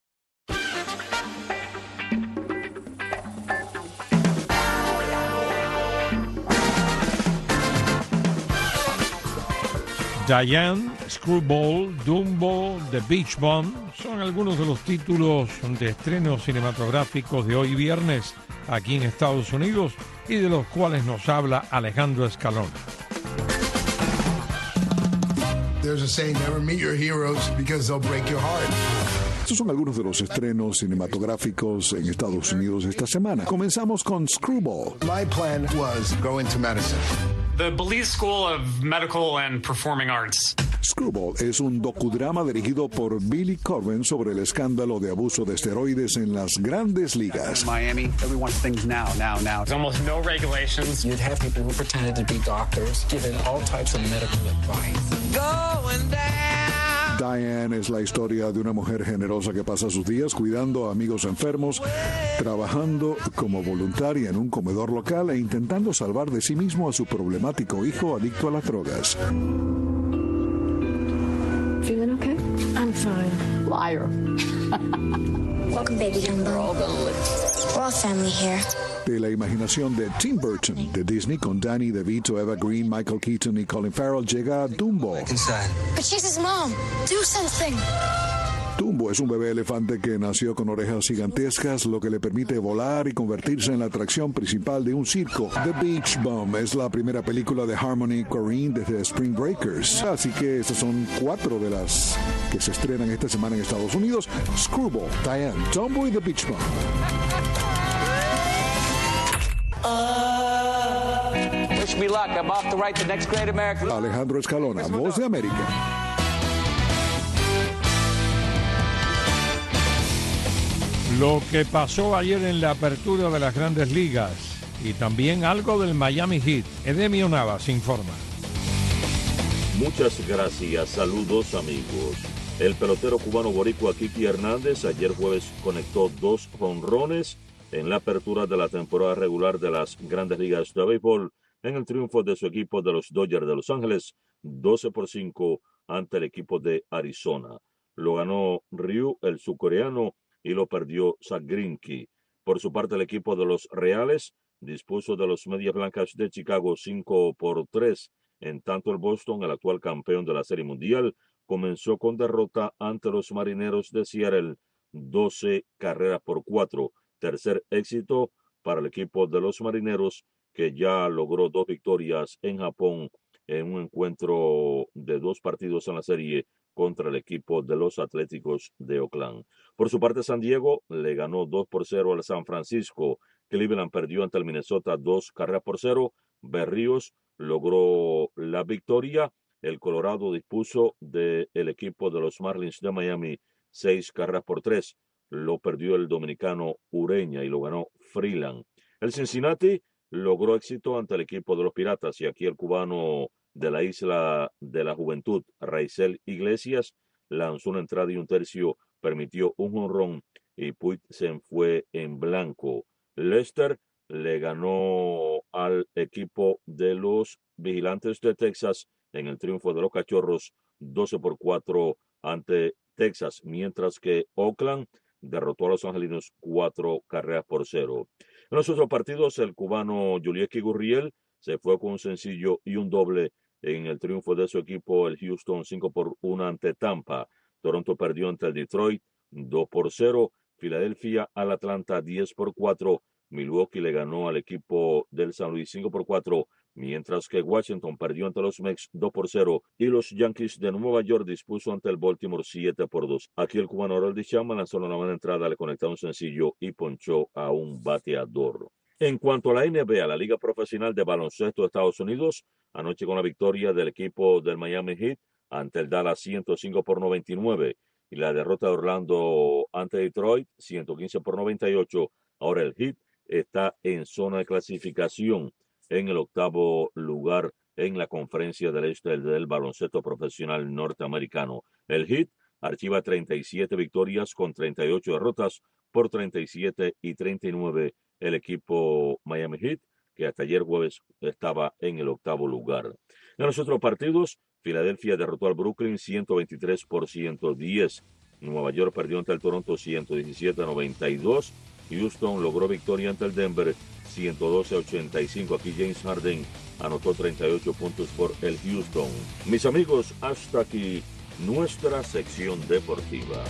Diane, Screwball, Dumbo, The Beach Bum son algunos de los títulos de estrenos cinematográficos de hoy viernes aquí en Estados Unidos y de los cuales nos habla Alejandro Escalón. There's a saying, never meet your heroes because they'll break your heart. Estos son algunos de los estrenos cinematográficos en Estados Unidos esta semana. Comenzamos con Screwball. My plan was go into medicine. The Belize School of Medical and Performing Arts. Screwball es un docudrama dirigido por Billy Corben sobre el escándalo de abuso de esteroides en las grandes ligas. Miami, everyone thinks now. There's almost no regulations. You'd have people who pretended to be doctors, giving all types of medical advice. Going down. Diane es la historia de una mujer generosa que pasa sus días cuidando a amigos enfermos, trabajando como voluntaria en un comedor local e intentando salvar de sí mismo a su problemático hijo adicto a las drogas. Feeling okay? I'm fine. Liar. Welcome, baby Dumbo. We're all family here. De la imaginación de Tim Burton de Disney con Danny DeVito, Eva Green, Michael Keaton y Colin Farrell llega Dumbo. But she's his mom. Do something. Dumbo es un bebé elefante que nació con orejas gigantescas, lo que le permite volar y convertirse en la atracción principal de un circo. The Beach Bum es la primera película de Harmony Korine desde Spring Breakers. Así que estas son 4 de las que se estrenan esta semana en Estados Unidos. Screwball, Diane, Dumbo y The Beach Bum. Wish me luck. I'm off to write the next great American. Alejandro Escalona, Voz de América. Lo que pasó ayer en la apertura de las Grandes Ligas y también algo del Miami Heat. Edemio Navas informa. Muchas gracias, saludos amigos. El pelotero cubano boricua Kiki Hernández ayer jueves conectó 2 jonrones en la apertura de la temporada regular de las Grandes Ligas de Béisbol en el triunfo de su equipo de los Dodgers de Los Ángeles, 12-5 ante el equipo de Arizona. Lo ganó Ryu, el surcoreano, y lo perdió Zach Greinke. Por su parte, el equipo de los Reales dispuso de los Medias Blancas de Chicago 5-3. En tanto, el Boston, el actual campeón de la Serie Mundial, comenzó con derrota ante los Marineros de Seattle, 12-4. Tercer éxito para el equipo de los Marineros, que ya logró 2 victorias en Japón en un encuentro de 2 partidos en la serie contra el equipo de los Atléticos de Oakland. Por su parte, San Diego le ganó 2-0 al San Francisco. Cleveland perdió ante el Minnesota 2-0. Berríos logró la victoria. El Colorado dispuso del equipo de los Marlins de Miami 6-3. Lo perdió el dominicano Ureña y lo ganó Freeland. El Cincinnati logró éxito ante el equipo de los Piratas y aquí el cubano de la Isla de la Juventud, Raizel Iglesias, lanzó una entrada y un tercio, permitió un jonrón y Puig se fue en blanco. Lester le ganó al equipo de los Vigilantes de Texas en el triunfo de los Cachorros 12-4 ante Texas, mientras que Oakland derrotó a los angelinos 4-0. En los otros partidos, el cubano Yulieski Gurriel se fue con un sencillo y un doble en el triunfo de su equipo, el Houston 5-1 ante Tampa. Toronto perdió ante el Detroit 2-0. Filadelfia al Atlanta 10-4. Milwaukee le ganó al equipo del San Luis 5-4, mientras que Washington perdió ante los Mets 2-0 y los Yankees de Nueva York dispuso ante el Baltimore 7-2. Aquí el cubano Aroldis Chapman lanzó la novena entrada, le conectó un sencillo y ponchó a un bateador. En cuanto a la NBA, la Liga Profesional de Baloncesto de Estados Unidos, anoche con la victoria del equipo del Miami Heat ante el Dallas 105-99 y la derrota de Orlando ante Detroit 115-98. Ahora el Heat está en zona de clasificación en el 8º lugar en la Conferencia del Este del baloncesto profesional norteamericano. El Heat archiva 37 victorias con 38 derrotas por 37 y 39. El equipo Miami Heat, que hasta ayer jueves estaba en el 8º lugar. En los otros partidos, Filadelfia derrotó al Brooklyn 123-110. Nueva York perdió ante el Toronto 117-92. Houston logró victoria ante el Denver 112-85. Aquí James Harden anotó 38 puntos por el Houston. Mis amigos, hasta aquí nuestra sección deportiva.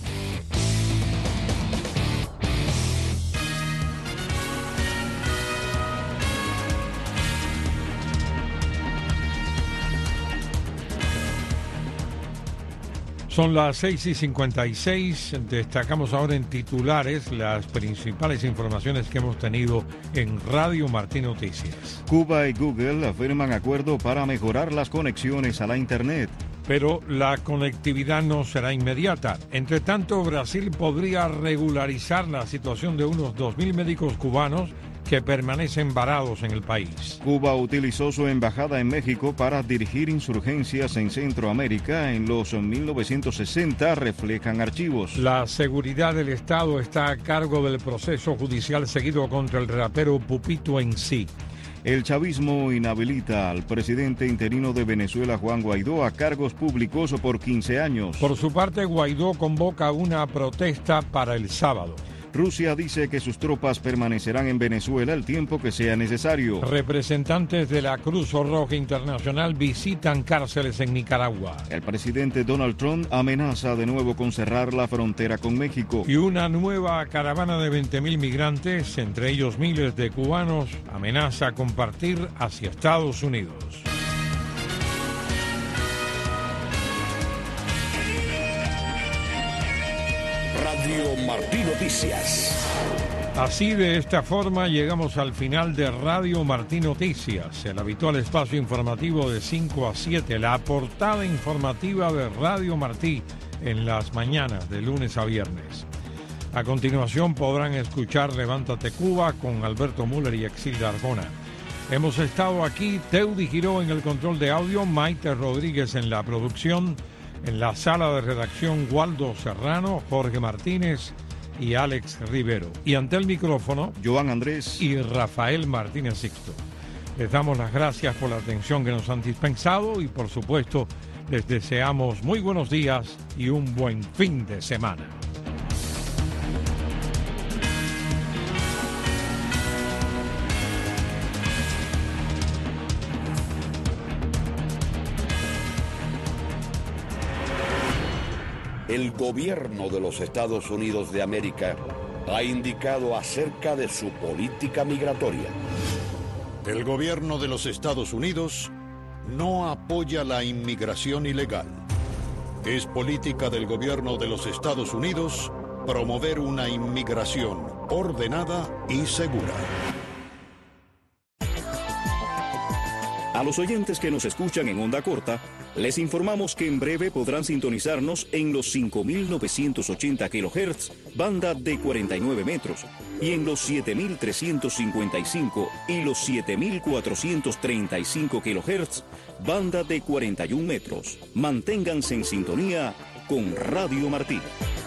Son las 6:56. Destacamos ahora en titulares las principales informaciones que hemos tenido en Radio Martí Noticias. Cuba y Google afirman acuerdo para mejorar las conexiones a la Internet. Pero la conectividad no será inmediata. Entre tanto, Brasil podría regularizar la situación de unos 2.000 médicos cubanos que permanecen varados en el país. Cuba utilizó su embajada en México para dirigir insurgencias en Centroamérica en los 1960, reflejan archivos. La seguridad del Estado está a cargo del proceso judicial seguido contra el rapero Pupito en sí. El chavismo inhabilita al presidente interino de Venezuela, Juan Guaidó, a cargos públicos por 15 años. Por su parte, Guaidó convoca una protesta para el sábado. Rusia dice que sus tropas permanecerán en Venezuela el tiempo que sea necesario. Representantes de la Cruz Roja Internacional visitan cárceles en Nicaragua. El presidente Donald Trump amenaza de nuevo con cerrar la frontera con México. Y una nueva caravana de 20.000 migrantes, entre ellos miles de cubanos, amenaza con partir hacia Estados Unidos. Radio Martí Noticias. Así, de esta forma, llegamos al final de Radio Martí Noticias, el habitual espacio informativo de 5 a 7, la portada informativa de Radio Martí en las mañanas de lunes a viernes. A continuación podrán escuchar Levántate Cuba con Alberto Müller y Exilda Arjona. Hemos estado aquí, Teudi Giró en el control de audio, Maite Rodríguez en la producción, en la sala de redacción Waldo Serrano, Jorge Martínez y Alex Rivero. Y ante el micrófono, Joan Andrés y Rafael Martínez Sixto. Les damos las gracias por la atención que nos han dispensado y, por supuesto, les deseamos muy buenos días y un buen fin de semana. El gobierno de los Estados Unidos de América ha indicado acerca de su política migratoria. El gobierno de los Estados Unidos no apoya la inmigración ilegal. Es política del gobierno de los Estados Unidos promover una inmigración ordenada y segura. A los oyentes que nos escuchan en onda corta, les informamos que en breve podrán sintonizarnos en los 5.980 kHz, banda de 49 metros, y en los 7.355 y los 7.435 kHz, banda de 41 metros. Manténganse en sintonía con Radio Martí.